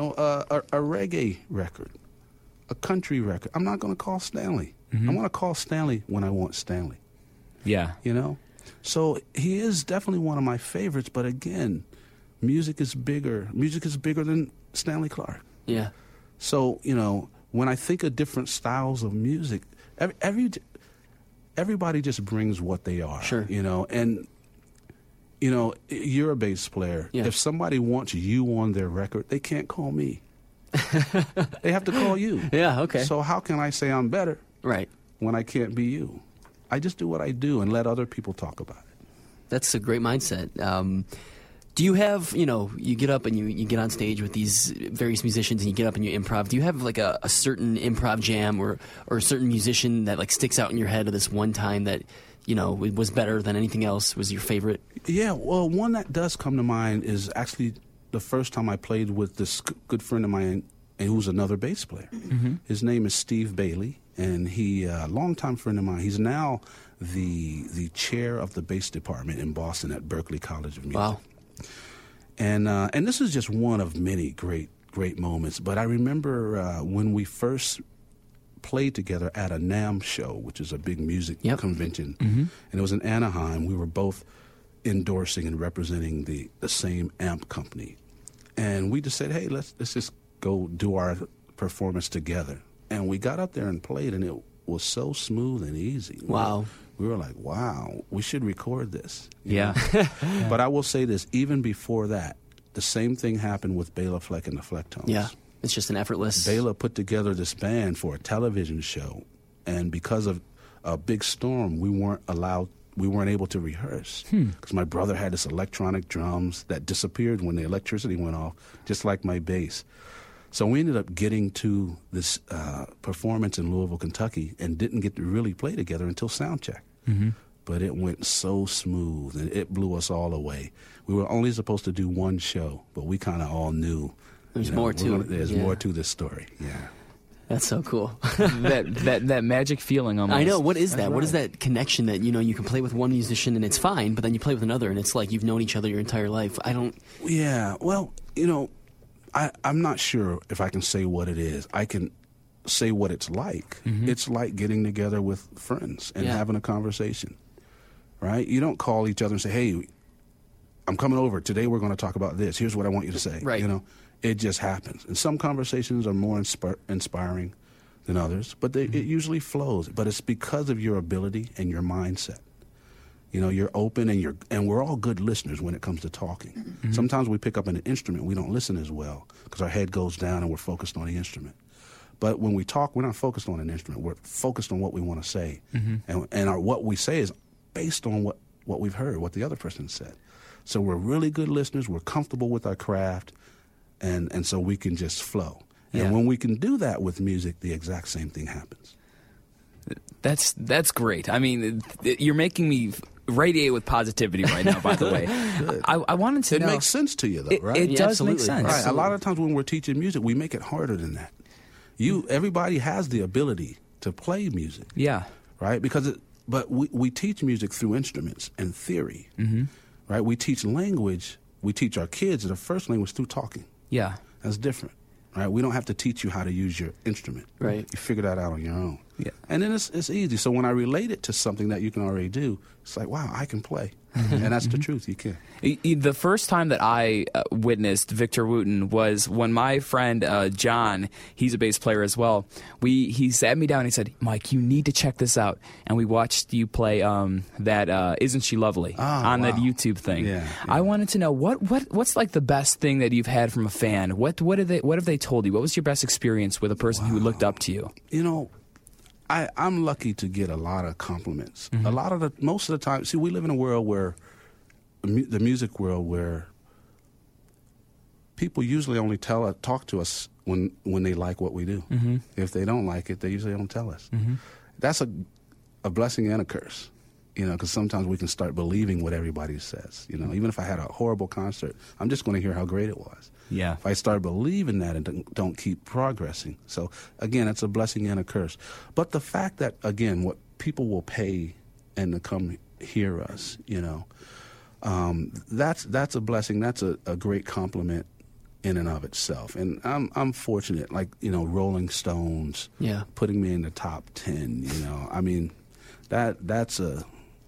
reggae record, a country record, I'm not going to call Stanley. I want to call Stanley when I want Stanley. Yeah. So he is definitely one of my favorites. But again, music is bigger. Music is bigger than Stanley Clarke. Yeah. So when I think of different styles of music, everybody just brings what they are. Sure. And you're a bass player. Yeah. If somebody wants you on their record, they can't call me. They have to call you. Yeah, okay. So how can I say I'm better? Right. When I can't be you? I just do what I do and let other people talk about it. That's a great mindset. Do you have, you get up and you get on stage with these various musicians and you get up and you improv. Do you have like a certain improv jam or a certain musician that like sticks out in your head of this one time that, it was better than anything else, was your favorite? Yeah, well, one that does come to mind is actually the first time I played with this good friend of mine who's another bass player. His name is Steve Bailey, and he a longtime friend of mine. He's now the chair of the bass department in Boston at Berklee College of Music. Wow. And this is just one of many great great moments. But I remember when we first played together at a NAMM show, which is a big music convention, and it was in Anaheim. We were both endorsing and representing the same amp company, and we just said, hey, let's just go do our performance together. And we got up there and played, and it was so smooth and easy. Wow. We were like, wow, we should record this. Yeah. But I will say this, even before that, the same thing happened with Bela Fleck and the Flecktones. Yeah. It's just an effortless. Bela put together this band for a television show, and because of a big storm, we weren't able to rehearse because my brother had this electronic drums that disappeared when the electricity went off, just like my bass. So we ended up getting to this performance in Louisville, Kentucky, and didn't get to really play together until sound check. But it went so smooth, and it blew us all away. We were only supposed to do one show, but we kind of all knew. There's more to it. There's more to this story. Yeah, that's so cool. that magic feeling almost. I know. What is that? Right. What is that connection that you can play with one musician and it's fine, but then you play with another and it's like you've known each other your entire life? I don't. Yeah. Well, I'm not sure if I can say what it is. I can say what it's like. It's like getting together with friends and having a conversation. Right? You don't call each other and say, "Hey, I'm coming over. Today we're going to talk about this. Here's what I want you to say." Right. It just happens. And some conversations are more inspiring than others, but it usually flows. But it's because of your ability and your mindset. You're open and we're all good listeners when it comes to talking. Sometimes we pick up an instrument, we don't listen as well because our head goes down and we're focused on the instrument. But when we talk, we're not focused on an instrument. We're focused on what we want to say. And what we say is based on what we've heard, what the other person said. So we're really good listeners. We're comfortable with our craft. And so we can just flow. And when we can do that with music, the exact same thing happens. That's great. I mean, you're making me radiate with positivity right now, by the way. I wanted to know. It makes sense to you, though, right? It does make sense. Right. A lot of times when we're teaching music, we make it harder than that. Everybody has the ability to play music. Yeah. Right? But we teach music through instruments and theory. Right? We teach language. We teach our kids the first language through talking. Yeah. That's different. Right? We don't have to teach you how to use your instrument. Right. You figure that out on your own. Yeah. And then it's easy. So when I relate it to something that you can already do, it's like, wow, I can play. And that's the truth. You can. The first time that I witnessed Victor Wooten was when my friend John, he's a bass player as well, he sat me down and he said, Mike, you need to check this out. And we watched you play that Isn't She Lovely on that YouTube thing. Yeah. I wanted to know what's like the best thing that you've had from a fan? What have they told you? What was your best experience with a person who looked up to you? I'm lucky to get a lot of compliments. Most of the time, see, we live in a world where, the music world, where people usually only talk to us when they like what we do. If they don't like it, they usually don't tell us. That's a blessing and a curse, because sometimes we can start believing what everybody says. Even if I had a horrible concert, I'm just going to hear how great it was. Yeah. If I start believing that and don't keep progressing. So, again, it's a blessing and a curse. But the fact that, again, what people will pay and to come hear us, that's a blessing. That's a great compliment in and of itself. And I'm fortunate, like, Rolling Stones putting me in the top 10, I mean, that's a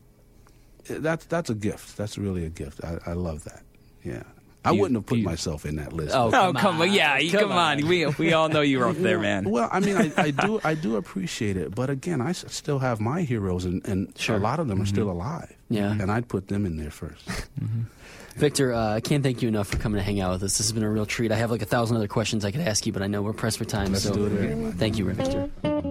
gift. That's really a gift. I love that. Yeah. I wouldn't have put myself in that list. Oh, come on. Yeah, come on. We all know you're up there, man. Well, I mean, I do appreciate it. But again, I still have my heroes, and a lot of them are still alive. Yeah. And I'd put them in there first. Victor, I can't thank you enough for coming to hang out with us. This has been a real treat. I have like 1,000 other questions I could ask you, but I know we're pressed for time. Let's do it very much. Thank you, Victor.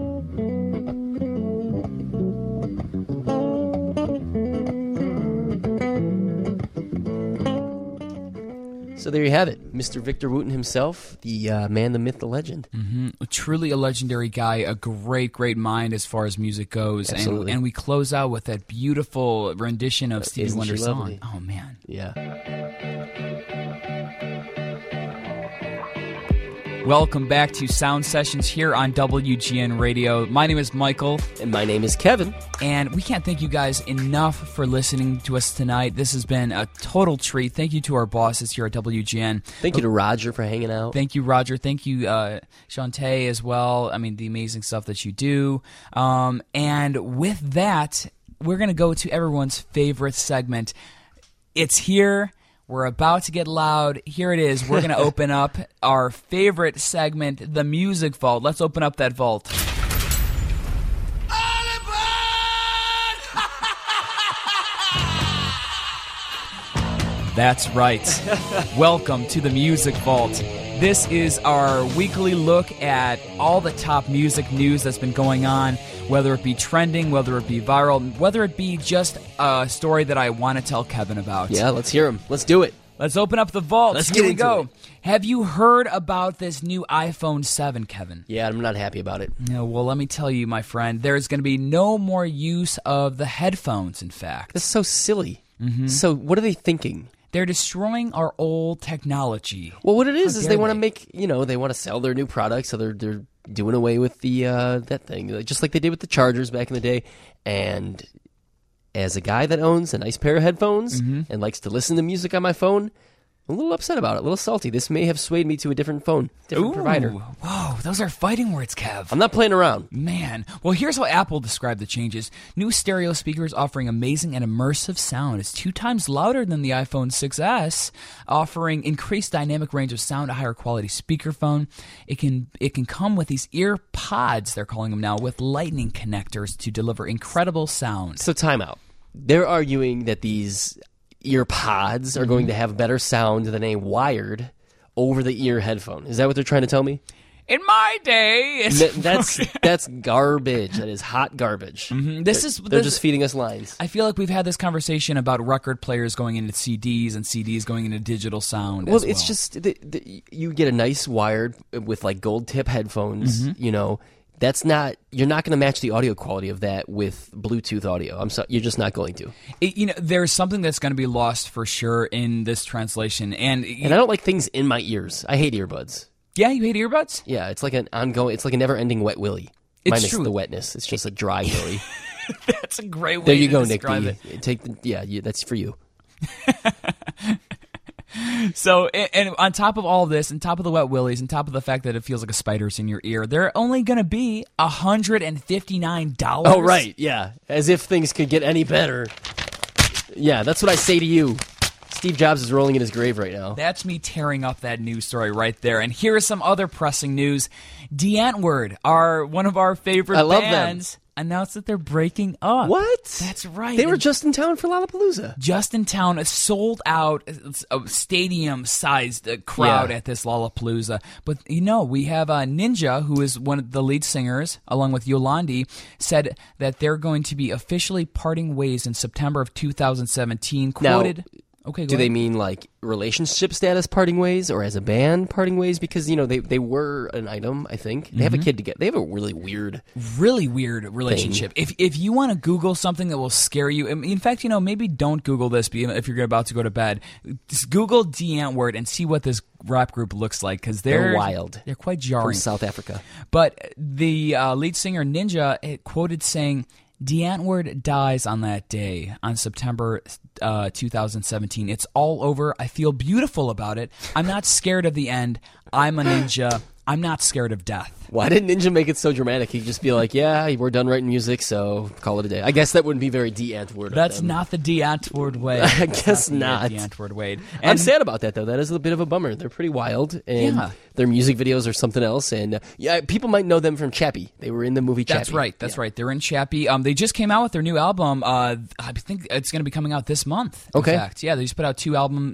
So there you have it, Mr. Victor Wooten himself, the man, the myth, the legend. Truly a legendary guy, a great, great mind as far as music goes. Absolutely. And we close out with that beautiful rendition of Stevie Wonder's song. Lovely? Oh, man. Yeah. Welcome back to Sound Sessions here on WGN Radio. My name is Michael. And my name is Kevin. And we can't thank you guys enough for listening to us tonight. This has been a total treat. Thank you to our bosses here at WGN. Thank you to Roger for hanging out. Thank you, Roger. Thank you, Shantae, as well. I mean, the amazing stuff that you do. And with that, we're going to go to everyone's favorite segment. It's here. We're about to get loud. Here it is. We're going to open up our favorite segment, the Music Vault. Let's open up that vault. That's right. Welcome to the Music Vault. This is our weekly look at all the top music news that's been going on, whether it be trending, whether it be viral, whether it be just a story that I want to tell Kevin about. Yeah, let's hear him. Let's do it. Let's open up the vault. Let's Here get we into go. it. Have you heard about this new iPhone 7, Kevin? Yeah, I'm not happy about it. No, well, let me tell you, my friend, there's going to be no more use of the headphones, in fact. That's so silly. So what are they thinking? They're destroying our old technology. Well, what it is How they dare want to make, they want to sell their new products, so they're doing away with the that thing, just like they did with the chargers back in the day. And as a guy that owns a nice pair of headphones and likes to listen to music on my phone, I'm a little upset about it, a little salty. This may have swayed me to a different phone, different provider. Whoa, those are fighting words, Kev. I'm not playing around. Man. Well, here's how Apple described the changes. New stereo speakers offering amazing and immersive sound. It's 2 times louder than the iPhone 6S, offering increased dynamic range of sound, a higher quality speakerphone. It can come with these ear pods, they're calling them now, with lightning connectors to deliver incredible sound. So time out. They're arguing that these ear pods are going to have better sound than a wired over-the-ear headphone. Is that what they're trying to tell me? In my day, that's garbage. That is hot garbage. They're just feeding us lines. I feel like we've had this conversation about record players going into CDs and CDs going into digital sound. Well, it's just you get a nice wired with like gold tip headphones. That's not. You're not going to match the audio quality of that with Bluetooth audio. I'm sorry, you're just not going to. There's something that's going to be lost for sure in this translation, and I don't like things in my ears. I hate earbuds. Yeah, you hate earbuds? Yeah, it's like an ongoing. It's like a never-ending wet willy. It's minus true. The wetness. It's just a dry willy. That's a great way. There you to go, Nick. describe it. That's for you. So, and on top of all this, on top of the wet willies, on top of the fact that it feels like a spider's in your ear, they're only going to be $159. Oh, right, yeah. As if things could get any better. Yeah, that's what I say to you. Steve Jobs is rolling in his grave right now. That's me tearing up that news story right there. And here is some other pressing news. Antwoord, one of our favorite bands, announced that they're breaking up. What? That's right. They were just in town for Lollapalooza. Just in town, a sold out, a stadium-sized crowd at this Lollapalooza. But, we have Ninja, who is one of the lead singers, along with Yolandi, said that they're going to be officially parting ways in September of 2017. Quoted... Now, okay, do they mean like relationship status parting ways or as a band parting ways? Because, they were an item, I think. They have a kid together. They have a really weird relationship. If you want to Google something that will scare you, in fact, maybe don't Google this if you're about to go to bed. Just Google Antwoord and see what this rap group looks like, because they're wild. They're quite jarring. From South Africa. But the lead singer Ninja quoted saying, Antwoord dies on that day, on September 2017. It's all over. I feel beautiful about it. I'm not scared of the end. I'm a ninja. I'm not scared of death. Why did Ninja make it so dramatic? He'd just be like, yeah, we're done writing music, so call it a day. I guess that wouldn't be very Antwoord. That's not the Antwoord way. I guess not. The Antwoord way. I'm sad about that, though. That is a bit of a bummer. They're pretty wild, and their music videos are something else. And people might know them from Chappie. They were in the movie Chappie. That's right. They're in Chappie. They just came out with their new album. I think it's going to be coming out this month. Okay. In fact, yeah, they just put out two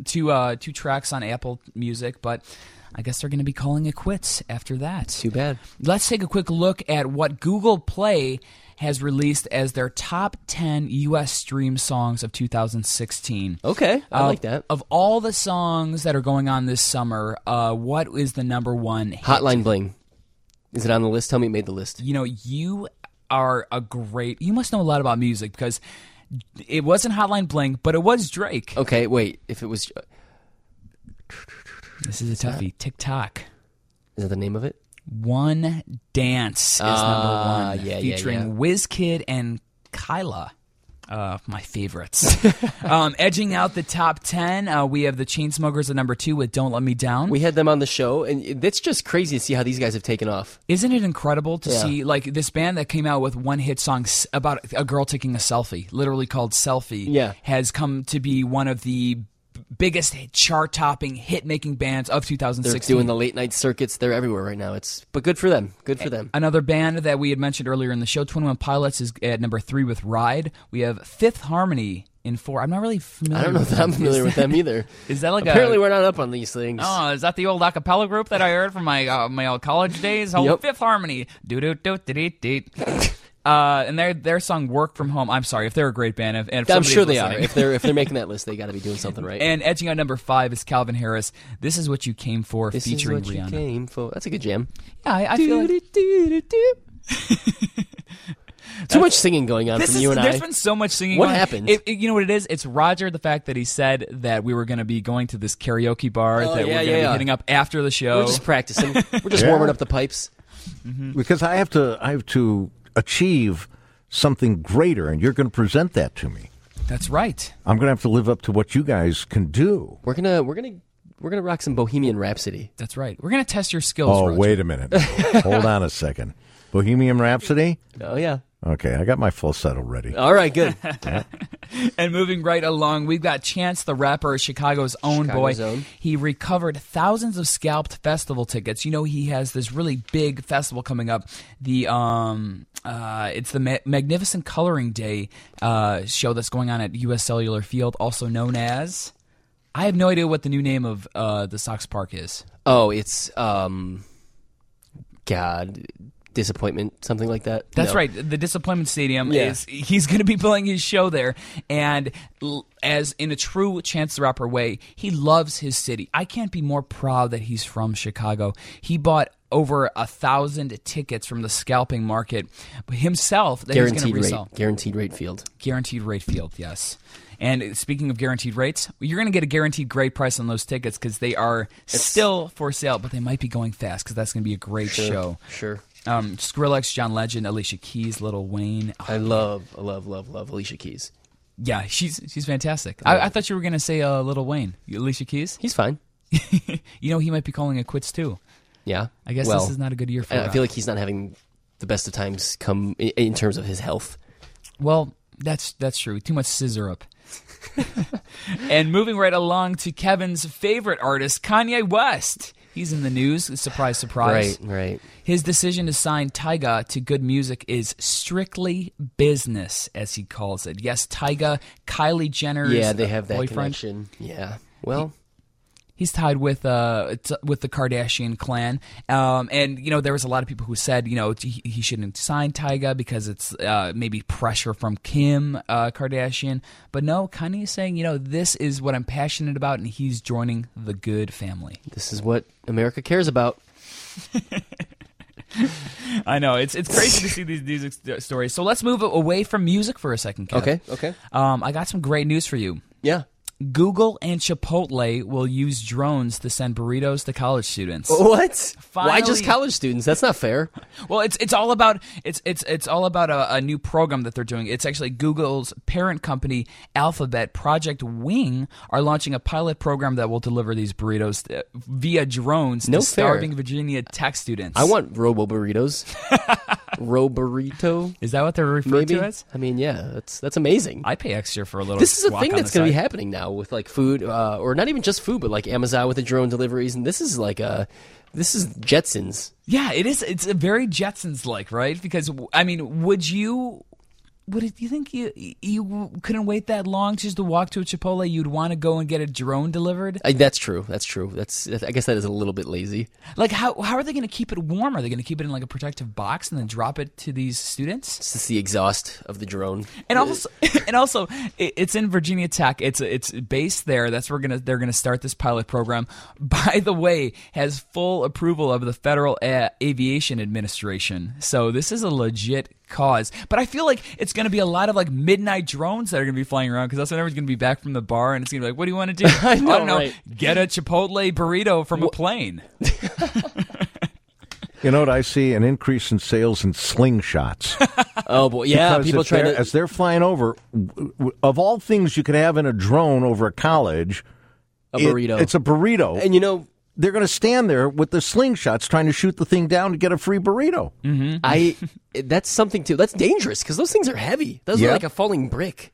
tracks on Apple Music, but I guess they're going to be calling it quits after that. Too bad. Let's take a quick look at what Google Play has released as their top 10 U.S. stream songs of 2016. Okay, I like that. Of all the songs that are going on this summer, what is the number one hit? Hotline Bling. Is it on the list? Tell me it made the list. You are you must know a lot about music, because it wasn't Hotline Bling, but it was Drake. Okay, wait. If it was... This is a toughie. TikTok. Is that the name of it? One Dance is number one, featuring WizKid and Kyla. My favorites. Edging out the top 10, we have the Chainsmokers at number 2 with Don't Let Me Down. We had them on the show, and it's just crazy to see how these guys have taken off. Isn't it incredible to see like this band that came out with one hit song about a girl taking a selfie, literally called Selfie, has come to be one of the biggest chart-topping, hit-making bands of 2016. They're doing the late-night circuits. They're everywhere right now. But good for them. Good for them. Another band that we had mentioned earlier in the show, 21 Pilots, is at number 3 with Ride. We have Fifth Harmony in 4. I'm not really familiar. I don't know if I'm familiar with them either. Is that like apparently we're not up on these things? Oh, is that the old acapella group that I heard from my old college days? Oh, Fifth Harmony. Do. And their song "Work From Home." I'm sorry if they're a great band. And I'm sure they are. If they're making that list, they got to be doing something right. And edging out number 5 is Calvin Harris. "This Is What You Came For," featuring Rihanna. This is what you came for. That's a good jam. Yeah, I feel like too much singing going on from you and I. There's been so much singing. What happened? You know what it is? It's Roger. The fact that he said that we were going to be going to this karaoke bar that we're going to be hitting up after the show. We're just practicing. We're just warming up the pipes. Because I have to achieve something greater, and you're going to present that to me. That's right. I'm going to have to live up to what you guys can do. We're gonna rock some Bohemian Rhapsody. That's right. We're gonna test your skills. Oh, Roger. wait a minute. Hold on a second. Bohemian Rhapsody? Oh yeah. Okay, I got my falsetto ready. All right, good. And moving right along, we've got Chance the Rapper, Chicago's own boy. He recovered thousands of scalped festival tickets. You know, he has this really big festival coming up. It's the Magnificent Coloring Day show that's going on at U.S. Cellular Field, also known as... I have no idea what the new name of the Sox Park is. Oh, it's... Disappointment, something like that. That's right. The Disappointment Stadium he's going to be playing his show there, and as in a true Chance the Rapper way, he loves his city. I can't be more proud that he's from Chicago. He bought over 1,000 tickets from the scalping market himself. That Guaranteed he's going to rate. resell. Guaranteed rate field. Guaranteed rate field. Yes. And speaking of guaranteed rates, you're going to get a guaranteed great price on those tickets because they are still for sale, but they might be going fast because that's going to be a great show. Sure. Skrillex, John Legend, Alicia Keys, Lil Wayne. Oh, I love Alicia Keys. Yeah, she's fantastic. I thought you were going to say Lil Wayne. Alicia Keys? He's fine. You know, he might be calling it quits too. Yeah. I guess this is not a good year for him. I feel like he's not having the best of times come in terms of his health. Well, that's true. Too much scissor up. And moving right along to Kevin's favorite artist, Kanye West. He's in the news. Surprise, surprise. Right. His decision to sign Tyga to Good Music is strictly business, as he calls it. Yes, Tyga, Kylie Jenner's they have that boyfriend. connection. Yeah. Well, he's tied with the Kardashian clan, and you know there was a lot of people who said he shouldn't sign Tyga because it's maybe pressure from Kim Kardashian. But no, Kanye's saying this is what I'm passionate about, and he's joining the good family. This is what America cares about. I know it's crazy to see these music stories. So let's move away from music for a second, Kev. Okay. I got some great news for you. Yeah. Google and Chipotle will use drones to send burritos to college students. What? Finally, why just college students? That's not fair. Well, it's all about a new program that they're doing. It's actually Google's parent company, Alphabet. Project Wing are launching a pilot program that will deliver these burritos via drones to starving Virginia Tech students. I want Robo Burritos. Roburrito? Is that what they're referred to as? I mean, yeah, that's amazing. I pay extra for a little. This is a thing that's going to be happening now with like food, or not even just food, but like Amazon with the drone deliveries, and this is Jetsons. Yeah, it is. It's a very Jetsons-like, right? Because I mean, would you think you couldn't wait that long just to walk to a Chipotle? You'd want to go and get a drone delivered? That's true. I guess that is a little bit lazy. Like, how are they going to keep it warm? Are they going to keep it in like a protective box and then drop it to these students? It's just the exhaust of the drone. And also, it's in Virginia Tech. It's based there. That's where they're gonna start this pilot program. By the way, has full approval of the Federal Aviation Administration. So this is a legit cause. But I feel like it's going to be a lot of like midnight drones that are going to be flying around because that's when everyone's going to be back from the bar and it's going to be like, what do you want to do? I don't know. Right. Get a Chipotle burrito from a plane. You know what I see? An increase in sales in slingshots. Oh boy, yeah, Because people if trying they're- to. as they're flying over. Of all things you could have in a drone over a college, A burrito. It's a burrito, And you know, they're going to stand there with the slingshots trying to shoot the thing down to get a free burrito. that's something too. That's dangerous because those things are heavy. Those are Yeah. like a falling brick.